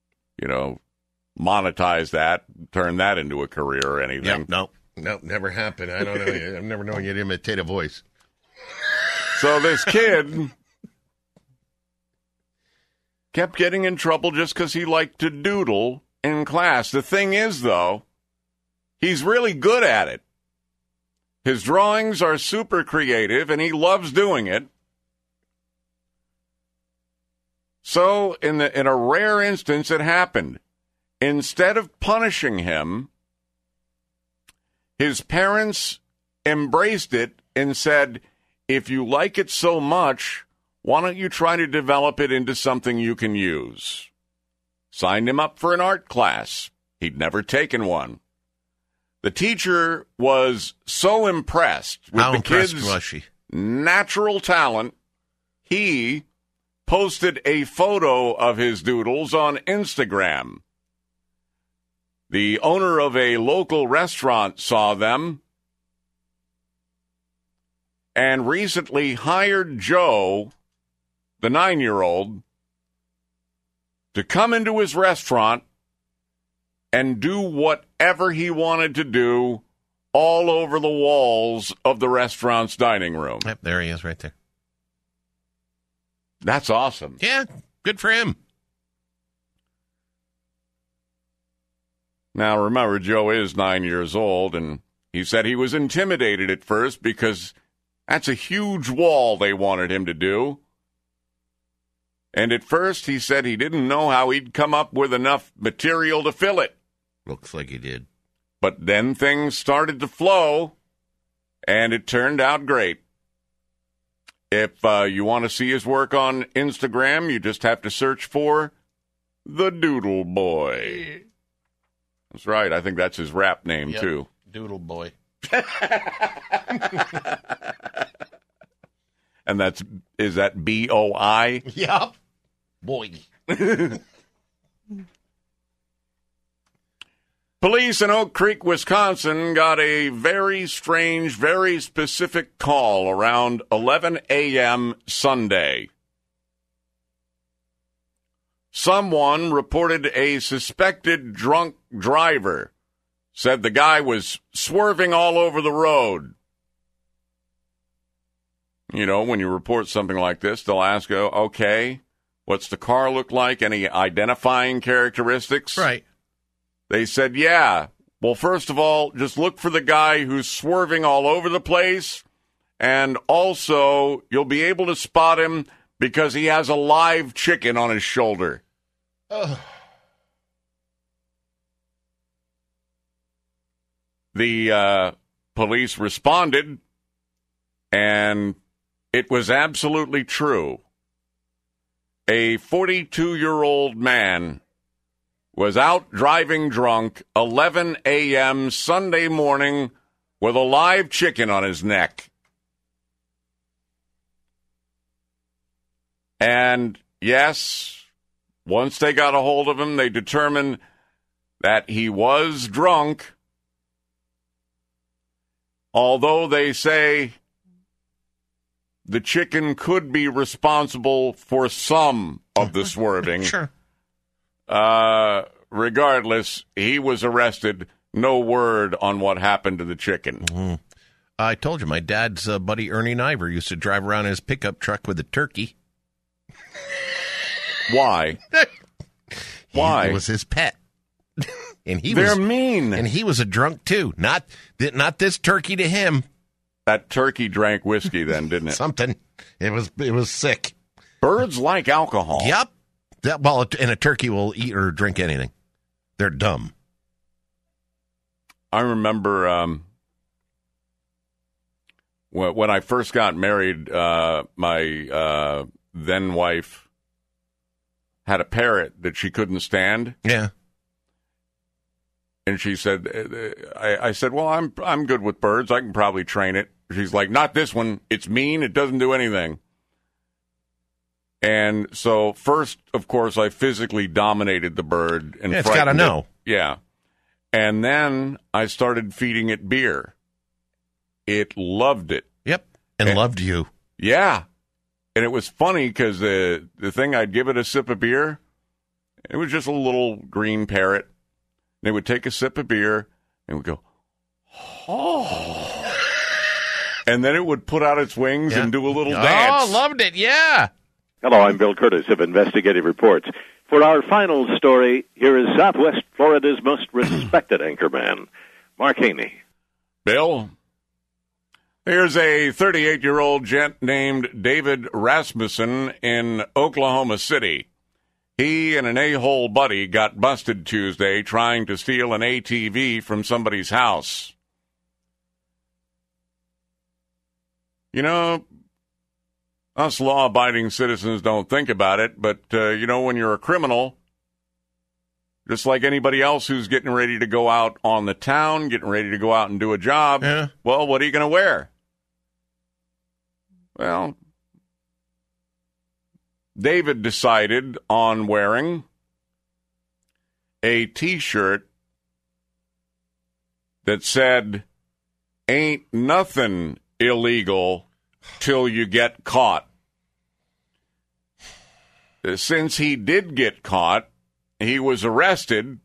monetize that, turn that into a career or anything. Yep, no, never happened. I don't know. I've never known you to imitate a voice. So this kid kept getting in trouble just because he liked to doodle in class. The thing is, though, he's really good at it. His drawings are super creative, and he loves doing it. So, in a rare instance, it happened. Instead of punishing him, his parents embraced it and said, if you like it so much, why don't you try to develop it into something you can use? Signed him up for an art class. He'd never taken one. The teacher was so impressed with the kid's natural talent, he posted a photo of his doodles on Instagram. The owner of a local restaurant saw them and recently hired Joe, the 9-year-old, to come into his restaurant and do whatever he wanted to do all over the walls of the restaurant's dining room. Yep, there he is right there. That's awesome. Yeah, good for him. Now, remember, Joe is 9 years old, and he said he was intimidated at first because that's a huge wall they wanted him to do. And at first, he said he didn't know how he'd come up with enough material to fill it. Looks like he did. But then things started to flow, and it turned out great. If you want to see his work on Instagram, you just have to search for The Doodle Boy. That's right. I think that's his rap name, too. Doodle Boy. And is that B-O-I? Yep. Boy. Police in Oak Creek, Wisconsin got a very strange, very specific call around 11 a.m. Sunday. Someone reported a suspected drunk driver. Said the guy was swerving all over the road. You know, when you report something like this, they'll ask, okay, what's the car look like, any identifying characteristics? Right. They said, yeah. Well, first of all, just look for the guy who's swerving all over the place, and also you'll be able to spot him because he has a live chicken on his shoulder. Ugh. The police responded, and it was absolutely true. A 42-year-old man was out driving drunk 11 a.m. Sunday morning with a live chicken on his neck. And, yes, once they got a hold of him, they determined that he was drunk, although they say the chicken could be responsible for some of the swerving. Sure. Regardless, he was arrested. No word on what happened to the chicken. Mm-hmm. I told you, my dad's buddy Ernie Niver used to drive around in his pickup truck with a turkey. Why? Why? It was his pet. And They're mean. And he was a drunk, too. Not this turkey to him. That turkey drank whiskey then, didn't it? Something. It was sick. Birds like alcohol. Yep. And a turkey will eat or drink anything. They're dumb. I remember when I first got married, my then wife had a parrot that she couldn't stand. Yeah. And she said, I said, well, I'm good with birds. I can probably train it. She's like, not this one. It's mean. It doesn't do anything. And so first, of course, I physically dominated the bird. And it's got to know. Yeah. And then I started feeding it beer. It loved it. Yep. And loved you. Yeah. And it was funny because the thing, I'd give it a sip of beer. It was just a little green parrot. And it would take a sip of beer and would go, oh. And then it would put out its wings and do a little dance. Oh, loved it. Yeah. Hello, I'm Bill Curtis of Investigative Reports. For our final story, here is Southwest Florida's most respected anchorman, Mark Haney. Bill, here's a 38-year-old gent named David Rasmussen in Oklahoma City. He and an a-hole buddy got busted Tuesday trying to steal an ATV from somebody's house. You know, us law-abiding citizens don't think about it, but, when you're a criminal, just like anybody else who's getting ready to go out on the town, getting ready to go out and do a job, well, what are you going to wear? Well, David decided on wearing a T-shirt that said, "Ain't nothing illegal till you get caught." Since he did get caught, he was arrested,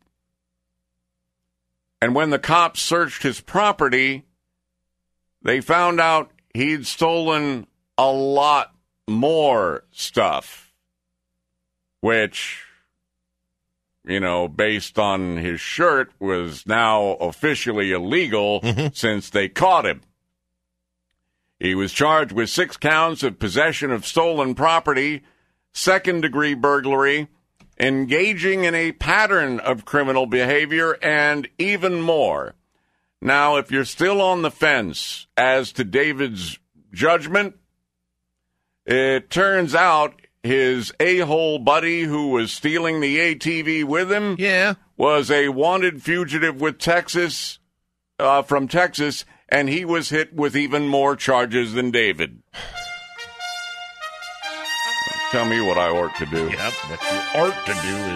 and when the cops searched his property, they found out he'd stolen a lot more stuff, which, based on his shirt, was now officially illegal since they caught him. He was charged with 6 counts of possession of stolen property, second-degree burglary, engaging in a pattern of criminal behavior, and even more. Now, if you're still on the fence as to David's judgment, it turns out his a-hole buddy who was stealing the ATV with him was a wanted fugitive with from Texas, and he was hit with even more charges than David. Tell me what I ought to do. Yep, what you ought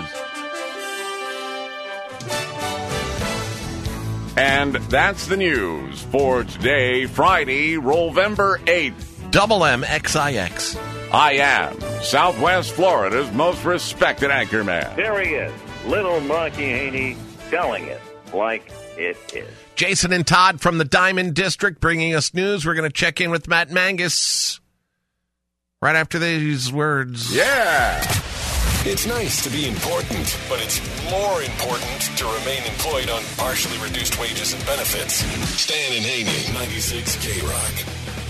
to do is... And that's the news for today, Friday, November 8th. Double M-X-I-X. I am Southwest Florida's most respected anchorman. There he is, little Marky Haney, telling it like it is. Jason and Todd from the Diamond District bringing us news. We're going to check in with Matt Mangus right after these words. Yeah. It's nice to be important, but it's more important to remain employed on partially reduced wages and benefits. Stan and Haney, 96 K-Rock.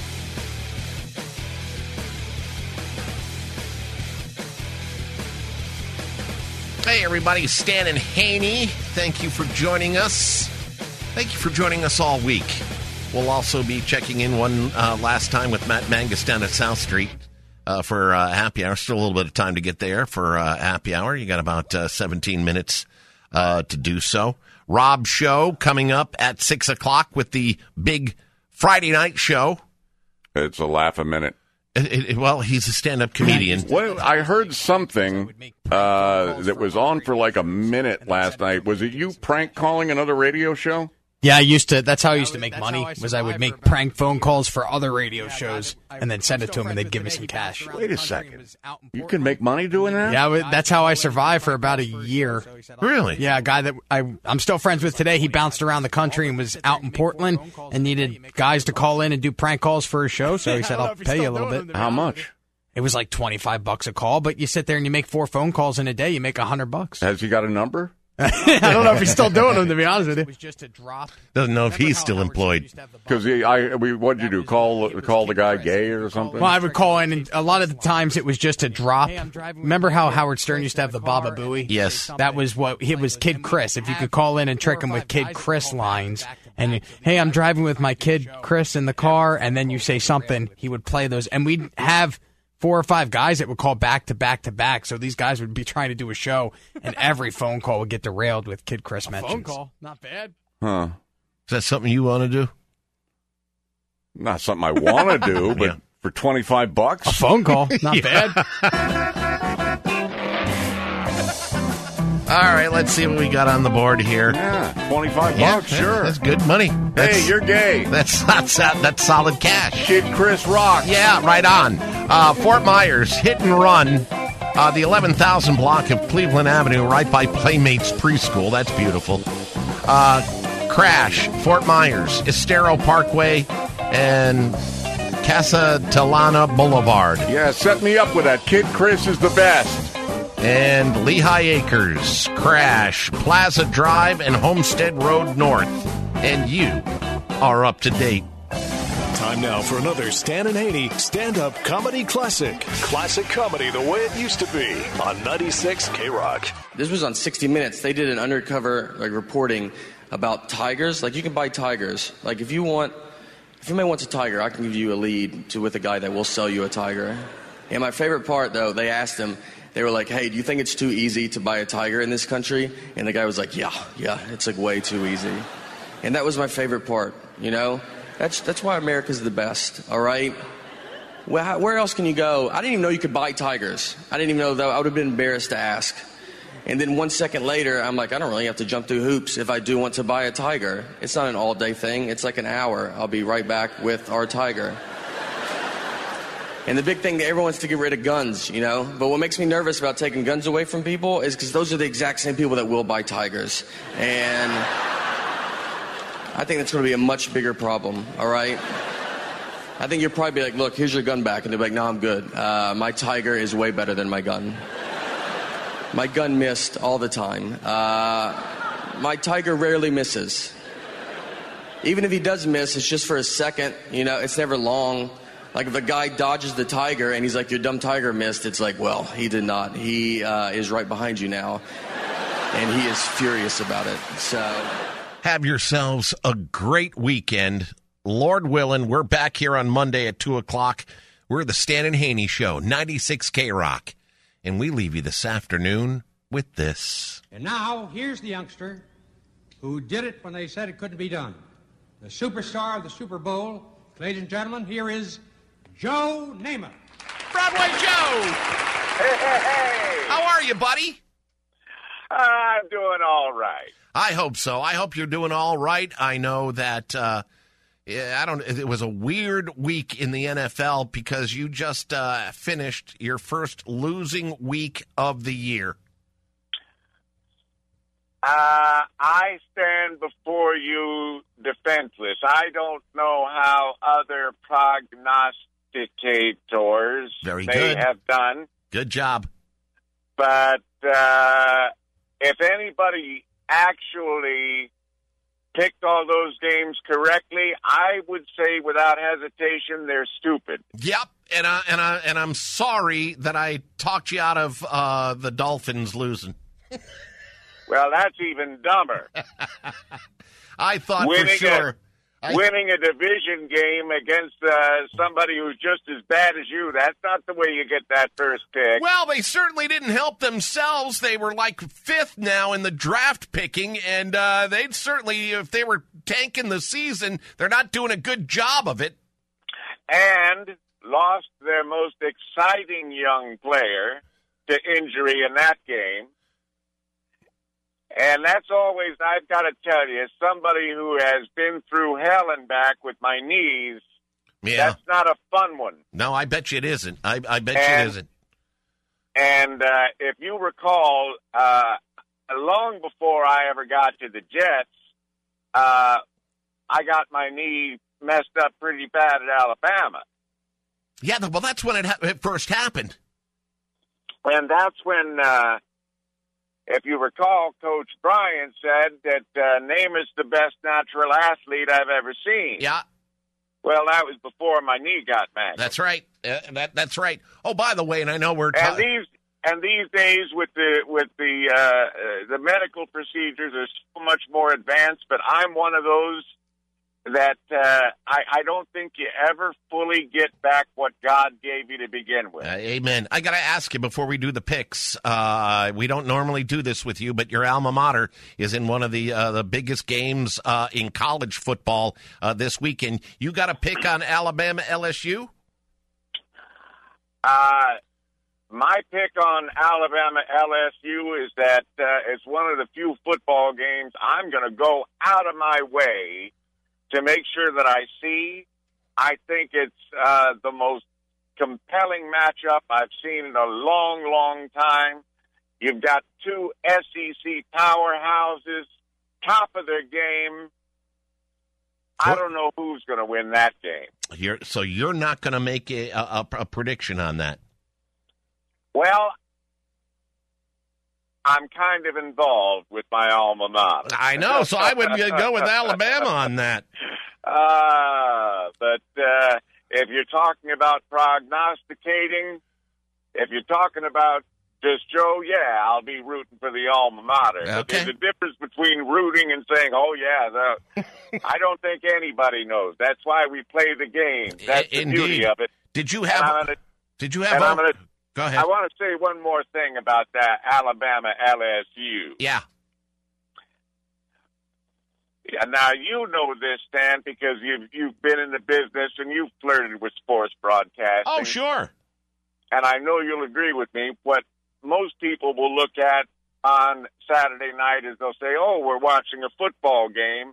Hey, everybody, Stan and Haney. Thank you for joining us. Thank you for joining us all week. We'll also be checking in one last time with Matt Mangus down at South Street for happy hour. Still a little bit of time to get there for happy hour. You got about 17 minutes to do so. Rob's show coming up at 6 o'clock with the big Friday night show. It's a laugh a minute. Well, he's a stand-up comedian. Well, I heard something that was on for like a minute last night. Was it you prank calling another radio show? Yeah, I used to. That's how I used to make money. I would make prank phone calls for other radio shows and then send it to them, and they'd give me some cash. Wait a second. You can make money doing that? Yeah, that's how I survived for about a year. Really? Yeah, a guy that I'm still friends with today. He bounced around the country and was out in Portland and needed guys to call in and do prank calls for his show. So he said, "I'll pay you a little bit." How much? It was like $25 a call, but you sit there and you make 4 phone calls in a day, you make $100. Has he got a number? I don't know if he's still doing them, to be honest with you. It was just a drop. Doesn't know if he's still employed. Because what'd you do? Call the guy gay or something? Well, I would call in, and a lot of the times it was just a drop. Remember how Howard Stern used to have the Baba Booey? Yes. That was it was Kid Chris. If you could call in and trick him with Kid Chris lines, and hey, I'm driving with my kid Chris in the car, and then you say something, he would play those, and we'd have 4 or 5 guys that would call back to back to back. So these guys would be trying to do a show, and every phone call would get derailed with Kid Chris mentions. Phone call, not bad. Huh? Is that something you want to do? Not something I want to do, but for $25, a phone call, not bad. All right, let's see what we got on the board here. Yeah, $25, sure. That's good money. Hey, you're gay. That's solid cash. Kid Chris rocks. Yeah, right on. Fort Myers, hit and run. The 11,000 block of Cleveland Avenue, right by Playmates Preschool. That's beautiful. Crash, Fort Myers, Estero Parkway, and Casa Talana Boulevard. Yeah, set me up with that. Kid Chris is the best. And Lehigh Acres, Crash, Plaza Drive, and Homestead Road North. And you are up to date. Time now for another Stan and Haney stand-up comedy classic. Classic comedy the way it used to be on 96 K-Rock. This was on 60 Minutes. They did an undercover reporting about tigers. You can buy tigers. If anybody wants a tiger, I can give you a lead with a guy that will sell you a tiger. And my favorite part, though, they asked him, they were like, hey, do you think it's too easy to buy a tiger in this country? And the guy was like, yeah, it's way too easy. And that was my favorite part, That's why America's the best, all right? Well, where else can you go? I didn't even know you could buy tigers. I didn't even know that. I would have been embarrassed to ask. And then 1 second later, I'm like, I don't really have to jump through hoops if I do want to buy a tiger. It's not an all-day thing. It's like an hour. I'll be right back with our tiger. And the big thing that everyone wants to get rid of guns, But what makes me nervous about taking guns away from people is because those are the exact same people that will buy tigers. And I think that's going to be a much bigger problem, all right? I think you'll probably be like, look, here's your gun back. And they'll be like, no, I'm good. My tiger is way better than my gun. My gun missed all the time. My tiger rarely misses. Even if he does miss, it's just for a second. It's never long. If a guy dodges the tiger and he's like, your dumb tiger missed, it's like, well, he did not. He is right behind you now. And he is furious about it. So have yourselves a great weekend. Lord willing, we're back here on Monday at 2 o'clock. We're the Stan and Haney Show, 96 K-Rock. And we leave you this afternoon with this. And now, here's the youngster who did it when they said it couldn't be done. The superstar of the Super Bowl. Ladies and gentlemen, here is Joe Namath. Broadway Joe! Hey! How are you, buddy? I'm doing all right. I hope so. I hope you're doing all right. I know that it was a weird week in the NFL because you just finished your first losing week of the year. I stand before you defenseless. I don't know how other prognosticators Very good. have done. Good job. But if anybody actually picked all those games correctly, I would say without hesitation they're stupid. Yep, and I'm sorry that I talked you out of the Dolphins losing. Well, that's even dumber. I thought for sure. Winning a division game against somebody who's just as bad as you, that's not the way you get that first pick. Well, they certainly didn't help themselves. They were like 5th now in the draft picking, and they'd certainly, if they were tanking the season, they're not doing a good job of it. And lost their most exciting young player to injury in that game. And that's always, I've got to tell you, as somebody who has been through hell and back with my knees, that's not a fun one. No, I bet you it isn't. I bet you it isn't. And if you recall, long before I ever got to the Jets, I got my knee messed up pretty bad at Alabama. Yeah, well, that's when it first happened. And that's when... if you recall, Coach Bryant said that Namath's the best natural athlete I've ever seen. Yeah. Well, that was before my knee got mangled. That's right. That's right. Oh, by the way, and I know we're and these days with the medical procedures are so much more advanced. But I'm one of those that I don't think you ever fully get back what God gave you to begin with. Amen. I got to ask you before we do the picks. We don't normally do this with you, but your alma mater is in one of the biggest games in college football this weekend. You got a pick on Alabama LSU? My pick on Alabama LSU is that it's one of the few football games I'm going to go out of my way to make sure that I see. I think it's the most compelling matchup I've seen in a long, long time. You've got two SEC powerhouses, top of their game. I don't know who's going to win that game. So you're not going to make a prediction on that? Well, I'm kind of involved with my alma mater. I know, so I would go with Alabama on that. But if you're talking about prognosticating, if you're talking about just Joe, yeah, I'll be rooting for the alma mater. Okay. But there's a difference between rooting and saying, oh, yeah, I don't think anybody knows. That's why we play the game. That's the beauty of it. Did you have... Go ahead. I want to say one more thing about that Alabama LSU. Yeah. Now, you know this, Stan, because you've been in the business and you've flirted with sports broadcasting. Oh, sure. And I know you'll agree with me. What most people will look at on Saturday night is they'll say, oh, we're watching a football game.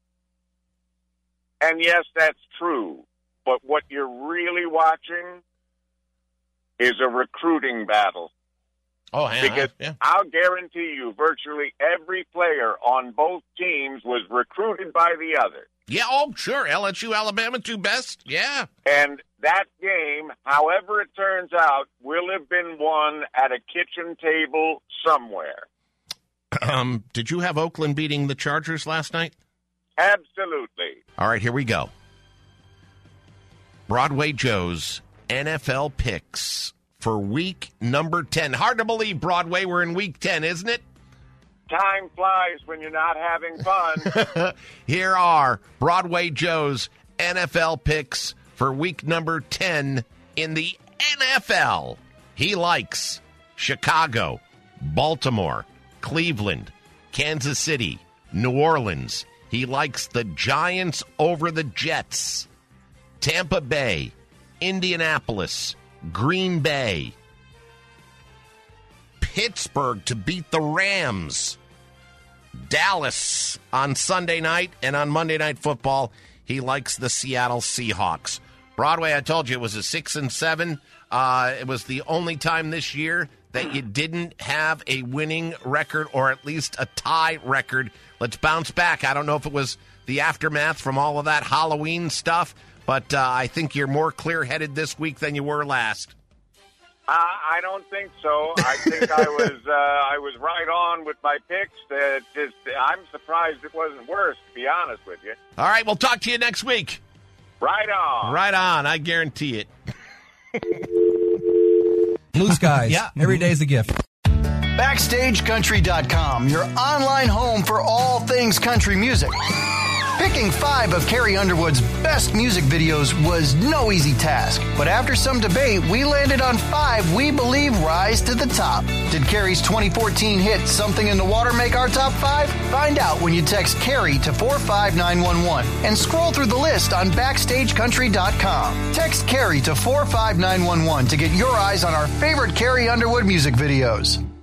And yes, that's true. But what you're really watching is a recruiting battle. Oh, yeah. Because I'll guarantee you virtually every player on both teams was recruited by the other. Yeah, oh, sure. LSU, Alabama, two best. Yeah. And that game, however it turns out, will have been won at a kitchen table somewhere. Did you have Oakland beating the Chargers last night? Absolutely. All right, here we go. Broadway Joe's NFL picks for week number 10. Hard to believe, Broadway, we're in week 10, isn't it? Time flies when you're not having fun. Here are Broadway Joe's NFL picks for week number 10 in the NFL. He likes Chicago, Baltimore, Cleveland, Kansas City, New Orleans. He likes the Giants over the Jets, Tampa Bay, Indianapolis, Green Bay, Pittsburgh to beat the Rams, Dallas on Sunday night, and on Monday Night Football, he likes the Seattle Seahawks. Broadway, I told you, it was a 6-7. It was the only time this year that you didn't have a winning record or at least a tie record. Let's bounce back. I don't know if it was the aftermath from all of that Halloween stuff, but I think you're more clear-headed this week than you were last. I don't think so. I think I was right on with my picks. I'm surprised it wasn't worse, to be honest with you. All right, we'll talk to you next week. Right on. Right on. I guarantee it. Blue skies. Yeah. Every day's a gift. BackstageCountry.com, your online home for all things country music. Picking 5 of Carrie Underwood's best music videos was no easy task, but after some debate, we landed on 5 we believe rise to the top. Did Carrie's 2014 hit Something in the Water make our top 5? Find out when you text Carrie to 45911 and scroll through the list on BackstageCountry.com. Text Carrie to 45911 to get your eyes on our favorite Carrie Underwood music videos.